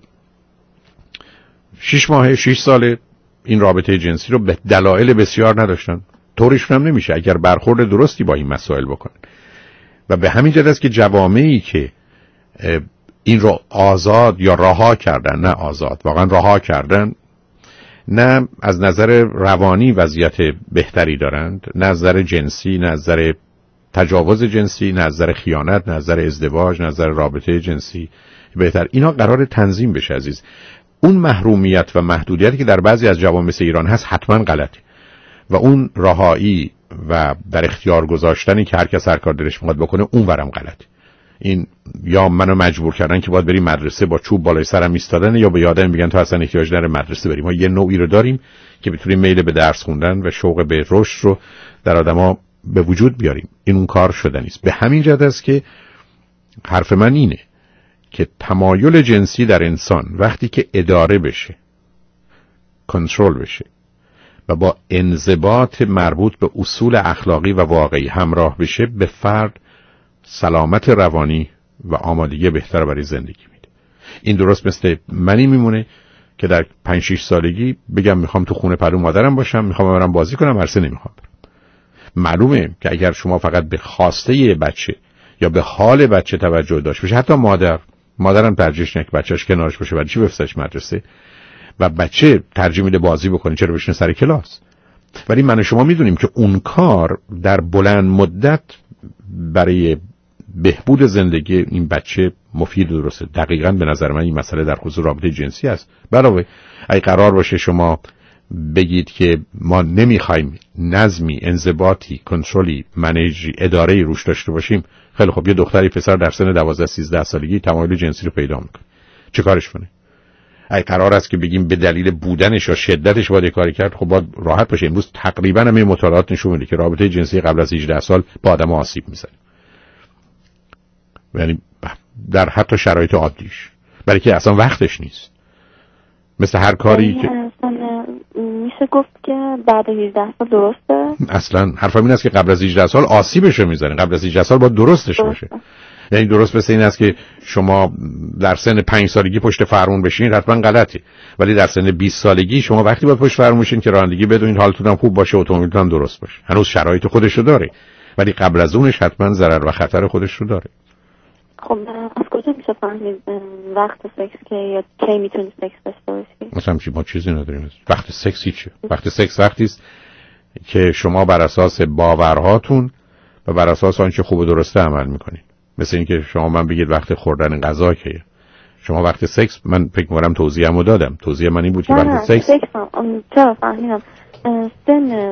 [SPEAKER 1] شش ماه شش ساله این رابطه جنسی رو به دلایل بسیار نداشتن، طوریشون هم نمیشه اگر برخورد درستی با این مسائل بکنن. و به همین جهت است که جوامعی که این رو آزاد یا رها کردن، نه آزاد، واقعا رها کردن، نه از نظر روانی وضعیت بهتری دارند، نه از نظر جنسی، نه از نظر تجاوز جنسی، نه از نظر خیانت، نه از نظر ازدواج، نه از نظر رابطه جنسی بهتر. اینا قرار تنظیم بشه عزیز. اون محرومیت و محدودیتی که در بعضی از جوامع مثل ایران هست حتما غلطه و اون رهایی و در اختیار گذاشتنی که هر کس هر کار دلش میخواد بکنه اون ورم غلطه. این یا منو مجبور کردن که باید بریم مدرسه با چوب بالای سرم ایستادن، یا به یادم میگن تو اصلا احتیاج نداره مدرسه بریم. ما یه نوعی رو داریم که بتونیم میل به درس خوندن و شوق به رشد رو در آدما به وجود بیاریم. این اون کار شده نیست. به همین جهت است که حرف من اینه که تمایل جنسی در انسان وقتی که اداره بشه، کنترل بشه و با انضباط مربوط به اصول اخلاقی و واقعی همراه بشه، به فرد سلامت روانی و آمادگی بهتر برای زندگی میده. این درست مثل منی میمونه که در پنج شش سالگی بگم میخوام تو خونه پدر و مادرم باشم، میخوام برم بازی کنم، عرصه نمیخوام برم. معلومه که اگر شما فقط به خواسته یه بچه یا به حال بچه توجه داشت باشه، حتی مادر مادرم ترجیحش اینه که بچه‌اش کنارش باشه، برای چی بفرستش مدرسه؟ و بچه ترجیح میده بازی بکنه، چرا بشینه سر کلاس؟ ولی من و شما میدونیم که اون کار در بلند مدت برای بهبود زندگی این بچه مفید و درسته. دقیقاً به نظر من این مسئله در خصوص رابطه جنسی است. علاوه اگه قرار باشه شما بگید که ما نمیخوایم نظمی، انضباطی، کنترلی، منیجی، اداره‌ای روش داشته باشیم، خیلی خب یه دختری پسر در سن دوازده سیزده سالگی تمایل جنسی رو پیدا میکنه، چه کارش کنه؟ اگه قرار است که بگیم به دلیل بودنش یا شدتش باید کاری کرد، خب باید راحت باشه. امروز تقریبا همه مطالعات نشون میده که رابطه جنسی قبل از هجده سال با آدم آسیب میزنه، یعنی در حتی شرایط عادیش، برای که اصلا وقتش نیست. مثل هر کاری که
[SPEAKER 24] میشه گفت که بعد هجده سال درسته.
[SPEAKER 1] اصلا حرفم این است که قبل از هجده سال آسیبش رو میزنه، قبل از هجده سال باید درستش باشه. یعنی درست مثل این است که شما در سن پنج سالگی پشت فرمون بشین، حتما غلطه، ولی در سن بیست سالگی شما وقتی باید پشت فرمون بشین که رانندگی بدونید، حالتون هم خوب باشه، اتومبیلتون هم درست باشه. هنوز شرایط خودش رو داره، ولی قبل از اونش حتما ضرر و خطر خودش رو داره.
[SPEAKER 24] خب از کجا میشه فهمید وقت سکس که یا کی میتونی سکس داشته باشی؟
[SPEAKER 1] مثلا چی ما چیزی نداریم. وقت سکس چیه؟ وقت سکس وقتی است که شما بر اساس باورهاتون و بر اساس آنچه خوب و درسته عمل میکنید. مثل اینکه شما من بگید وقت خوردن غذا کیه، شما وقت سکس، من فکر می‌کنم توضیحمو دادم. توضیح من این بود که وقت سکس
[SPEAKER 24] سکس هم چرا فهمیدم سن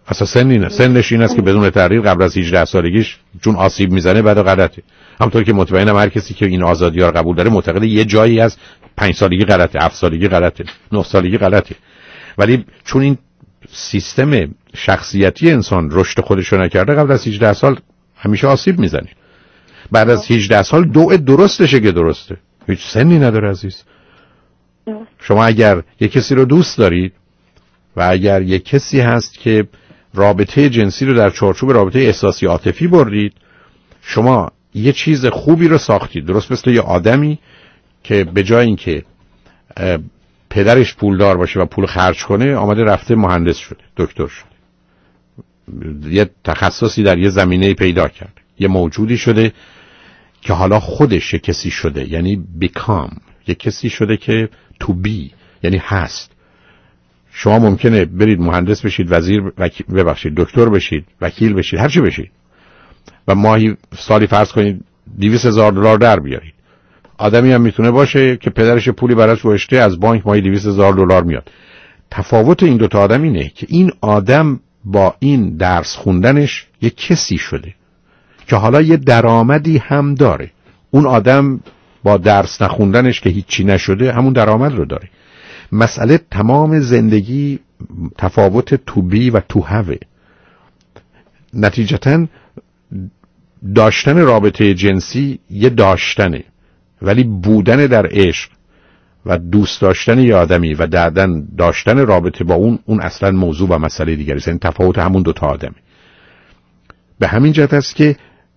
[SPEAKER 1] اصلا سنی نه، سنش این است که بدون تغییر قبل از هجده سالگیش چون آسیب میزنه بعد غلطه. همونطور که مطمئنم هر کسی که این آزادی‌ها رو قبول داره معتقد یه جایی از پنج سالگی غلطه، هفت سالگی غلطه، نه سالگی غلطه. ولی چون این سیستم شخصیتی انسان رشد خودش رو نکرده قبل از هجده سال همیشه آسیب میزنه. بعد از هجده سال دو درستشه که درسته. هیچ سنی نداره عزیز. شما اگر یک کسی رو دوست دارید و اگر یک کسی هست که رابطه جنسی رو در چارچوب رابطه احساسی عاطفی بردید، شما یه چیز خوبی رو ساختید. درست مثل یه آدمی که به جای اینکه پدرش پولدار باشه و پول خرج کنه آمده رفته مهندس شده، دکتر شده، یه تخصصی در یه زمینه پیدا کرد، یه موجودی شده که حالا خودش یه کسی شده، یعنی become، یه کسی شده که to be، یعنی هست. شما ممکنه برید مهندس بشید، وزیر وکیل، ببخشید دکتر بشید، وکیل بشید، هر چی بشید و ماهی سالی فرض کنید دویست هزار دلار در بیارید. آدمی هم میتونه باشه که پدرش پولی براش گذاشته از بانک ماهی دویست هزار دلار میاد. تفاوت این دو تا آدم اینه که این آدم با این درس خوندنش یک کسی شده که حالا یه درآمدی هم داره. اون آدم با درس نخوندنش که هیچی نشده همون درآمد رو داره. مسئله تمام زندگی تفاوت تو بی و تو هوه. نتیجتاً داشتن رابطه جنسی یه داشتنه، ولی بودن در عشق و دوست داشتن یه آدمی و بعدن داشتن رابطه با اون اون اصلا موضوع و مسئله دیگری است. یعنی تفاوت همون دو تا آدمه. به همین جهت است که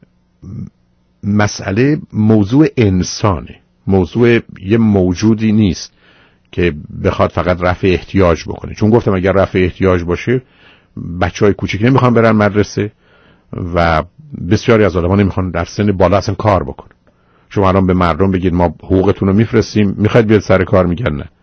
[SPEAKER 1] مسئله موضوع انسانه، موضوع یه موجودی نیست که بخواد فقط رفع احتیاج بکنه. چون گفتم اگر رفع احتیاج باشه بچهای کوچیک نمیخوان برن مدرسه و بسیاری از آدما نمیخوان در سن بالا اصلا کار بکنن. شما الان به مردم بگید ما حقوقتون رو میفرستیم، میخواید بیاد سر کار، میگن نه.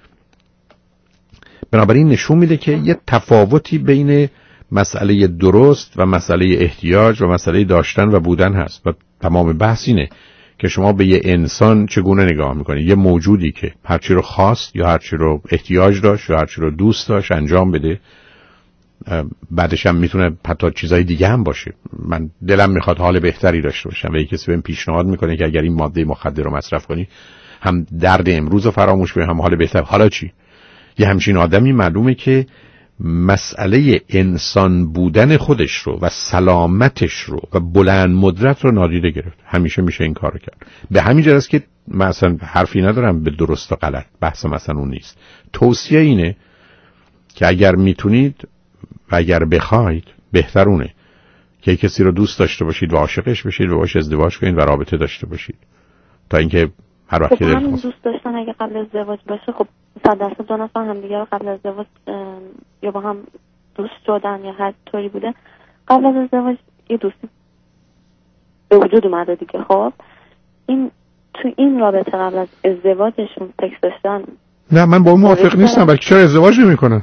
[SPEAKER 1] بنابراین نشون میده که یه تفاوتی بین مسئله درست و مسئله احتیاج و مسئله داشتن و بودن هست و تمام بحث اینه که شما به یه انسان چگونه نگاه میکنید. یه موجودی که هرچی رو خواست یا هرچی رو احتیاج داشت یا هرچی رو دوست داشت انجام بده، بعدش هم میتونه حتی چیزای دیگه هم باشه. من دلم میخواد حال بهتری داشته باشم و یه کسی بهم پیشنهاد میکنه که اگر این ماده مخدر رو مصرف کنی هم درد امروز رو فراموش کنی هم حال بهتر. حالا چی؟ یه همچین آدمی معلومه که مسئله انسان بودن خودش رو و سلامتش رو و بلند مدرت رو نادیده گرفت. همیشه میشه این کارو کرد. به همین جهت است که مثلا حرفی ندارم به درست و غلط، بحث مثلا اون نیست. توصیه اینه که اگر میتونید و اگر بخواید بهترونه که کسی رو دوست داشته باشید و عاشقش بشید و باهاش ازدواج کنید و رابطه داشته باشید تا اینکه هر وقت که
[SPEAKER 24] خب
[SPEAKER 1] دلتون
[SPEAKER 24] دوست داشتن اگه قبل از ازدواج باشه خب صد درصد دو نفر هم دیگه رو قبل از ازدواج یا با هم دوست شدن یا هر طوری بوده، قبل از ازدواج یه دوستی به وجود اومده دیگه. خب این تو این رابطه قبل از ازدواجشون سکس داشتن؟
[SPEAKER 1] نه من با اون موافق نیستم. بلکه چرا ازدواج نمی‌کنن؟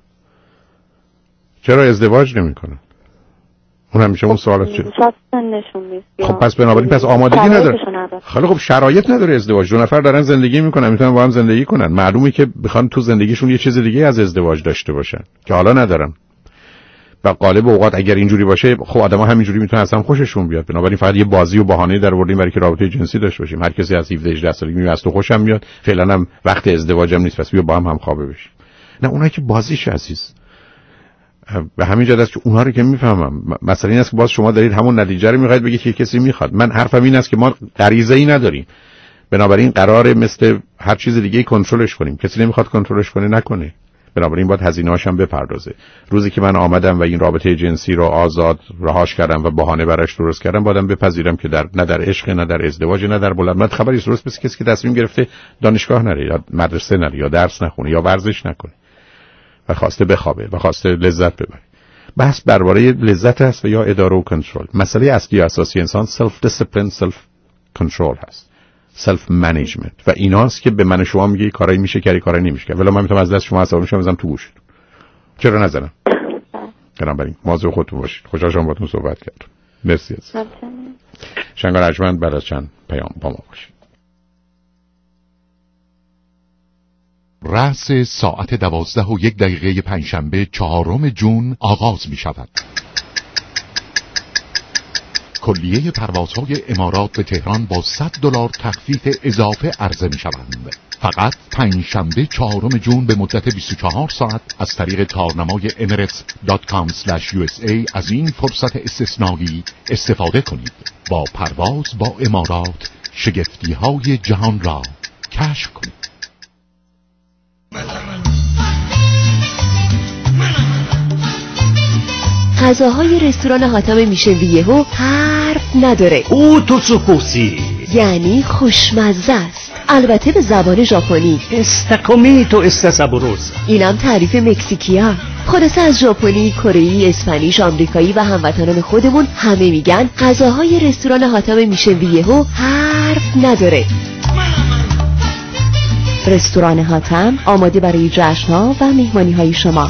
[SPEAKER 1] چرا ازدواج نمی‌کنن؟ اون همیشه اون سوالات چیه؟
[SPEAKER 24] شاید سنشون نیست.
[SPEAKER 1] خب پس بنابراین پس آمادگی نداره. خیلی خب شرایط نداره ازدواج. دو نفر دارن زندگی میکنن، میتونن با هم زندگی کنن. معلومه که بخوان تو زندگیشون یه چیز دیگه از ازدواج داشته باشن که حالا ندارن. و غالب اوقات اگر اینجوری باشه خب آدما همینجوری میتونن اصلا خوششون بیاد. بنابراین فقط یه بازی و بهانه در آوردیم برای که رابطه جنسی داشته باشیم. هر کسی از هفده هجده سالگی میاد از تو خوشم میاد، فعلا هم وقت ازدواجم نیست، پس بیا با هم همخوابه بشیم. نه اونایی که بازیش عزیز. به همین جهت است که اونها رو که میفهمم. مثلا این است که باز شما دارید همون نتیجه رو میخواید بگید که کسی میخواد. من حرفم این است که ما غریزه‌ای نداریم، بنابراین قراره مثل هر چیز دیگه کنترلش کنیم. کسی نمیخواد کنترلش کنه نکنه، بنابراین باید هزینه‌هاش هم بپردازه. روزی که من آمدم و این رابطه جنسی رو آزاد رهاش کردم و بهانه براش درست کردم، بادم بپذیرم که در نه در عشق نه در ازدواج نه در بلند مدت خبری درست مثل کسی که تصمیم گرفته دانشگاه نره یا مدرسه نره یا درس نخونه یا ورزش نکنه و خواسته بخوابه و خواسته لذت ببره. بحث درباره لذت است و یا اداره و کنترل. مسئله اصلی و اساسی انسان سلف دیسپلین، سلف کنترل هست، سلف منیجمنت و ایناست که به من شما میگه کارایی میشه کاری کارایی نمیشه که. ولی من میتونم از دست شما حساب میشم بزنم تو گوشتون. چرا نزنم؟ بنابراین مواظب خودتون باشید. خوشحال شدم باهاتون صحبت کردم. مرسی از شنگار ارجمند. بعد از چند پیام با ما باشید. رأس ساعت دوازده و یک دقیقه پنجشنبه چهارم جون آغاز می شود. کلیه پروازهای امارات به تهران با صد دلار تخفیف اضافه عرضه می شوند. فقط پنجشنبه چهارم جون به مدت بیست و چهار ساعت از طریق تارنمای اماراتس دات کام اسلش یو اس ای از این فرصت استثنایی استفاده کنید. با پرواز با امارات شگفتی های جهان را کشف کنید.
[SPEAKER 16] غذاهای رستوران حاتم میشن یهو حرف نداره.
[SPEAKER 23] او تو سوکوسی
[SPEAKER 16] یعنی خوشمزه است، البته به زبان ژاپنی.
[SPEAKER 23] استاکومیتو استاسابوروسا.
[SPEAKER 16] اینم تعریف مکزیکیا. خلاصه از ژاپنی، کره‌ای، اسپانیش، آمریکایی و هموطنان خودمون همه میگن غذاهای رستوران حاتم میشن یهو حرف نداره. رستوران حاتم آماده برای جشن‌ها و مهمانی‌های شما.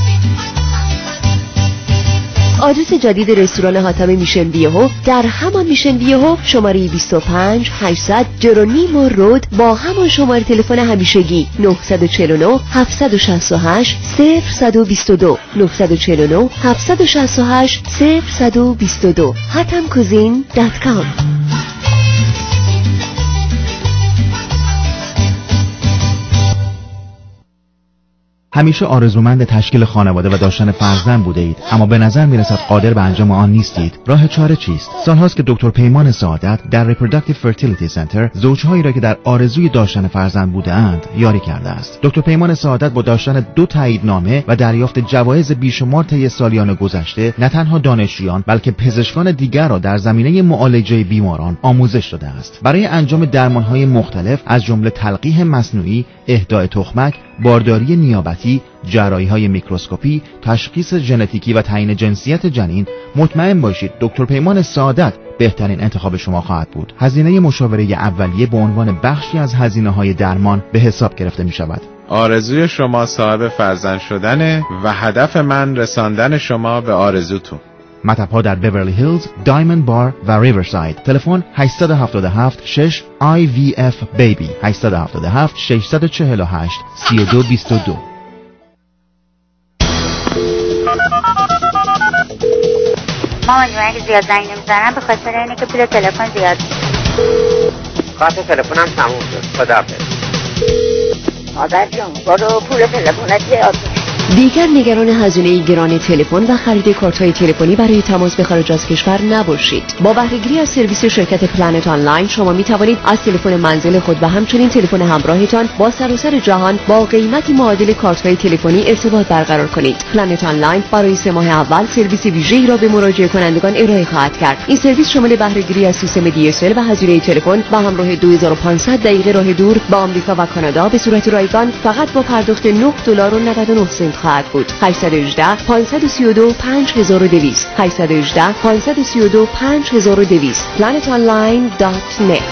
[SPEAKER 16] آدرس جدید رستوران حاتم میشن بیهو در همان میشن بیهو شماره بیست و پنج هشتصد جرونیمو رود با همان شماره تلفن همیشگی نه چهار نه هفت شش هشت صفر دو دو نه چهار نه هفت شش هشت صفر دو دو hatam cuisine دات کام.
[SPEAKER 11] همیشه آرزومند تشکیل خانواده و داشتن فرزند بوده اید، اما به نظر میرسد قادر به انجام آن نیستید. راه چاره چیست؟ سالهاست که دکتر پیمان سعادت در Reproductive Fertility Center زوجهایی را که در آرزوی داشتن فرزند بوده اند یاری کرده است. دکتر پیمان سعادت با داشتن دو تاییدنامه و دریافت جوایز بیشمار طی سالیان گذشته نه تنها دانشجویان بلکه پزشکان دیگر را در زمینه معالجه بیماران آموزش داده است. برای انجام درمانهای مختلف از جمله تلقیح مصنوعی، اهدای تخمک، بارداری نیابتی، جراحی‌های میکروسکوپی، تشخیص ژنتیکی و تعیین جنسیت جنین، مطمئن باشید دکتر پیمان سعادت بهترین انتخاب شما خواهد بود. هزینه مشاوره اولیه به عنوان بخشی از هزینه‌های درمان به حساب گرفته می‌شود.
[SPEAKER 3] آرزوی شما صاحب فرزند شدنه و هدف من رساندن شما به آرزوتون.
[SPEAKER 11] مطب‌ها در بیورلی هیلز، دایموند بار و ریورساید. تلفن هشت هفت هفت شش آی وی اف بیبی هشت هفت هفت شش چهار هشت سه دو دو دو.
[SPEAKER 13] مامان جون اگه زیاد زنگ نمیزنم به خاطر اینه که پول تلفن زیاد
[SPEAKER 14] خاطر تلفنم تموم شد. خداحافظ.
[SPEAKER 13] مادر جون برو پول تلفنت زیاد.
[SPEAKER 16] دیگر نگران هزینه گران تلفن و خرید کارت‌های تلفنی برای تماس به خارج از کشور نباشید. با بهره‌گیری از سرویس شرکت پلنت آنلاین شما می توانید از تلفن منزل خود و همچنین تلفن همراهتان با سراسر جهان با قیمتی معادل کارت‌های تلفنی ارتباط برقرار کنید. پلنت آنلاین برای سه ماه اول سرویس ویژه‌ای را به مراجع کنندگان ارائه خواهد کرد. این سرویس شامل بهره‌گیری از سیستم دی اس ال و هزینه تلفن با همراه دو هزار و پانصد دقیقه راه دور با آمریکا و کانادا به صورت رایگان فقط با پرداخت نه دلار و نود و نه سنت خواهد بود. هشت یک هشت پانصد و سی و دو پنج هزار و دویست هشت یک هشت پانصد و سی و دو پنج هزار و دویست planet online دات نت.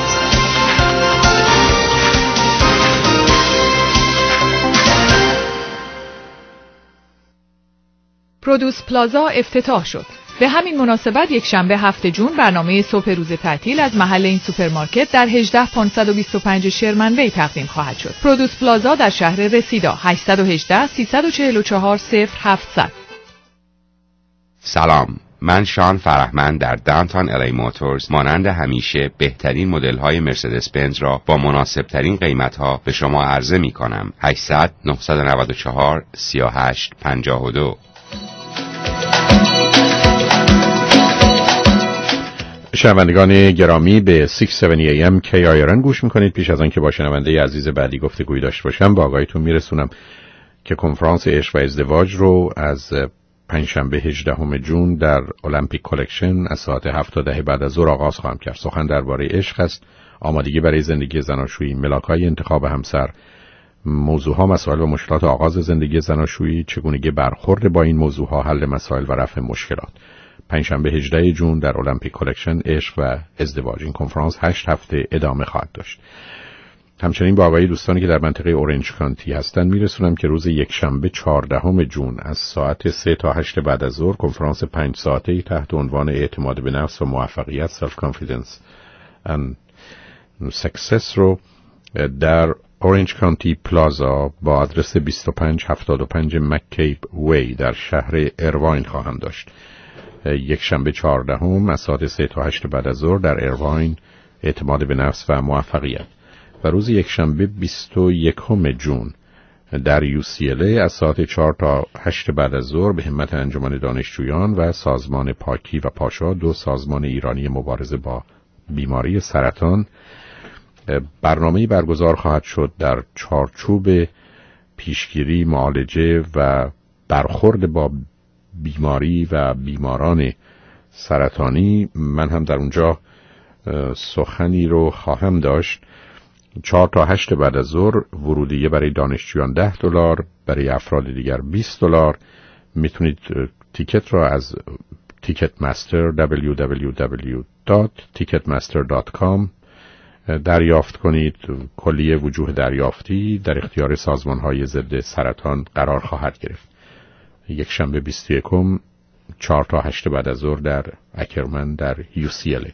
[SPEAKER 9] پرودوس پلازا افتتاح شد. به همین مناسبت یک شنبه هفت جون برنامه صبح روز تعطیل از محل این سوپرمارکت در هجده پانصد و بیست و پنج شرمن وی تقدیم خواهد شد. پرودوس پلازا در شهر رسیدا هشت یک هشت سیصد و چهل و چهار صفر هفتصد.
[SPEAKER 15] سلام، من شان فرهمند در داونتاون الی موتورز مانند همیشه بهترین مدل‌های مرسدس بنز را با مناسب‌ترین قیمت‌ها به شما عرضه می‌کنم. هشتصد نهصد و نود و چهار سی و هشت پنجاه و دو.
[SPEAKER 1] شنوندگان گرامی به ششصد و هفتاد ای ام کی آی آر ان گوش میکنید. پیش از آن که با شنونده عزیز بعدی گفتگوی داشته باشم با آگاهیتون میرسونم که کنفرانس عشق و ازدواج رو از پنجشنبه هجدهم جون در المپیک کلکشن از ساعت هفت تا ده بعد از ظهر آغاز خواهم کرد. سخن درباره عشق است، آمادگی برای زندگی زناشویی، ملاک‌های انتخاب همسر، موضوعها مسائل و مشکلات آغاز زندگی زناشویی، چگونگی برخورد با این موضوعها، حل مسائل و رفع مشکلات. پنجشنبه هجدهم جون در المپیک کلکشن عشق و ازدواج. این کنفرانس هشت هفته ادامه خواهد داشت. همچنین با آقای دوستانی که در منطقه اورنج کانتی هستن میرسونم که روز یکشنبه چهاردهم جون از ساعت سه تا هشت بعد از ظهر کنفرانس پنج ساعته‌ای تحت عنوان اعتماد به نفس و موفقیت، سلف کانفیدنس and success رو در اورنج کانتی پلازا با آدرس بیست و پنج هفتاد و پنج مککیپ وی در شهر ایرواین خواهم داشت. یک شنبه چهاردهم از ساعت سه تا هشت بعد از ظهر در ایرواین، اعتماد به نفس و موفقیت. و روز یک شنبه بیست و یکم ژوئن در یو سی ال ای از ساعت چهار تا هشت بعد از ظهر به همت انجمن دانشجویان و سازمان پاکی و پاشا، دو سازمان ایرانی مبارزه با بیماری سرطان، برنامه‌ای برگزار خواهد شد در چارچوب پیشگیری، معالجه و برخورد با بیماری و بیماران سرطانی. من هم در اونجا سخنی رو خواهم داشت. چهار تا هشت بعد از ظهر، ورودیه برای دانشجویان ده دلار، برای افراد دیگر بیست دلار. میتونید تیکت را از تیکت مستر دبلیو دبلیو دبلیو دات تیکت مستر دات کام دریافت کنید. کلیه وجوه دریافتی در اختیار سازمان‌های ضد سرطان قرار خواهد گرفت. یک شنبه بیست و یکم چهار تا هشت بعد از ظهر در اکرمن در یو سی ال ای.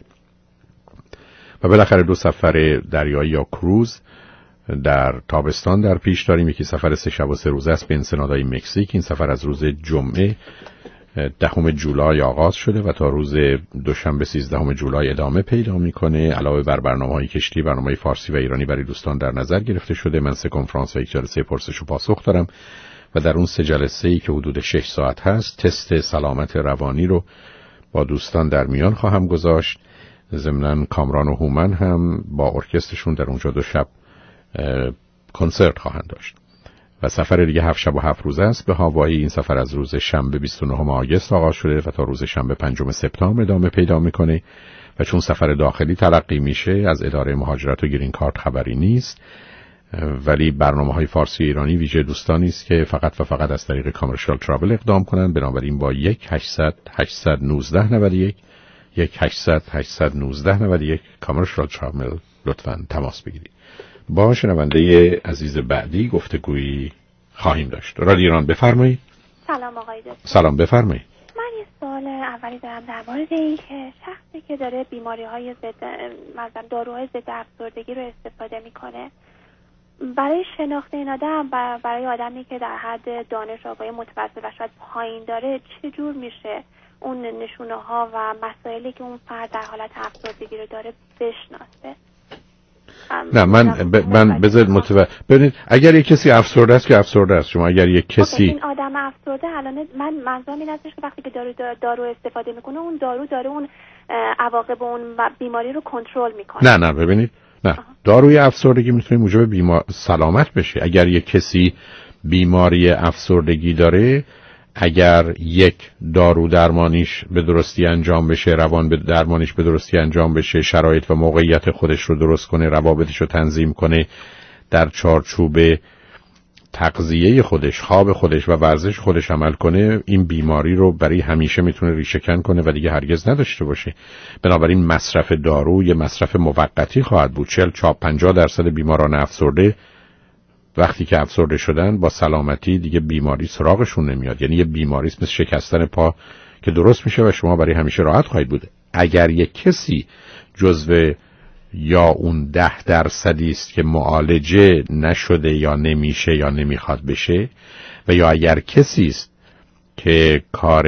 [SPEAKER 1] و بالاخره دو سفر دریایی یا کروز در تابستان در پیش داریم. یکی سفر سه شب و سه روزه است به انسنادای مکزیک. این سفر از روز جمعه دهم جولای آغاز شده و تا روز دوشنبه سیزدهم جولای ادامه پیدا میکنه. علاوه بر برنامه‌های کشتی، برنامه فارسی و ایرانی برای دوستان در نظر گرفته شده. من سه کنفرانس و یک جلسه پرسش و پاسخ دارم و در اون سه جلسه‌ای که حدود شش ساعت هست، تست سلامت روانی رو با دوستان در میان خواهم گذاشت. ضمناً کامران و هومن هم با ارکسترشون در اونجا دو شب کنسرت خواهند داشت. و سفر دیگه هفت شب و هفت روز است به هاوایی. این سفر از روز شنبه بیست و نهم آگوست آغاز شده و تا روز شنبه پنجم سپتامبر ادامه پیدا میکنه. و چون سفر داخلی تلقی میشه، از اداره مهاجرت و گرین کارت خبری نیست، ولی برنامه‌های فارسی ایرانی ویژه دوستانی است که فقط و فقط از طریق کامرشال ترافل اقدام کنند. بنابراین با یک هشتصد هشتصد و نوزده نود و یک یک هشتصد هشتصد و نوزده نود و یک کامرشال ترافل لطفاً تماس بگیرید. با شنونده عزیز بعدی گفتگویی خواهیم داشت. رادیو ایران، بفرمایید.
[SPEAKER 8] سلام آقای دکتر.
[SPEAKER 1] سلام، بفرمایید.
[SPEAKER 8] من یه سوال اولی دارم در مورد این که شخصی که داره بیماری‌های ضد مثلا داروهای ضد افسردگی رو استفاده میکنه، برای شناخت این آدم، برای آدمی که در حد دانش آگاهی متوسط و شاید پایین داره، چه جور میشه اون نشونه ها و مسائلی که اون فرد در حالت افسردگی رو داره بشناسه؟
[SPEAKER 1] نه من ب... من بذارید متوجه ببینید، اگر یک کسی افسرده است که افسرده است. شما اگر یک کسی
[SPEAKER 8] این آدم افسرده، الان من منظورم این هستش که وقتی که دارو دارو استفاده میکنه، اون دارو داره اون عواقب اون بیماری رو کنترل میکنه.
[SPEAKER 1] نه نه ببینید، نه، داروی افسردگی میتونه موجب بیمار سلامت بشه. اگر یک کسی بیماری افسردگی داره، اگر یک دارو درمانیش به درستی انجام بشه، روان به درمانیش به درستی انجام بشه، شرایط و موقعیت خودش رو درست کنه، روابطش رو تنظیم کنه، در چارچوب تغذیه خودش، خواب خودش و ورزش خودش عمل کنه، این بیماری رو برای همیشه میتونه ریشه‌کن کنه و دیگه هرگز نداشته باشه. بنابراین مصرف دارو یه مصرف موقتی خواهد بود. چهل تا پنجاه درصد بیماران افسرده وقتی که افسرده شدن با سلامتی دیگه بیماری سراغشون نمیاد. یعنی یه بیماری مثل شکستن پا که درست میشه و شما برای همیشه راحت خواهید بود. اگر یک کسی جزو یا اون ده درصدی است که معالجه نشده یا نمیشه یا نمیخواد بشه، و یا اگر کسی است که کار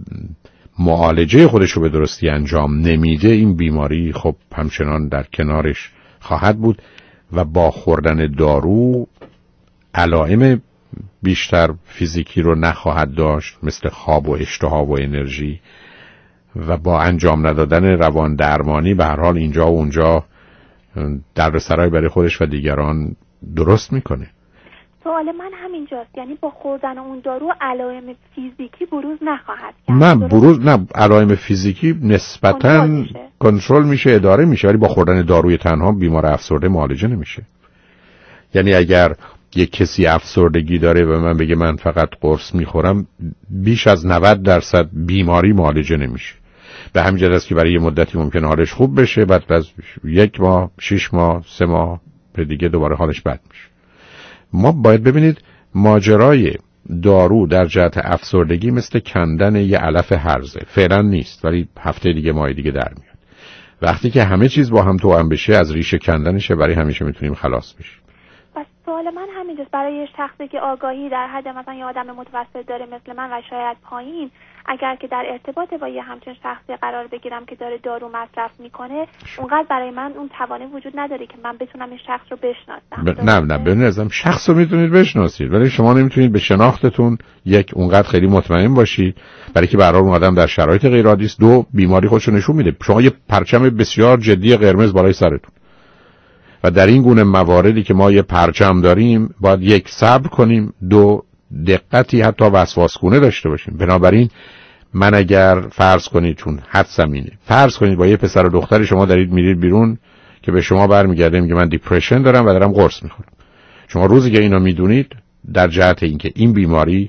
[SPEAKER 1] معالجه خودش رو به درستی انجام نمیده، این بیماری خب همچنان در کنارش خواهد بود و با خوردن دارو علائم بیشتر فیزیکی رو نخواهد داشت، مثل خواب و اشتها و انرژی، و با انجام ندادن روان درمانی به هر حال اینجا و اونجا دردسرای برای خودش و دیگران درست میکنه.
[SPEAKER 8] سوال من همینجاست، یعنی با خوردن اون دارو علائم فیزیکی بروز نخواهد کرد؟
[SPEAKER 1] نه بروز نه، علائم فیزیکی نسبتاً کنترل میشه، اداره میشه، ولی با خوردن داروی تنها بیمار افسرده معالجه نمیشه. یعنی اگر یک کسی افسردگی داره و من بگه من فقط قرص میخورم، بیش از نود درصد بیماری معالجه نمیشه. به همین جهت است که برای یه مدتی ممکنه حالش خوب بشه، بعد از یک ماه، شش ماه، سه ماه به دیگه دوباره حالش بد میشه. ما باید ببینید ماجرای دارو در جهت افسردگی مثل کندن یه علف هرزه، فعلا نیست ولی هفته دیگه ماه دیگه در میاد. وقتی که همه چیز با هم توأم بشه، از ریشه کندنشه برای همیشه میتونیم خلاص بشیم.
[SPEAKER 8] پس سوال من همینجاست، برای شخصی که آگاهی در حد مثلا یه آدم متوسط داره مثل من و شاید پایین، اگر که در ارتباط با یه همچین شخصی قرار بگیرم که داره دارو مصرف میکنه، اونقدر برای من اون توانایی وجود نداره که من بتونم این شخص رو بشناسم.
[SPEAKER 1] ب... نه نه ببینید، شخص رو میتونید بشناسید ولی شما نمیتونید به شناختتون یک اونقدر خیلی مطمئن باشید، برای که به هر حال اون آدم در شرایط غیر عادی است. دو، بیماری خودش رو نشون میده. شما یه پرچم بسیار جدی قرمز بالای سرتون و در این گونه مواردی که ما یه پرچم داریم باید یک صبر کنیم، دو دقتی حتی وسواسگونه داشته باشیم. بنابراین من اگر فرض کنید چون حد زمینه فرض کنید با یه پسر و دختری شما دارید میرید بیرون که به شما برمیگرده میگه من دیپرشن دارم و دارم قرص میخورم، شما روزی که اینو میدونید در جهت اینکه این بیماری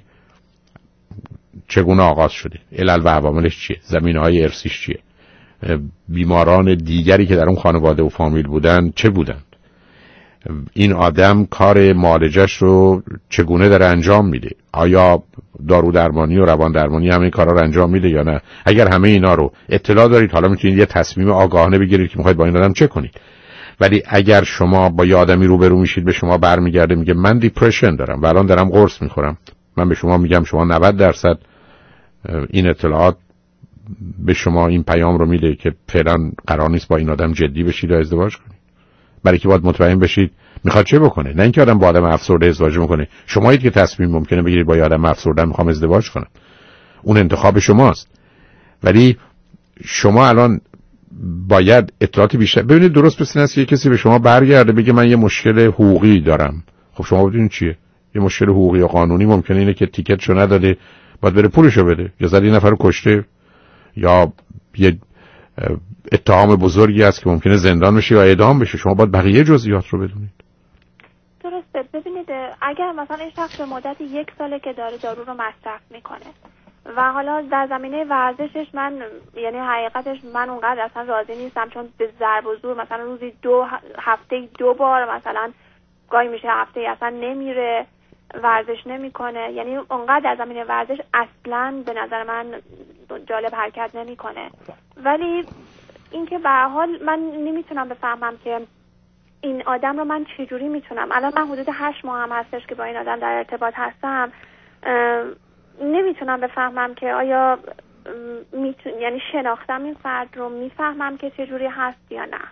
[SPEAKER 1] چگونه آغاز شده، علل و عواملش چیه، زمینه‌های ارثیش چیه، بیماران دیگری که در اون خانواده و فامیل بودن چه بودند، این آدم کار معالجش رو چگونه داره انجام میده، آیا دارو درمانی و روان درمانی همه این کارا رو انجام میده یا نه. اگر همه اینا رو اطلاع دارید حالا میتونید یه تصمیم آگاهانه بگیرید که میخواید با این آدم چه کنید. ولی اگر شما با یه آدمی روبرو میشید به شما برمیگرده میگه من دیپرشن دارم و الان دارم قرص میخورم، من به شما میگم شما نود درصد این اطلاعات به شما این پیام رو میده که فعلا قرار نیست با این آدم جدی بشید و ازدواج کنید، برای که باید مطمئن بشید میخواد چه بکنه، نه اینکه آدم با آدم افسرده ازدواج میکنه. شمایید که تصمیم ممکنه بگیرید با آدم افسرده میخوام ازدواج کنم، اون انتخاب شماست. ولی شما الان باید اطلاعات بیشتر ببینید. درست مثل اینه که کسی به شما برگرده بگه من یه مشکل حقوقی دارم، خب شما بدونید چیه. یه مشکل حقوقی یا قانونی ممکنه اینه که تیکتشو نداده باید بره پولشو بده، یا زدی نفر رو کشته، یا یه اتهام بزرگی است که ممکنه زندان بشه یا اعدام بشه. شما باید بقیه جزئیات رو بدونید.
[SPEAKER 8] درسته. ببینید اگر مثلا این شخص به مدت یک ساله که داره دارو رو مصرف میکنه و حالا در زمینه ورزشش من یعنی حقیقتش من اونقدر اصلا راضی نیستم، چون به ضرب و زور مثلا روزی دو هفته دو بار مثلا گاهی میشه هفته اصلا نمیره ورزش نمیکنه، یعنی اونقدر در زمینه ورزش اصلا به نظر من جالب حرکت نمیکنه. ولی اینکه به هر حال من نمیتونم بفهمم که این آدم رو من چجوری میتونم، الان من حدود هشت ماه هم هستش که با این آدم در ارتباط هستم، نمیتونم بفهمم که آیا میتون... یعنی شناختم این فرد رو میفهمم که چجوری هست یا نه.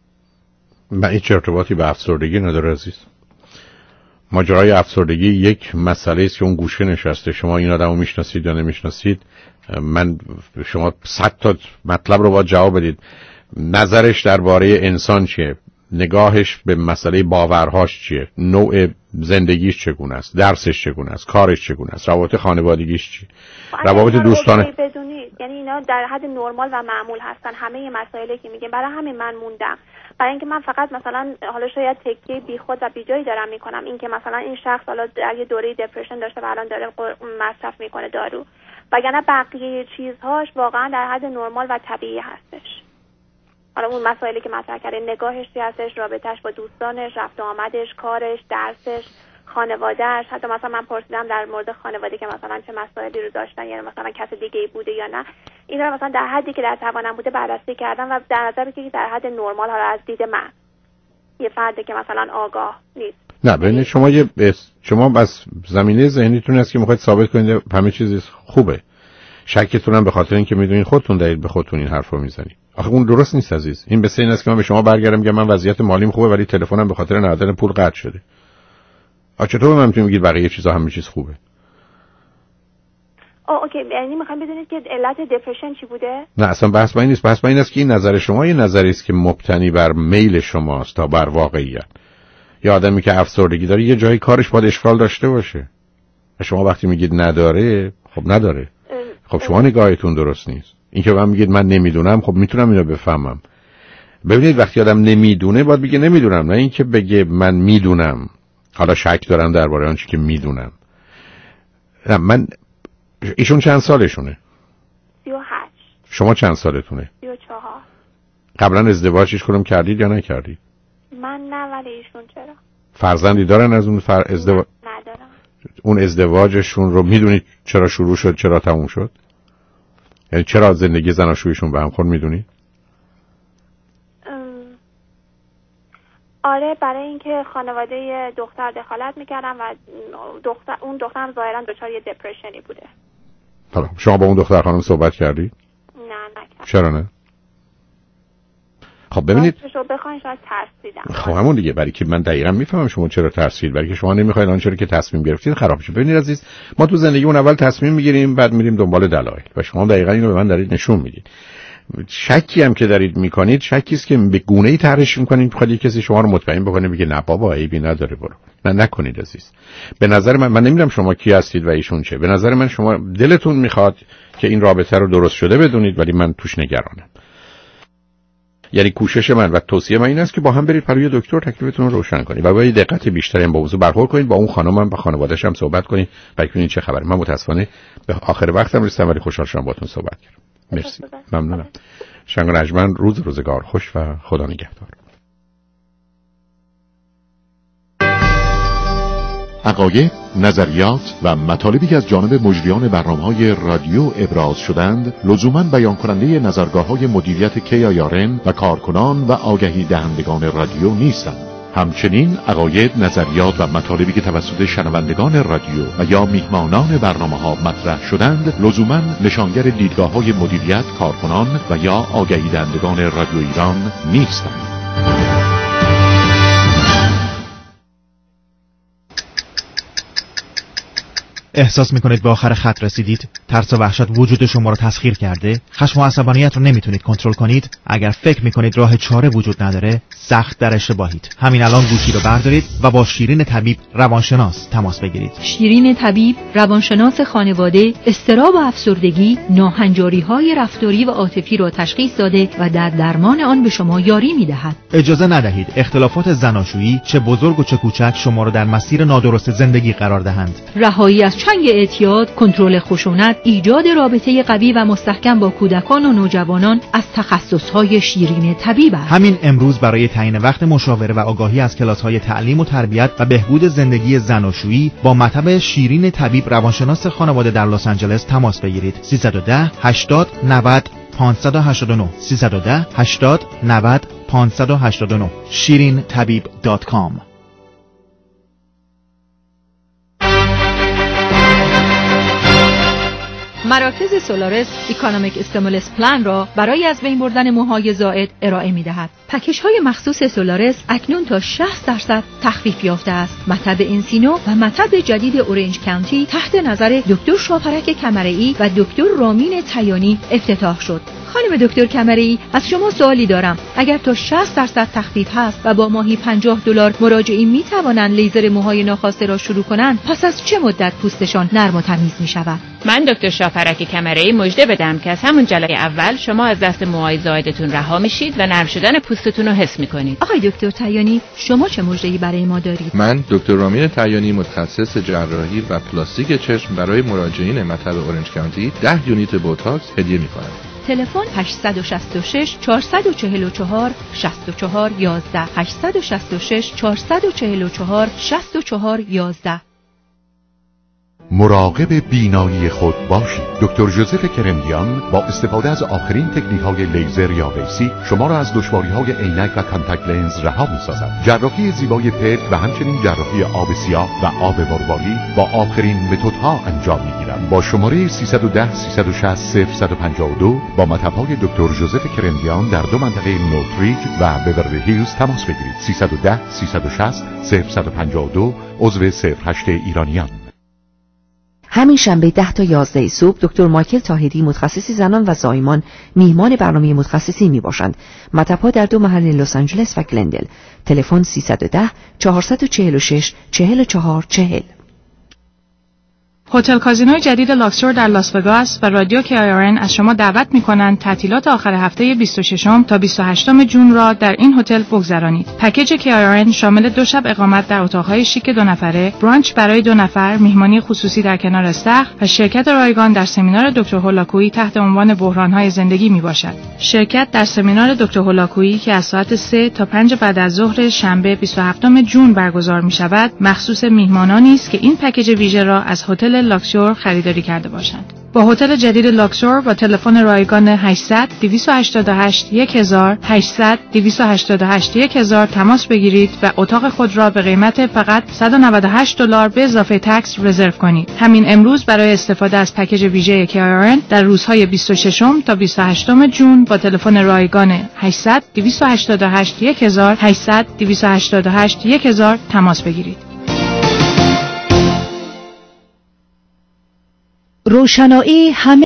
[SPEAKER 1] من هیچ ارتباطی به افسردگی نداره عزیز. ماجرای افسردگی یک مسئله است که اون گوشه نشسته. شما این آدمو میشناسید یا نمیشناسید، من شما صد تا مطلب رو باید جواب بدید. نظرش درباره انسان چیه، نگاهش به مسئله باورهاش چیه، نوع زندگیش چگونه است، درسش چگونه است، کارش چگونه است، روابط خانوادگیش چیه، روابط دوستانه.
[SPEAKER 8] بدونید یعنی اینا در حد نرمال و معمول هستن همه مسائلی که میگیم. برای همین من موندم، برای اینکه من فقط مثلا حالا شاید تکیه بیخود و بیجایی دارم میکنم، اینکه مثلا این شخص حالا در یه دوره دپرشن داشته و الان داره مصرف میکنه دارو، وگرنه بقیه چیزهاش واقعا در حد نرمال و طبیعی هستش. حالا اون مسائلی که مطرح کرده، نگاهش چی هستش، رابطه‌اش با دوستانش، رفت و آمدش، کارش، درسش، خانواده‌اش. حتی مثلا من پرسیدم در مورد خانواده که مثلا چه مسائلی رو داشتن، یعنی مثلا کس دیگه‌ای بوده یا نه. اینا رو مثلا در حدی که در توانم بوده بررسی کردم و در نظر که در حد نرمال حالا از دید من یه فردی که مثلا آگاه نیست.
[SPEAKER 1] نه ببینید شما یه شما بس زمینه ذهنیتون است که میخواید ثابت کنید همه چیز خوبه. شکتون هم به خاطر اینکه میدونید خودتون دارید به خودتون این حرفو میزنید. آخه اون درست نیست عزیز. این مثل این است که من به شما برگردم میگم من وضعیت مالیم خوبه ولی تلفنم به خاطر ندادن پول قطع شده. آ چطور من میتونم بگید بقیه چیزا همه چیز خوبه؟
[SPEAKER 8] آه اوکی، یعنی میخوام بدونید که علت دپرشن چی بوده؟
[SPEAKER 1] نه اصلا بحث با این نیست. بحث با این است که این نظر شما یه نظری است که مبتنی بر میل شماست تا بر واقعیت. یه آدمی که افسردگی داره یه جایی کارش باید اشکال داشته باشه. شما وقتی میگید نداره، خب نداره. خب شما نگاهتون درست نیست. این که من میگید من نمیدونم، خب میتونم اینو بفهمم. ببینید وقتی آدم نمیدونه باید بگه نمیدونم، نه اینکه بگه من میدونم. حالا شک دارم درباره آنچه که میدونم. نه من ایشون چند سالشونه؟
[SPEAKER 8] سی و هشت.
[SPEAKER 1] شما چند سالتونه؟
[SPEAKER 8] سی و چهار.
[SPEAKER 1] قبلا ازدواجش کنم کردید یا نکردید؟
[SPEAKER 8] من نه ولی ایشون چرا؟
[SPEAKER 1] فرزندی دارن از اون فر... ازدواج؟
[SPEAKER 8] ندارم.
[SPEAKER 1] اون ازدواجشون رو میدونید چرا شروع شد چرا تموم شد؟ یعنی چرا زندگی زناشویشون به هم خورد میدونید؟
[SPEAKER 8] آره، برای اینکه خانواده دختر دخالت میکردن و دختر اون دخترم ظاهرا دچار یه دپرشنی بوده.
[SPEAKER 1] حالا شما با اون دختر خانم صحبت کردی؟
[SPEAKER 8] نه نکردم.
[SPEAKER 1] چرا نه؟ خب ببینید
[SPEAKER 8] شما بخواین شاید ترسیدم.
[SPEAKER 1] خب همون دیگه، برای که من دقیقاً میفهمم شما چرا ترسید، برای که شما نمیخواید آن چرا که تصمیم گرفتید خراب شه. ببینید عزیز، ما تو زندگیمون اول تصمیم میگیریم بعد میریم دنبال دلایل و شما دقیقاً اینو به من دارید نشون میدید. شکی هم که دارید میکنید شکی است که به گونه‌ای طرحش میکنید بخواد کسی شما رو مطمئن بکنه بگه نه بابا عیبی نداره برو. نه نکنید عزیز. به نظر من من نمیدونم شما کی هستید و ایشون چه. به نظر من شما دلتون میخواد که این رابطه رو درست شده بدونید، ولی من توش نگرانم. یعنی کوشش من و توصیه من این است که با هم برید پروی دکتر تکلیفتون رو روشن کنید و با یه دقت بیشتری با موضوع برخورد کنید، با اون خانمم با خانواده‌اش هم صحبت کنید ببینید چه خبره. من متاسفانه به آخر وقتم رسیدم ولی خوشحال شدم باهاتون صحبت کردم. مرسی. ممنونم. شنگ رجمن، روز روزگار خوش و خدا نگهدار. عقاید، نظریات و مطالبی که از جانب مجریان برنامه‌های رادیو ابراز شدند لزوماً بیان کننده نظرگاه‌های مدیریت کی آی آر ان و کارکنان و آگهی دهندگان رادیو نیستند. همچنین عقاید، نظریات و مطالبی که توسط شنوندگان رادیو و یا میهمانان برنامه‌ها مطرح شدند لزوماً نشانگر دیدگاه‌های مدیریت، کارکنان و یا آگهی دهندگان رادیو ایران نیستند.
[SPEAKER 11] احساس میکنید به آخر خط رسیدید؟ ترس و وحشت وجود شما رو تسخیر کرده؟ خشم و عصبانیت رو نمیتونید کنترل کنید؟ اگر فکر میکنید راه چاره وجود نداره، سخت در اشتباهید. همین الان گوشی رو بردارید و با شیرین طبیب روانشناس تماس بگیرید.
[SPEAKER 9] شیرین طبیب روانشناس خانواده، اضطراب و افسردگی، ناهنجاری‌های رفتاری و عاطفی را تشخیص داده و در درمان آن به شما یاری میدهد.
[SPEAKER 11] اجازه ندهید اختلافات زناشویی چه بزرگ و چه کوچک شما رو در مسیر نادرست زندگی قرار دهند.
[SPEAKER 9] رهایی از چنگ اعتیاد، کنترل خشونت، ایجاد رابطه قوی و مستحکم با کودکان و نوجوانان از تخصص‌های شیرین طبیب است.
[SPEAKER 11] همین امروز برای تعیین وقت مشاوره و آگاهی از کلاس‌های تعلیم و تربیت و بهبود زندگی زناشویی با مطب شیرین طبیب روانشناس خانواده در لس آنجلس تماس بگیرید. سیصد و ده هشتاد نود پانصد و هشتاد و نه سیصد و ده هشتاد نود پانصد و هشتاد و نه شیرین طبیب دات کام.
[SPEAKER 9] مراکز سولارس اکونومیک استیمولس پلان را برای از بین بردن موهای زائد ارائه می دهد. پکیج های مخصوص سولارس اکنون تا شصت درصد تخفیف یافته است. مطب انسینو و مطب جدید اورنج کانتی تحت نظر دکتر شاپرک کمرئی و دکتر رامین تیانی افتتاح شد. خانم دکتر کمرئی، از شما سوالی دارم. اگر تا شصت درصد تخفیف هست و با ماهی پنجاه دلار مراجعین می توانند لیزر موهای ناخواسته را شروع کنند، پس از چه مدت پوستشان نرم و تمیز می شود؟
[SPEAKER 10] من دکتر شاپرک کمرئی مژده بدم که از همون جلسه اول شما از دست موهای زائدتون رها میشید و نرم شدن پوستتون رو حس میکنید.
[SPEAKER 9] آقای دکتر تیانی، شما چه مژده‌ای برای ما دارید؟
[SPEAKER 7] من دکتر رامین تیانی، متخصص جراحی و پلاستیک چشم، برای مراجعین مطب اورنج کانتی ده یونیت بوتاکس هدیه میکنم.
[SPEAKER 9] تلفن هشت شش شش چهار چهار چهار شش چهار یک یک هشت شش شش چهار چهار چهار شش چهار یک یک.
[SPEAKER 1] مراقب بینایی خود باشید. دکتر ژوزف کرمدیان با استفاده از آخرین تکنیک‌های لیزر یا ویسی شما را از دشواری‌های عینک و کانتاکت لنز رها می‌سازد. جراحی زیبای پلک و همچنین جراحی آب سیاه و آب مرواری با آخرین متدها انجام می‌گیرند. با شماره سیصد و ده سیصد و شصت صفر صد و پنجاه و دو با مطب‌های دکتر ژوزف کرمدیان در دو منطقه نورتریج و بیورلی هیلز تماس بگیرید. سیصد و ده سیصد و شصت صفر صد و پنجاه و دو عضو صفر هشت ایرانیان.
[SPEAKER 2] همین شنبه ده تا یازده صبح دکتر مایکل طاهری، متخصص زنان و زایمان، میهمان برنامه متخصصی می باشند. مطب‌ها در دو محل لس آنجلس و گلندل. تلفن سیصد و ده چهارصد و چهل و شش چهل و چهار چهل.
[SPEAKER 12] هتل کازینوی جدید لاکسور در لاس وگاس و رادیو کی آی آر ان از شما دعوت می‌کنند تعطیلات آخر هفته بیست و ششم تا بیست و هشتم ژوئن را در این هتل بگذرانید. پکیج کی آی آر ان شامل دو شب اقامت در اتاق‌های شیک دو نفره، برانچ برای دو نفر، میهمانی خصوصی در کنار استخر و شرکت رایگان در سمینار دکتر هولاکویی تحت عنوان بحران‌های زندگی میباشد. شرکت در سمینار دکتر هولاکویی که از ساعت سه تا پنج بعد از ظهر شنبه بیست و هفتم ژوئن برگزار می‌شود، مخصوص میهمانانی است که این پکیج ویژه را از هتل لاکسور خریداری کرده باشند. با هتل جدید لاکسور با تلفن رایگان هشتصد دویست و هشتاد و هشت یک هزار هشتصد دویست و هشتاد و هشت یک هزار تماس بگیرید و اتاق خود را به قیمت فقط صد و نود و هشت دلار به اضافه تکس رزرو کنید. همین امروز برای استفاده از پکیج ویژه کی آی آر ان در روزهای بیست و ششم تا بیست و هشتم جون با تلفن رایگان هشتصد دویست و هشتاد و هشت یک هزار هشتصد دویست و هشتاد و هشت یک هزار تماس بگیرید.
[SPEAKER 17] روشنایی همه